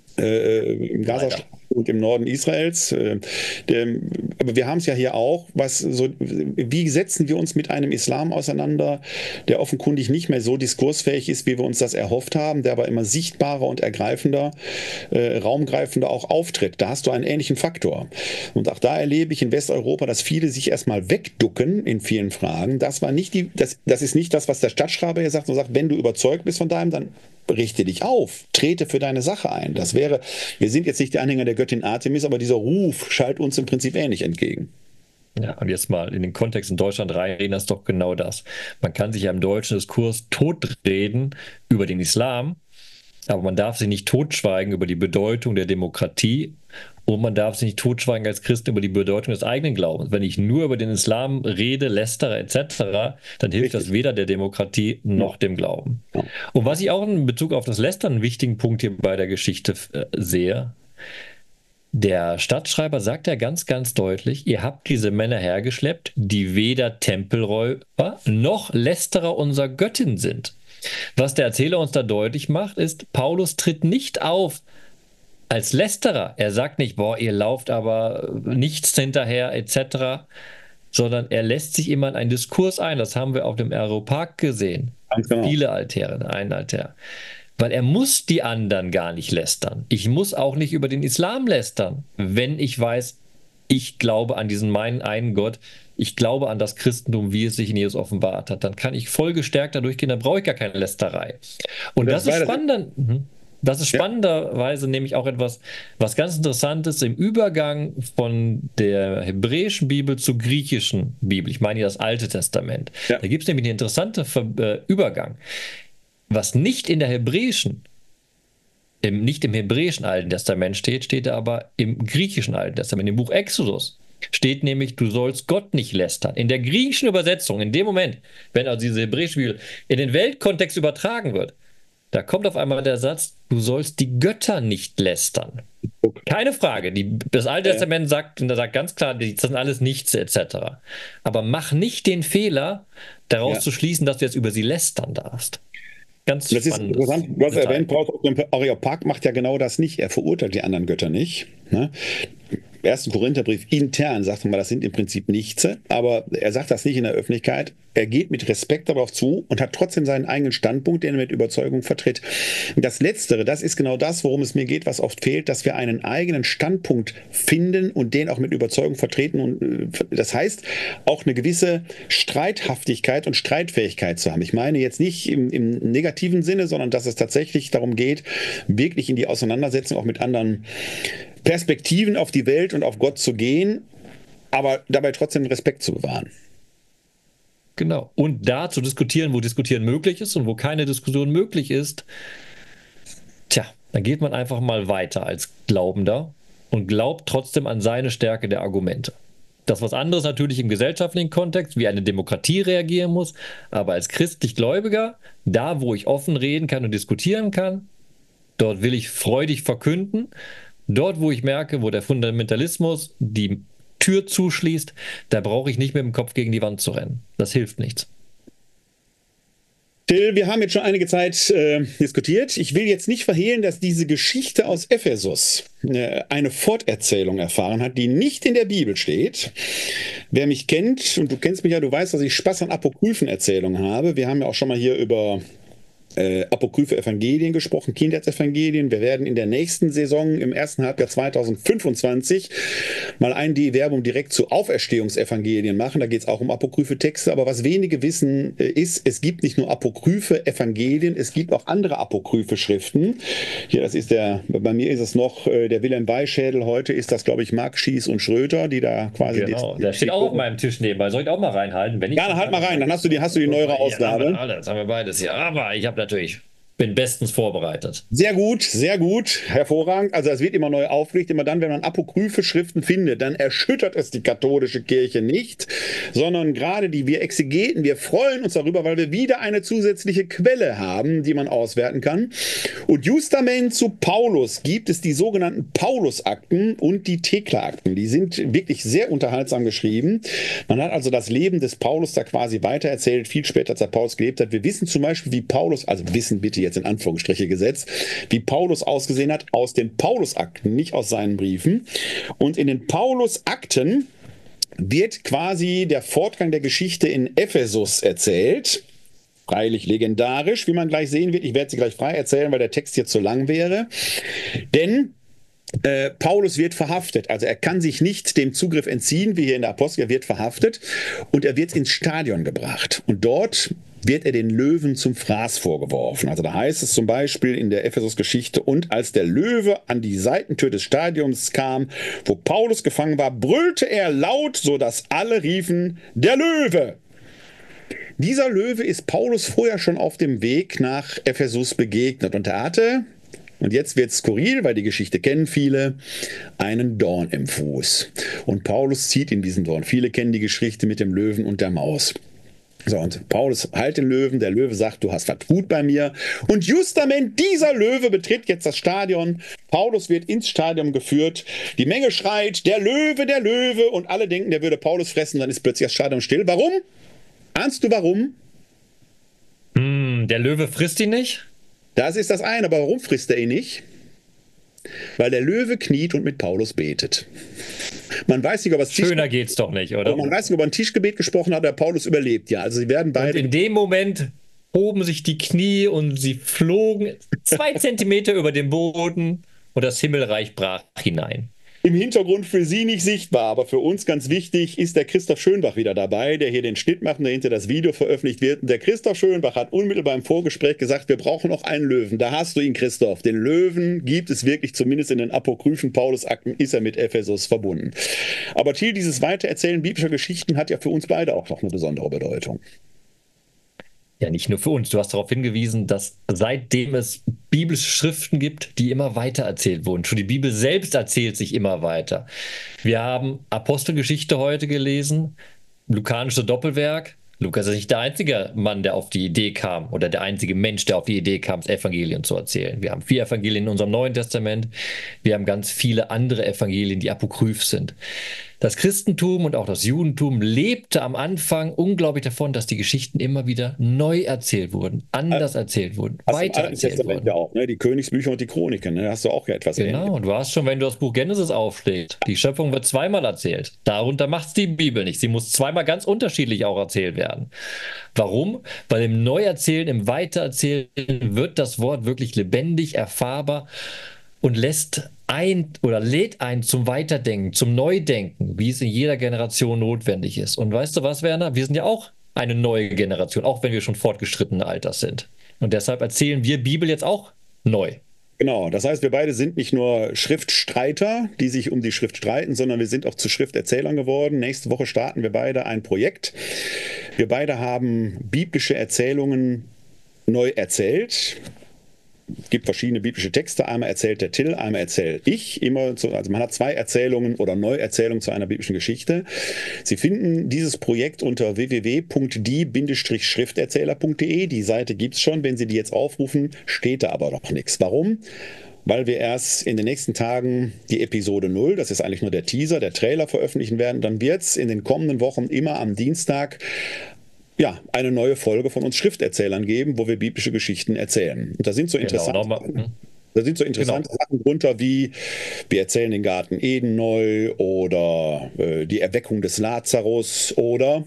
im Gazastreifen und im Norden Israels. Aber wir haben es ja hier auch, wie setzen wir uns mit einem Islam auseinander, der offenkundig nicht mehr so diskursfähig ist, wie wir uns das erhofft haben, der aber immer sichtbarer und ergreifender, raumgreifender auch auftritt. Da hast du einen ähnlichen Faktor. Und auch da erlebe ich in Westeuropa, dass viele sich erstmal wegducken in vielen Fragen. Das ist nicht das, was der Stadtschreiber hier sagt, und sagt, wenn du überzeugt bist von deinem, dann richte dich auf, trete für deine Sache ein. Wir sind jetzt nicht die Anhänger der Göttin Artemis, aber dieser Ruf schallt uns im Prinzip ähnlich entgegen. Ja, und jetzt mal in den Kontext in Deutschland reinreden, das ist doch genau das. Man kann sich ja im deutschen Diskurs totreden über den Islam, aber man darf sich nicht totschweigen über die Bedeutung der Demokratie und man darf sich nicht totschweigen als Christ über die Bedeutung des eigenen Glaubens. Wenn ich nur über den Islam rede, lästere etc., dann hilft das weder der Demokratie noch dem Glauben. Ja. Und was ich auch in Bezug auf das Lästern einen wichtigen Punkt hier bei der Geschichte sehe, der Stadtschreiber sagt ja ganz, ganz deutlich, ihr habt diese Männer hergeschleppt, die weder Tempelräuber noch Lästerer unserer Göttin sind. Was der Erzähler uns da deutlich macht, ist, Paulus tritt nicht auf als Lästerer. Er sagt nicht, boah, ihr lauft aber nichts hinterher etc., sondern er lässt sich immer in einen Diskurs ein. Das haben wir auf dem Aeropark gesehen. Ganz genau. Viele Altäre, ein Altar. Weil er muss die anderen gar nicht lästern. Ich muss auch nicht über den Islam lästern, wenn ich weiß, ich glaube an diesen meinen einen Gott, ich glaube an das Christentum, wie es sich in Jesus offenbart hat. Dann kann ich voll gestärkt dadurch gehen, dann brauche ich gar keine Lästerei. Und das ist spannend. Das ist spannenderweise nämlich auch etwas, was ganz interessant ist im Übergang von der hebräischen Bibel zur griechischen Bibel. Ich meine hier das Alte Testament. Ja. Da gibt es nämlich einen interessanten Übergang. Was nicht in der hebräischen, nicht im hebräischen Alten Testament steht, steht aber im griechischen Alten Testament, im Buch Exodus. Steht nämlich, du sollst Gott nicht lästern. In der griechischen Übersetzung, in dem Moment, wenn also diese hebräische Bibel in den Weltkontext übertragen wird, da kommt auf einmal der Satz, du sollst die Götter nicht lästern. Keine Frage. Das Alte Testament sagt ganz klar, das sind alles Nichts etc. Aber mach nicht den Fehler, daraus zu schließen, dass du jetzt über sie lästern darfst. Ganz das ist interessant. Du hast erwähnt, Areopag macht ja genau das nicht. Er verurteilt die anderen Götter nicht. Ne? Im 1. Korintherbrief intern sagt man, das sind im Prinzip Nichts, aber er sagt das nicht in der Öffentlichkeit. Er geht mit Respekt darauf zu und hat trotzdem seinen eigenen Standpunkt, den er mit Überzeugung vertritt. Das Letztere, das ist genau das, worum es mir geht, was oft fehlt, dass wir einen eigenen Standpunkt finden und den auch mit Überzeugung vertreten. Und das heißt, auch eine gewisse Streithaftigkeit und Streitfähigkeit zu haben. Ich meine jetzt nicht im negativen Sinne, sondern dass es tatsächlich darum geht, wirklich in die Auseinandersetzung auch mit anderen Perspektiven auf die Welt und auf Gott zu gehen, aber dabei trotzdem Respekt zu bewahren. Genau. Und da zu diskutieren, wo Diskutieren möglich ist und wo keine Diskussion möglich ist, dann geht man einfach mal weiter als Glaubender und glaubt trotzdem an seine Stärke der Argumente. Das was anderes natürlich im gesellschaftlichen Kontext, wie eine Demokratie reagieren muss, aber als christlich Gläubiger, da wo ich offen reden kann und diskutieren kann, dort will ich freudig verkünden. Dort, wo ich merke, wo der Fundamentalismus die Tür zuschließt, da brauche ich nicht mit dem Kopf gegen die Wand zu rennen. Das hilft nichts. Till, wir haben jetzt schon einige Zeit diskutiert. Ich will jetzt nicht verhehlen, dass diese Geschichte aus Ephesus eine Forterzählung erfahren hat, die nicht in der Bibel steht. Wer mich kennt, und du kennst mich ja, du weißt, dass ich Spaß an Apokryphenerzählungen habe. Wir haben ja auch schon mal hier über apokryphe Evangelien gesprochen, Kindheitsevangelien. Wir werden in der nächsten Saison im ersten Halbjahr 2025 mal die Werbung direkt zu Auferstehungsevangelien machen. Da geht es auch um apokryphe Texte. Aber was wenige wissen ist, es gibt nicht nur apokryphe Evangelien, es gibt auch andere apokryphe Schriften. Hier, das ist bei mir ist es noch der Wilhelm Weischädel. Heute ist das, glaube ich, Mark Schies und Schröter, die da quasi... Genau, der steht auch auf meinem Tisch nebenbei. Soll ich auch mal reinhalten? Wenn ich halt mal rein, dann hast du die neuere Ausgabe. Das haben wir beides hier. Aber ich habe natürlich bin bestens vorbereitet. Sehr gut, hervorragend. Also es wird immer neu aufgelegt. Immer dann, wenn man apokryphe Schriften findet, dann erschüttert es die katholische Kirche nicht, sondern gerade wir Exegeten, wir freuen uns darüber, weil wir wieder eine zusätzliche Quelle haben, die man auswerten kann. Und justament zu Paulus gibt es die sogenannten Paulusakten und die Thekla-Akten. Die sind wirklich sehr unterhaltsam geschrieben. Man hat also das Leben des Paulus da quasi weitererzählt, viel später, als er Paulus gelebt hat. Wir wissen zum Beispiel, wie Paulus, also wissen bitte jetzt in Anführungsstriche gesetzt, wie Paulus ausgesehen hat aus den Paulusakten, nicht aus seinen Briefen. Und in den Paulusakten wird quasi der Fortgang der Geschichte in Ephesus erzählt. Freilich legendarisch, wie man gleich sehen wird. Ich werde sie gleich frei erzählen, weil der Text hier zu lang wäre. Denn Paulus wird verhaftet, also er kann sich nicht dem Zugriff entziehen, wie hier in der Apostel, er wird verhaftet und er wird ins Stadion gebracht. Und dort wird er den Löwen zum Fraß vorgeworfen. Also da heißt es zum Beispiel in der Ephesus-Geschichte: Und als der Löwe an die Seitentür des Stadions kam, wo Paulus gefangen war, brüllte er laut, sodass alle riefen: Der Löwe! Dieser Löwe ist Paulus vorher schon auf dem Weg nach Ephesus begegnet und er hatte, und jetzt wird es skurril, weil die Geschichte kennen viele, einen Dorn im Fuß. Und Paulus zieht in diesen Dorn. Viele kennen die Geschichte mit dem Löwen und der Maus. So, und Paulus heilt den Löwen, der Löwe sagt, du hast was gut bei mir. Und justament dieser Löwe betritt jetzt das Stadion. Paulus wird ins Stadion geführt. Die Menge schreit, der Löwe, und alle denken, der würde Paulus fressen. Dann ist plötzlich das Stadion still. Warum? Ahnst du warum? Der Löwe frisst ihn nicht? Das ist das eine, aber warum frisst er ihn nicht? Weil der Löwe kniet und mit Paulus betet. Man weiß nicht, ob es Schöner geht's doch nicht, oder? Man weiß nicht, ob er ein Tischgebet gesprochen hat, der Paulus überlebt. Ja, also sie werden beide. Und in dem Moment hoben sich die Knie und sie flogen 2 Zentimeter über den Boden und das Himmelreich brach hinein. Im Hintergrund für Sie nicht sichtbar, aber für uns ganz wichtig, ist der Christoph Schönbach wieder dabei, der hier den Schnitt macht und dahinter das Video veröffentlicht wird. Und der Christoph Schönbach hat unmittelbar im Vorgespräch gesagt, wir brauchen noch einen Löwen. Da hast du ihn, Christoph. Den Löwen gibt es wirklich, zumindest in den apokryphen Paulusakten ist er mit Ephesus verbunden. Aber Thiel, dieses Weitererzählen biblischer Geschichten hat ja für uns beide auch noch eine besondere Bedeutung. Ja, nicht nur für uns. Du hast darauf hingewiesen, dass seitdem es biblische Schriften gibt, die immer weiter erzählt wurden. Schon die Bibel selbst erzählt sich immer weiter. Wir haben Apostelgeschichte heute gelesen, lukanische Doppelwerk. Lukas ist nicht der einzige Mann, der auf die Idee kam, oder der einzige Mensch, der auf die Idee kam, das Evangelien zu erzählen. Wir haben 4 Evangelien in unserem Neuen Testament. Wir haben ganz viele andere Evangelien, die apokryph sind. Das Christentum und auch das Judentum lebte am Anfang unglaublich davon, dass die Geschichten immer wieder neu erzählt wurden, anders erzählt wurden, weiter erzählt wurden. Ja auch, ne? Die Königsbücher und die Chroniken, ne? Da hast du auch ja etwas. Genau, und du hast schon, wenn du das Buch Genesis aufschlägst, die Schöpfung wird zweimal erzählt. Darunter macht es die Bibel nicht. Sie muss zweimal ganz unterschiedlich auch erzählt werden. Warum? Weil im Neuerzählen, im Weitererzählen wird das Wort wirklich lebendig, erfahrbar und lädt ein zum Weiterdenken, zum Neudenken, wie es in jeder Generation notwendig ist. Und weißt du was, Werner? Wir sind ja auch eine neue Generation, auch wenn wir schon fortgeschrittenen Alters sind. Und deshalb erzählen wir Bibel jetzt auch neu. Genau, das heißt, wir beide sind nicht nur Schriftstreiter, die sich um die Schrift streiten, sondern wir sind auch zu Schrifterzählern geworden. Nächste Woche starten wir beide ein Projekt. Wir beide haben biblische Erzählungen neu erzählt. Es gibt verschiedene biblische Texte. Einmal erzählt der Till, einmal erzähle ich. Also man hat 2 Erzählungen oder Neuerzählungen zu einer biblischen Geschichte. Sie finden dieses Projekt unter www.die-schrifterzähler.de. Die Seite gibt es schon. Wenn Sie die jetzt aufrufen, steht da aber noch nichts. Warum? Weil wir erst in den nächsten Tagen die Episode 0, das ist eigentlich nur der Teaser, der Trailer veröffentlichen werden. Dann wird es in den kommenden Wochen immer am Dienstag eine neue Folge von uns Schrifterzählern geben, wo wir biblische Geschichten erzählen. Und da sind so interessante Sachen drunter wie, wir erzählen den Garten Eden neu oder die Erweckung des Lazarus oder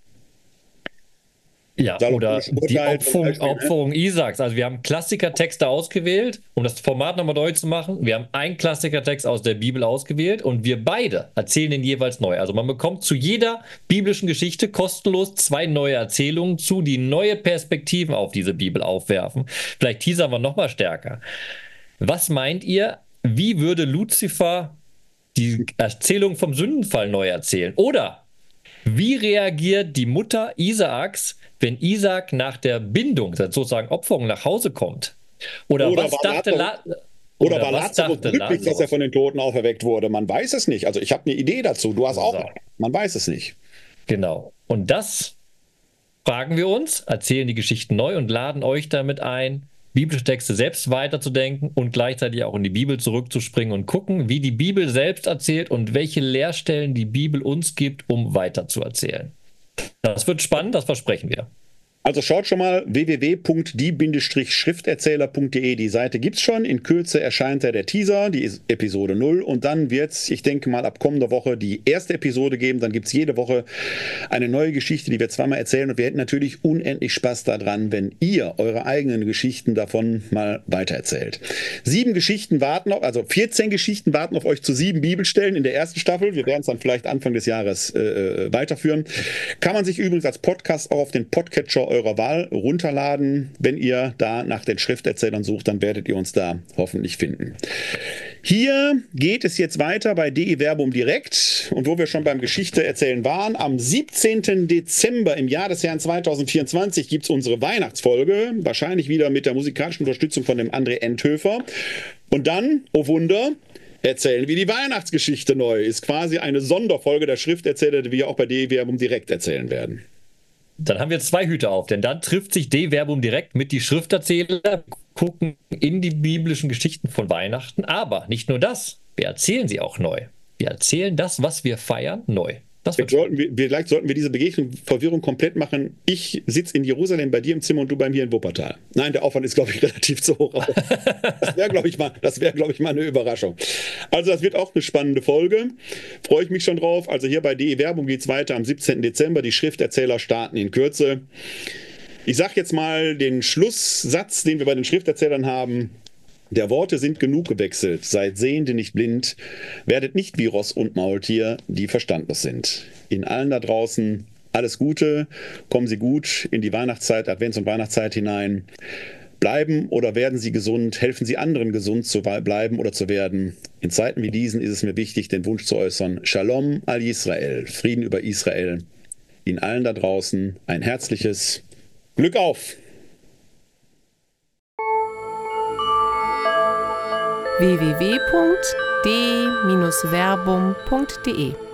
Ja, oder die Opferung Isaaks. Also wir haben Klassikertexte ausgewählt, um das Format nochmal deutlich zu machen. Wir haben einen Klassikertext aus der Bibel ausgewählt und wir beide erzählen den jeweils neu. Also man bekommt zu jeder biblischen Geschichte kostenlos 2 neue Erzählungen zu, die neue Perspektiven auf diese Bibel aufwerfen. Vielleicht teasern wir nochmal stärker. Was meint ihr, wie würde Luzifer die Erzählung vom Sündenfall neu erzählen? Oder wie reagiert die Mutter Isaaks, wenn Isaak nach der Bindung, sozusagen Opferung, nach Hause kommt? Oder Oder was war dachte Oder war was Lazarus dachte glücklich, dass er Lazarus? von den Toten auferweckt wurde? Man weiß es nicht. Also ich habe eine Idee dazu. Du hast auch So, eine. Man weiß es nicht. genau. Und das fragen wir uns, erzählen die Geschichten neu und laden euch damit ein, biblische Texte selbst weiterzudenken und gleichzeitig auch in die Bibel zurückzuspringen und gucken, wie die Bibel selbst erzählt und welche Lehrstellen die Bibel uns gibt, um weiterzuerzählen. Das wird spannend, das versprechen wir. Also schaut schon mal www.die-schrifterzähler.de. Die Seite gibt's schon. In Kürze erscheint ja der Teaser, die ist Episode 0. Und dann wird's, ich denke mal, ab kommender Woche die erste Episode geben. Dann gibt's jede Woche eine neue Geschichte, die wir zweimal erzählen. Und wir hätten natürlich unendlich Spaß daran, wenn ihr eure eigenen Geschichten davon mal weitererzählt. 7 Geschichten warten noch, also 14 Geschichten warten auf euch zu 7 Bibelstellen in der ersten Staffel. Wir werden es dann vielleicht Anfang des Jahres weiterführen. Kann man sich übrigens als Podcast auch auf den Podcatcher eurer Wahl runterladen. Wenn ihr da nach den Schrifterzählern sucht, dann werdet ihr uns da hoffentlich finden. Hier geht es jetzt weiter bei DE Verbum direkt. Und wo wir schon beim Geschichte erzählen waren, am 17. Dezember im Jahr des Herrn 2024 gibt es unsere Weihnachtsfolge. Wahrscheinlich wieder mit der musikalischen Unterstützung von dem André Enthöfer. Und dann, oh Wunder, erzählen wir die Weihnachtsgeschichte neu. Ist quasi eine Sonderfolge der Schrifterzähler, die wir auch bei DE Verbum direkt erzählen werden. Dann haben wir 2 Hüte auf, denn dann trifft sich DE Verbum direkt mit die Schrifterzähler, gucken in die biblischen Geschichten von Weihnachten. Aber nicht nur das, wir erzählen sie auch neu. Wir erzählen das, was wir feiern, neu. Das wird Vielleicht sollten wir diese Verwirrung komplett machen. Ich sitze in Jerusalem bei dir im Zimmer und du bei mir in Wuppertal. Nein, der Aufwand ist, glaube ich, relativ zu hoch. Aber das wäre, glaube ich, mal eine Überraschung. Also das wird auch eine spannende Folge. Freue ich mich schon drauf. Also hier bei DE Verbum geht es weiter am 17. Dezember. Die Schrifterzähler starten in Kürze. Ich sage jetzt mal den Schlusssatz, den wir bei den Schrifterzählern haben. Der Worte sind genug gewechselt, seid Sehende nicht blind, werdet nicht wie Ross und Maultier, die verstandlos sind. In allen da draußen alles Gute, kommen Sie gut in die Weihnachtszeit, Advents- und Weihnachtszeit hinein. Bleiben oder werden Sie gesund, helfen Sie anderen gesund zu bleiben oder zu werden. In Zeiten wie diesen ist es mir wichtig, den Wunsch zu äußern, Shalom al Israel, Frieden über Israel. Ihnen allen da draußen ein herzliches Glück auf! www.de-verbum.de